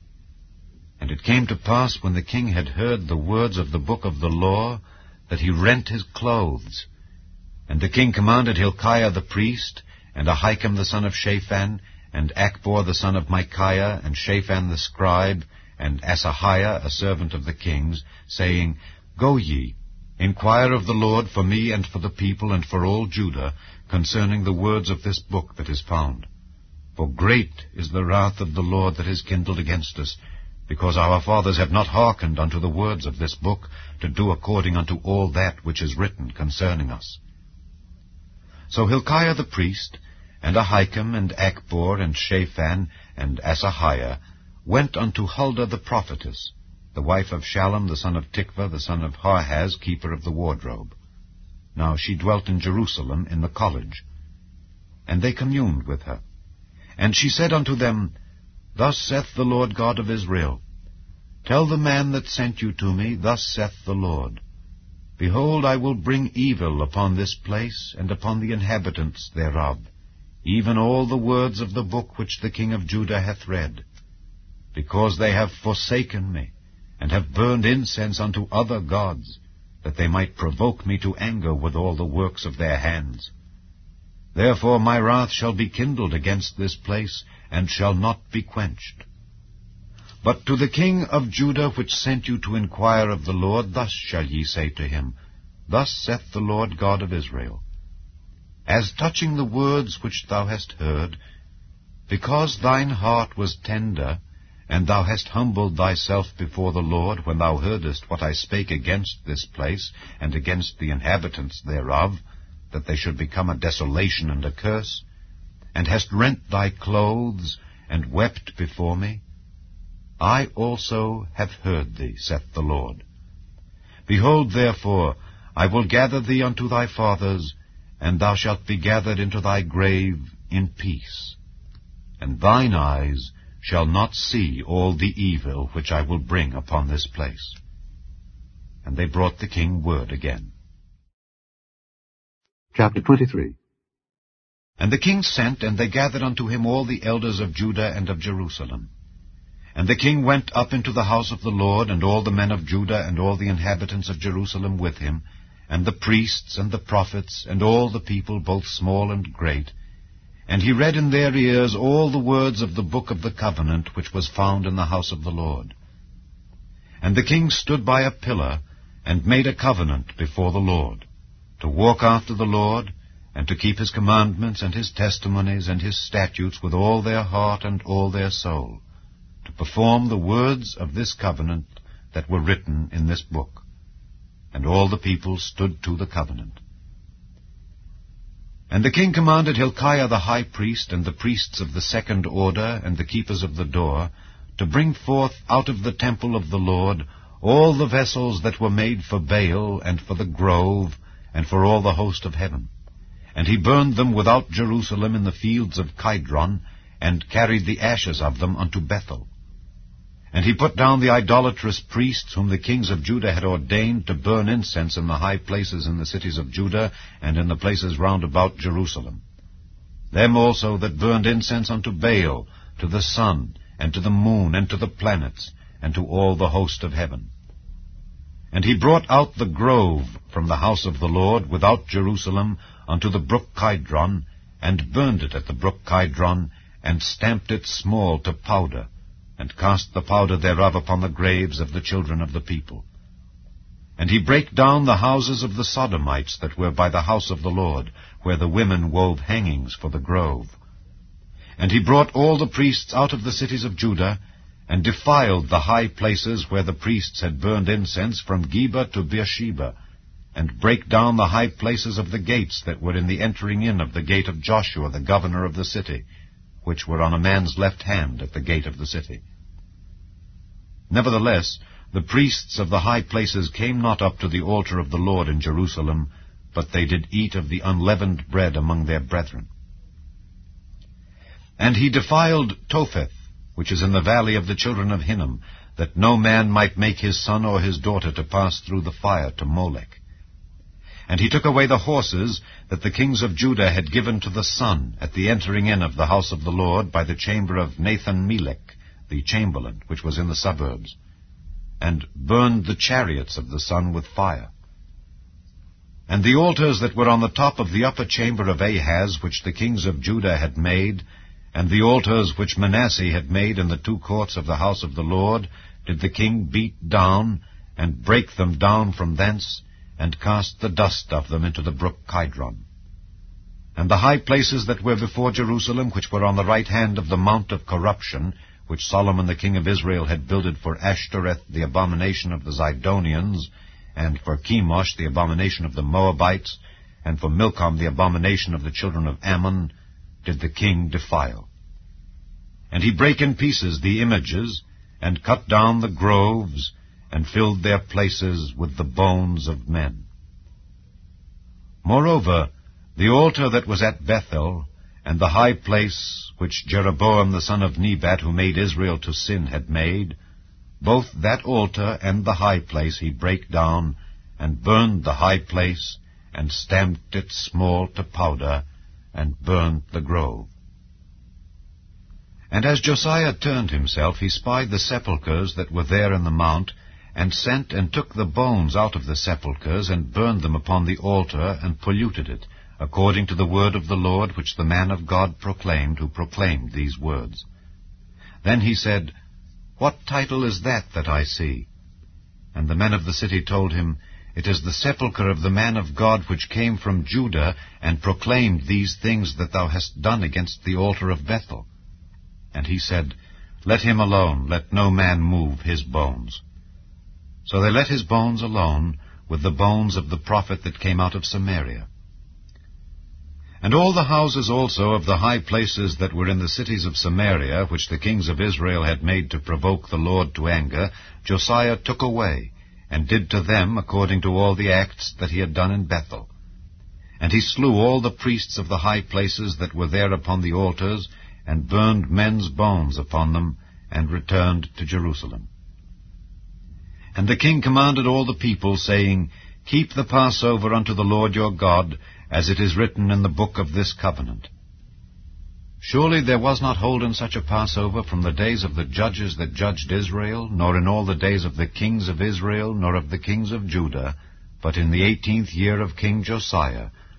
And it came to pass, when the king had heard the words of the book of the law, that he rent his clothes. And the king commanded Hilkiah the priest, and Ahikam the son of Shaphan, and Achbor the son of Micaiah, and Shaphan the scribe, and Asahiah, a servant of the king's, saying, Go ye, inquire of the Lord for me and for the people and for all Judah, concerning the words of this book that is found. For great is the wrath of the Lord that is kindled against us, because our fathers have not hearkened unto the words of this book, to do according unto all that which is written concerning us. So Hilkiah the priest, and Ahikam, and Achbor, and Shaphan, and Asahiah, went unto Huldah the prophetess, the wife of Shallum the son of Tikvah, the son of Harhaz, keeper of the wardrobe. Now she dwelt in Jerusalem in the college. And they communed with her. And she said unto them, Thus saith the Lord God of Israel, Tell the man that sent you to me, Thus saith the Lord, Behold, I will bring evil upon this place, and upon the inhabitants thereof, even all the words of the book which the king of Judah hath read, because they have forsaken me, and have burned incense unto other gods, that they might provoke me to anger with all the works of their hands. Therefore my wrath shall be kindled against this place, and shall not be quenched. But to the king of Judah, which sent you to inquire of the Lord, thus shall ye say to him, Thus saith the Lord God of Israel, As touching the words which thou hast heard, because thine heart was tender, and thou hast humbled thyself before the Lord, when thou heardest what I spake against this place, and against the inhabitants thereof, that they should become a desolation and a curse, and hast rent thy clothes, and wept before me, I also have heard thee, saith the Lord. Behold, therefore, I will gather thee unto thy fathers, and thou shalt be gathered into thy grave in peace. And thine eyes shall not see all the evil which I will bring upon this place. And they brought the king word again. Chapter 23. And the king sent, and they gathered unto him all the elders of Judah and of Jerusalem. And the king went up into the house of the Lord, and all the men of Judah, and all the inhabitants of Jerusalem with him, and the priests, and the prophets, and all the people, both small and great. And he read in their ears all the words of the book of the covenant which was found in the house of the Lord. And the king stood by a pillar, and made a covenant before the Lord, to walk after the Lord, and to keep his commandments and his testimonies and his statutes with all their heart and all their soul, to perform the words of this covenant that were written in this book. And all the people stood to the covenant. And the king commanded Hilkiah the high priest, and the priests of the second order, and the keepers of the door, to bring forth out of the temple of the Lord all the vessels that were made for Baal, and for the grove, and for all the host of heaven. And he burned them without Jerusalem in the fields of Kidron, and carried the ashes of them unto Bethel. And he put down the idolatrous priests whom the kings of Judah had ordained to burn incense in the high places in the cities of Judah, and in the places round about Jerusalem. Them also that burned incense unto Baal, to the sun, and to the moon, and to the planets, and to all the host of heaven. And he brought out the grove from the house of the Lord without Jerusalem unto the brook Kidron, and burned it at the brook Kidron, and stamped it small to powder, and cast the powder thereof upon the graves of the children of the people. And he brake down the houses of the Sodomites that were by the house of the Lord, where the women wove hangings for the grove. And he brought all the priests out of the cities of Judah, and defiled the high places where the priests had burned incense from Geba to Beersheba, and brake down the high places of the gates that were in the entering in of the gate of Joshua the governor of the city, which were on a man's left hand at the gate of the city. Nevertheless, the priests of the high places came not up to the altar of the Lord in Jerusalem, but they did eat of the unleavened bread among their brethren. And he defiled Topheth, which is in the valley of the children of Hinnom, that no man might make his son or his daughter to pass through the fire to Molech. And he took away the horses that the kings of Judah had given to the sun at the entering in of the house of the Lord by the chamber of Nathan-Melech, the chamberlain, which was in the suburbs, and burned the chariots of the sun with fire. And the altars that were on the top of the upper chamber of Ahaz, which the kings of Judah had made, and the altars which Manasseh had made in the two courts of the house of the Lord, did the king beat down, and break them down from thence, and cast the dust of them into the brook Kidron. And the high places that were before Jerusalem, which were on the right hand of the mount of corruption, which Solomon the king of Israel had builded for Ashtoreth the abomination of the Zidonians, and for Chemosh the abomination of the Moabites, and for Milcom the abomination of the children of Ammon, did the king defile. And he brake in pieces the images, and cut down the groves, and filled their places with the bones of men. Moreover, the altar that was at Bethel, and the high place which Jeroboam the son of Nebat, who made Israel to sin, had made, both that altar and the high place he brake down, and burned the high place, and stamped it small to powder, and burned the grove. And as Josiah turned himself, he spied the sepulchres that were there in the mount, and sent and took the bones out of the sepulchres, and burned them upon the altar, and polluted it, according to the word of the Lord which the man of God proclaimed, who proclaimed these words. Then he said, What title is that I see? And the men of the city told him, It is the sepulchre of the man of God which came from Judah, and proclaimed these things that thou hast done against the altar of Bethel. And he said, Let him alone, let no man move his bones. So they let his bones alone, with the bones of the prophet that came out of Samaria. And all the houses also of the high places that were in the cities of Samaria, which the kings of Israel had made to provoke the Lord to anger, Josiah took away, and did to them according to all the acts that he had done in Bethel. And he slew all the priests of the high places that were there upon the altars, and burned men's bones upon them, and returned to Jerusalem. And the king commanded all the people, saying, Keep the Passover unto the Lord your God, as it is written in the book of this covenant. Surely there was not holden such a Passover from the days of the judges that judged Israel, nor in all the days of the kings of Israel, nor of the kings of Judah, but in the 18th year of King Josiah,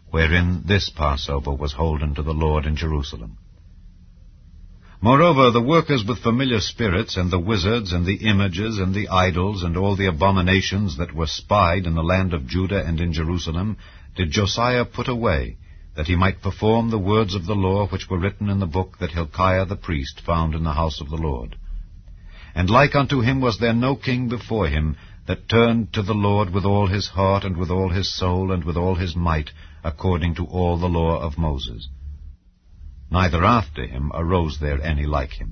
wherein this Passover was holden to the Lord in Jerusalem. Moreover, the workers with familiar spirits, and the wizards, and the images, and the idols, and all the abominations that were spied in the land of Judah and in Jerusalem, did Josiah put away, that he might perform the words of the law which were written in the book that Hilkiah the priest found in the house of the Lord. And like unto him was there no king before him, that turned to the Lord with all his heart, and with all his soul, and with all his might, according to all the law of Moses. Neither after him arose there any like him.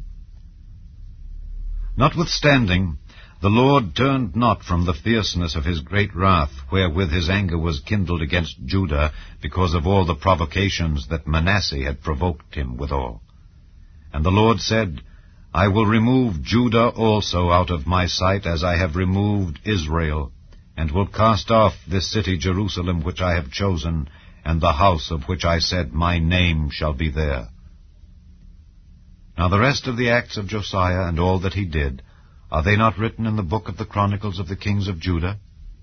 Notwithstanding, the Lord turned not from the fierceness of his great wrath, wherewith his anger was kindled against Judah, because of all the provocations that Manasseh had provoked him withal. And the Lord said, I will remove Judah also out of my sight, as I have removed Israel, and will cast off this city Jerusalem which I have chosen, and the house of which I said, My name shall be there. Now the rest of the acts of Josiah, and all that he did, are they not written in the book of the Chronicles of the kings of Judah?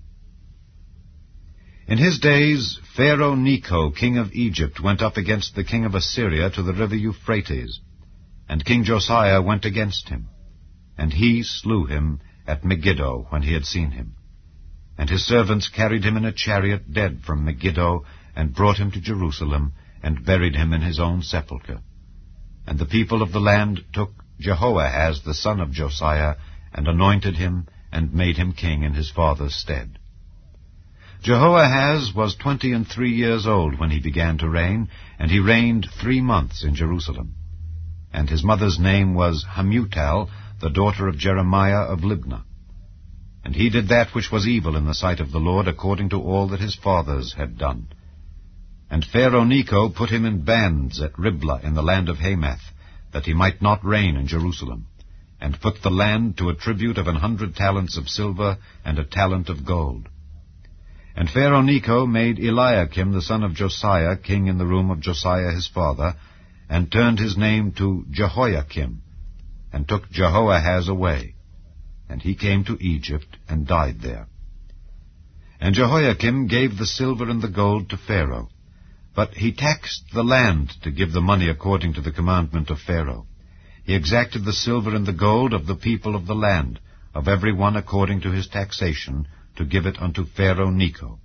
In his days Pharaoh Necho, king of Egypt, went up against the king of Assyria to the river Euphrates, and King Josiah went against him, and he slew him at Megiddo when he had seen him. And his servants carried him in a chariot dead from Megiddo, and brought him to Jerusalem, and buried him in his own sepulchre. And the people of the land took Jehoahaz the son of Josiah, and anointed him, and made him king in his father's stead. Jehoahaz was 23 years old when he began to reign, and he reigned 3 months in Jerusalem. And his mother's name was Hamutal, the daughter of Jeremiah of Libnah. And he did that which was evil in the sight of the Lord, according to all that his fathers had done. And Pharaoh Necho put him in bands at Riblah in the land of Hamath, that he might not reign in Jerusalem, and put the land to a tribute of 100 talents of silver, and a talent of gold. And Pharaoh Necho made Eliakim the son of Josiah king in the room of Josiah his father, and turned his name to Jehoiakim, and took Jehoahaz away. And he came to Egypt, and died there. And Jehoiakim gave the silver and the gold to Pharaoh, but he taxed the land to give the money according to the commandment of Pharaoh. He exacted the silver and the gold of the people of the land, of every one according to his taxation, to give it unto Pharaoh Necho.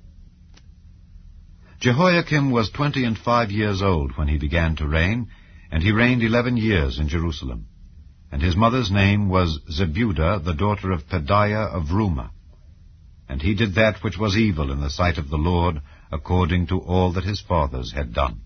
Jehoiakim was 25 years old when he began to reign, and he reigned 11 years in Jerusalem. And his mother's name was Zebudah, the daughter of Pedaiah of Rumah. And he did that which was evil in the sight of the Lord, according to all that his fathers had done.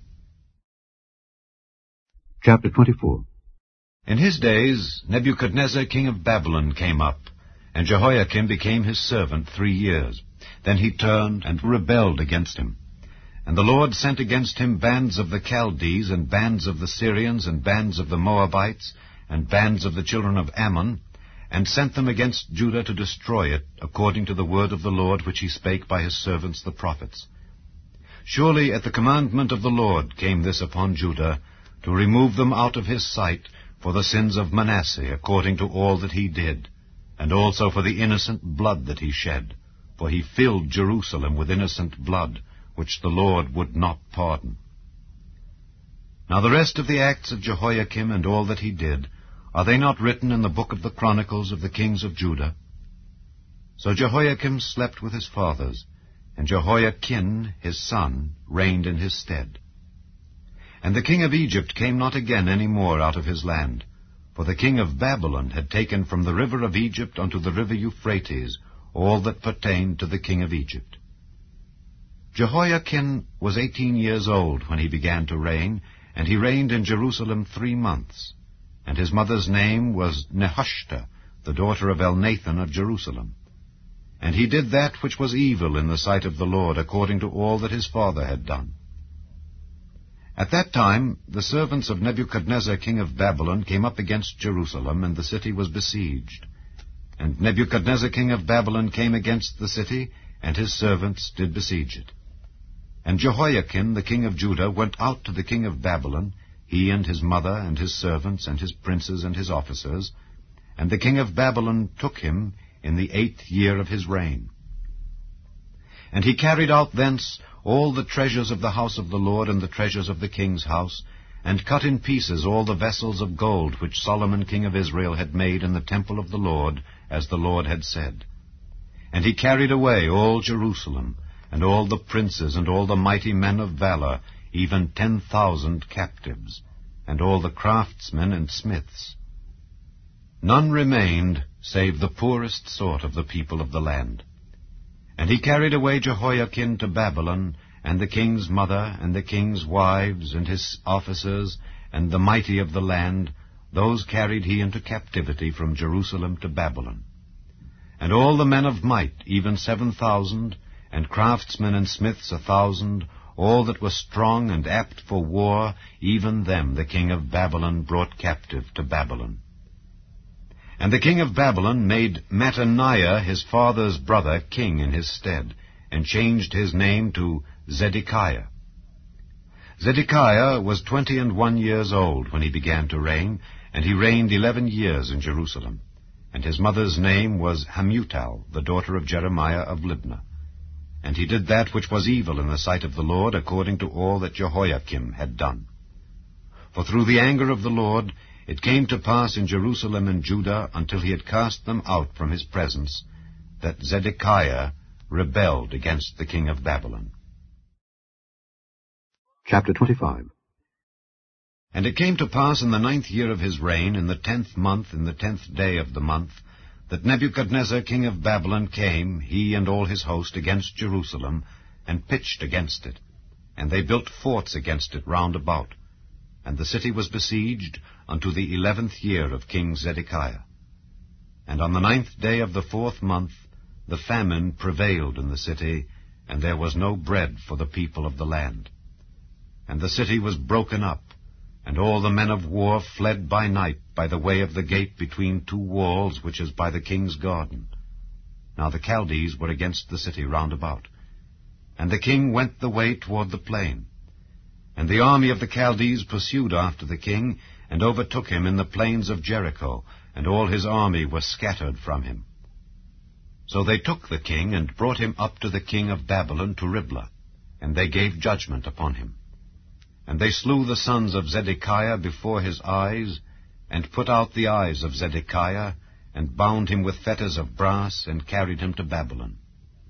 Chapter 24. In his days Nebuchadnezzar king of Babylon came up, and Jehoiakim became his servant 3 years. Then he turned and rebelled against him. And the Lord sent against him bands of the Chaldees, and bands of the Syrians, and bands of the Moabites, and bands of the children of Ammon, and sent them against Judah to destroy it, according to the word of the Lord which he spake by his servants the prophets. Surely at the commandment of the Lord came this upon Judah, to remove them out of his sight for the sins of Manasseh, according to all that he did, and also for the innocent blood that he shed, for he filled Jerusalem with innocent blood, which the Lord would not pardon. Now the rest of the acts of Jehoiakim and all that he did, are they not written in the book of the Chronicles of the kings of Judah? So Jehoiakim slept with his fathers, and Jehoiachin his son reigned in his stead. And the king of Egypt came not again any more out of his land, for the king of Babylon had taken from the river of Egypt unto the river Euphrates all that pertained to the king of Egypt. Jehoiachin was 18 years old when he began to reign, and he reigned in Jerusalem 3 months. And his mother's name was Nehushta, the daughter of Elnathan of Jerusalem. And he did that which was evil in the sight of the Lord, according to all that his father had done. At that time the servants of Nebuchadnezzar king of Babylon came up against Jerusalem, and the city was besieged. And Nebuchadnezzar king of Babylon came against the city, and his servants did besiege it. And Jehoiakim the king of Judah went out to the king of Babylon, he and his mother and his servants and his princes and his officers, and the king of Babylon took him in the 8th year of his reign. And he carried out thence all the treasures of the house of the Lord and the treasures of the king's house, and cut in pieces all the vessels of gold which Solomon king of Israel had made in the temple of the Lord, as the Lord had said. And he carried away all Jerusalem, and all the princes, and all the mighty men of valor, even 10,000 captives, and all the craftsmen and smiths. None remained, save the poorest sort of the people of the land. And he carried away Jehoiakim to Babylon, and the king's mother, and the king's wives, and his officers, and the mighty of the land, those carried he into captivity from Jerusalem to Babylon. And all the men of might, even 7,000, and craftsmen and smiths 1,000, all that were strong and apt for war, even them the king of Babylon brought captive to Babylon. And the king of Babylon made Mattaniah his father's brother king in his stead, and changed his name to Zedekiah. Zedekiah was 21 years old when he began to reign, and he reigned 11 years in Jerusalem. And his mother's name was Hamutal, the daughter of Jeremiah of Libnah. And he did that which was evil in the sight of the Lord, according to all that Jehoiakim had done. For through the anger of the Lord it came to pass in Jerusalem and Judah, until he had cast them out from his presence, that Zedekiah rebelled against the king of Babylon. Chapter 25. And it came to pass in the 9th year of his reign, in the 10th month, in the 10th day of the month, that Nebuchadnezzar king of Babylon came, he and all his host, against Jerusalem, and pitched against it. And they built forts against it round about. And the city was besieged unto the 11th year of King Zedekiah. And on the 9th day of the 4th month the famine prevailed in the city, and there was no bread for the people of the land. And the city was broken up, and all the men of war fled by night by the way of the gate between two walls, which is by the king's garden. Now the Chaldees were against the city round about. And the king went the way toward the plain. And the army of the Chaldees pursued after the king, and overtook him in the plains of Jericho, and all his army was scattered from him. So they took the king, and brought him up to the king of Babylon to Riblah, and they gave judgment upon him. And they slew the sons of Zedekiah before his eyes, and put out the eyes of Zedekiah, and bound him with fetters of brass, and carried him to Babylon.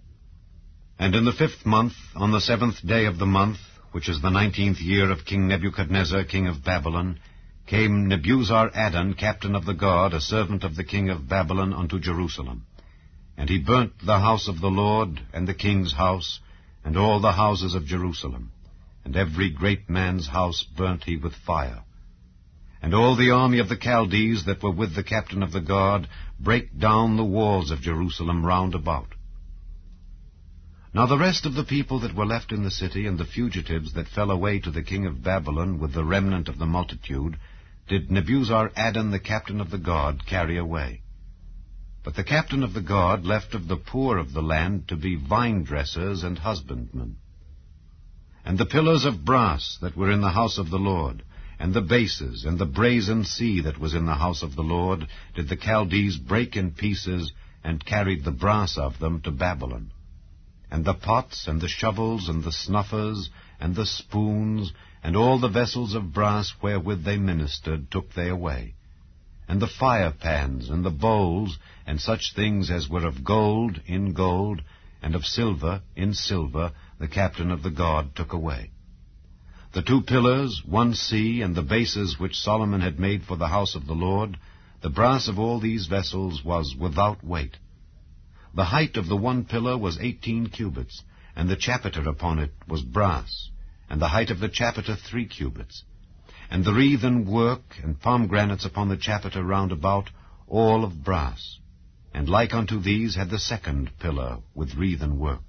And in the 5th month, on the 7th day of the month, which is the 19th year of King Nebuchadnezzar, king of Babylon, came Nebuzaradan, captain of the guard, a servant of the king of Babylon, unto Jerusalem. And he burnt the house of the Lord, and the king's house, and all the houses of Jerusalem. And every great man's house burnt he with fire. And all the army of the Chaldees that were with the captain of the guard brake down the walls of Jerusalem round about. Now the rest of the people that were left in the city, and the fugitives that fell away to the king of Babylon with the remnant of the multitude, did Nebuzaradan the captain of the guard carry away. But the captain of the guard left of the poor of the land to be vine-dressers and husbandmen. And the pillars of brass that were in the house of the Lord, and the bases, and the brazen sea that was in the house of the Lord, did the Chaldees break in pieces, and carried the brass of them to Babylon. And the pots, and the shovels, and the snuffers, and the spoons, and all the vessels of brass wherewith they ministered, took they away. And the fire pans, and the bowls, and such things as were of gold, in gold, and of silver, in silver, the captain of the guard took away. The 2 pillars, 1 sea, and the bases which Solomon had made for the house of the Lord, the brass of all these vessels was without weight. The height of the 1 pillar was 18 cubits, and the chapiter upon it was brass, and the height of the chapiter 3 cubits. And the wreathen work and pomegranates upon the chapiter round about, all of brass. And like unto these had the 2nd pillar with wreathen work.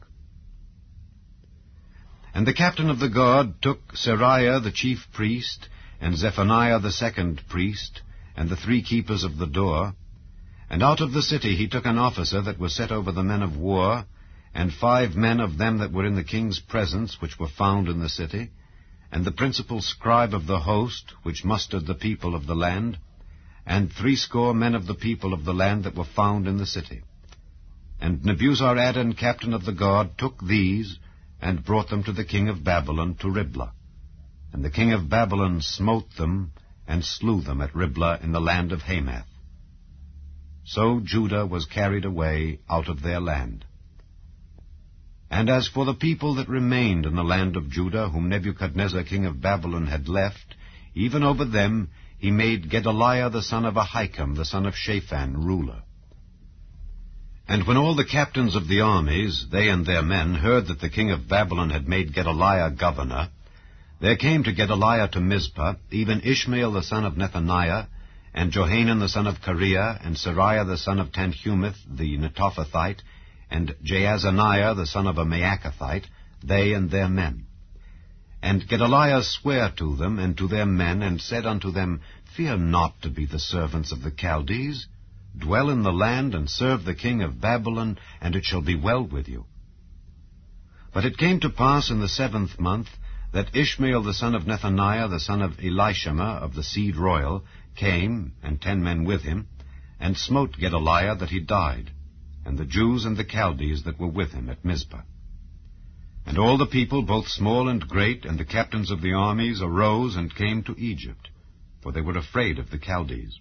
And the captain of the guard took Seraiah the chief priest, and Zephaniah the 2nd priest, and the 3 keepers of the door. And out of the city he took an officer that was set over the men of war, and 5 men of them that were in the king's presence, which were found in the city, and the principal scribe of the host, which mustered the people of the land, and 80 men of the people of the land that were found in the city. And Nebuzaradan, captain of the guard, took these, and brought them to the king of Babylon to Riblah. And the king of Babylon smote them, and slew them at Riblah in the land of Hamath. So Judah was carried away out of their land. And as for the people that remained in the land of Judah, whom Nebuchadnezzar king of Babylon had left, even over them he made Gedaliah the son of Ahikam, the son of Shaphan, ruler. And when all the captains of the armies, they and their men, heard that the king of Babylon had made Gedaliah governor, there came to Gedaliah to Mizpah even Ishmael the son of Nethaniah, and Johanan the son of Kareah, and Seraiah the son of Tanhumeth the Netophathite, and Jaazaniah the son of a Maacathite, they and their men. And Gedaliah sware to them and to their men, and said unto them, Fear not to be the servants of the Chaldees. Dwell in the land, and serve the king of Babylon, and it shall be well with you. But it came to pass in the 7th month, that Ishmael the son of Nethaniah, the son of Elishama, of the seed royal, came, and 10 men with him, and smote Gedaliah that he died, and the Jews and the Chaldees that were with him at Mizpah. And all the people, both small and great, and the captains of the armies, arose and came to Egypt, for they were afraid of the Chaldees.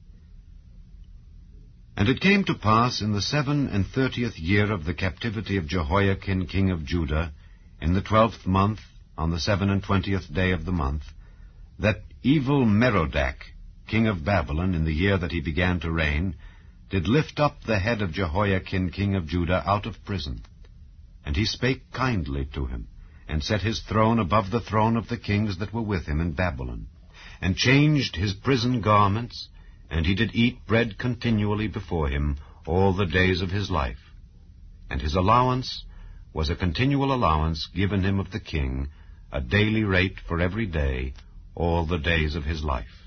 And it came to pass in the 37th year of the captivity of Jehoiakim king of Judah, in the 12th month, on the 27th day of the month, that evil Merodach, king of Babylon, in the year that he began to reign, did lift up the head of Jehoiakim king of Judah out of prison. And he spake kindly to him, and set his throne above the throne of the kings that were with him in Babylon, and changed his prison garments, and he did eat bread continually before him all the days of his life. And his allowance was a continual allowance given him of the king, a daily rate for every day, all the days of his life.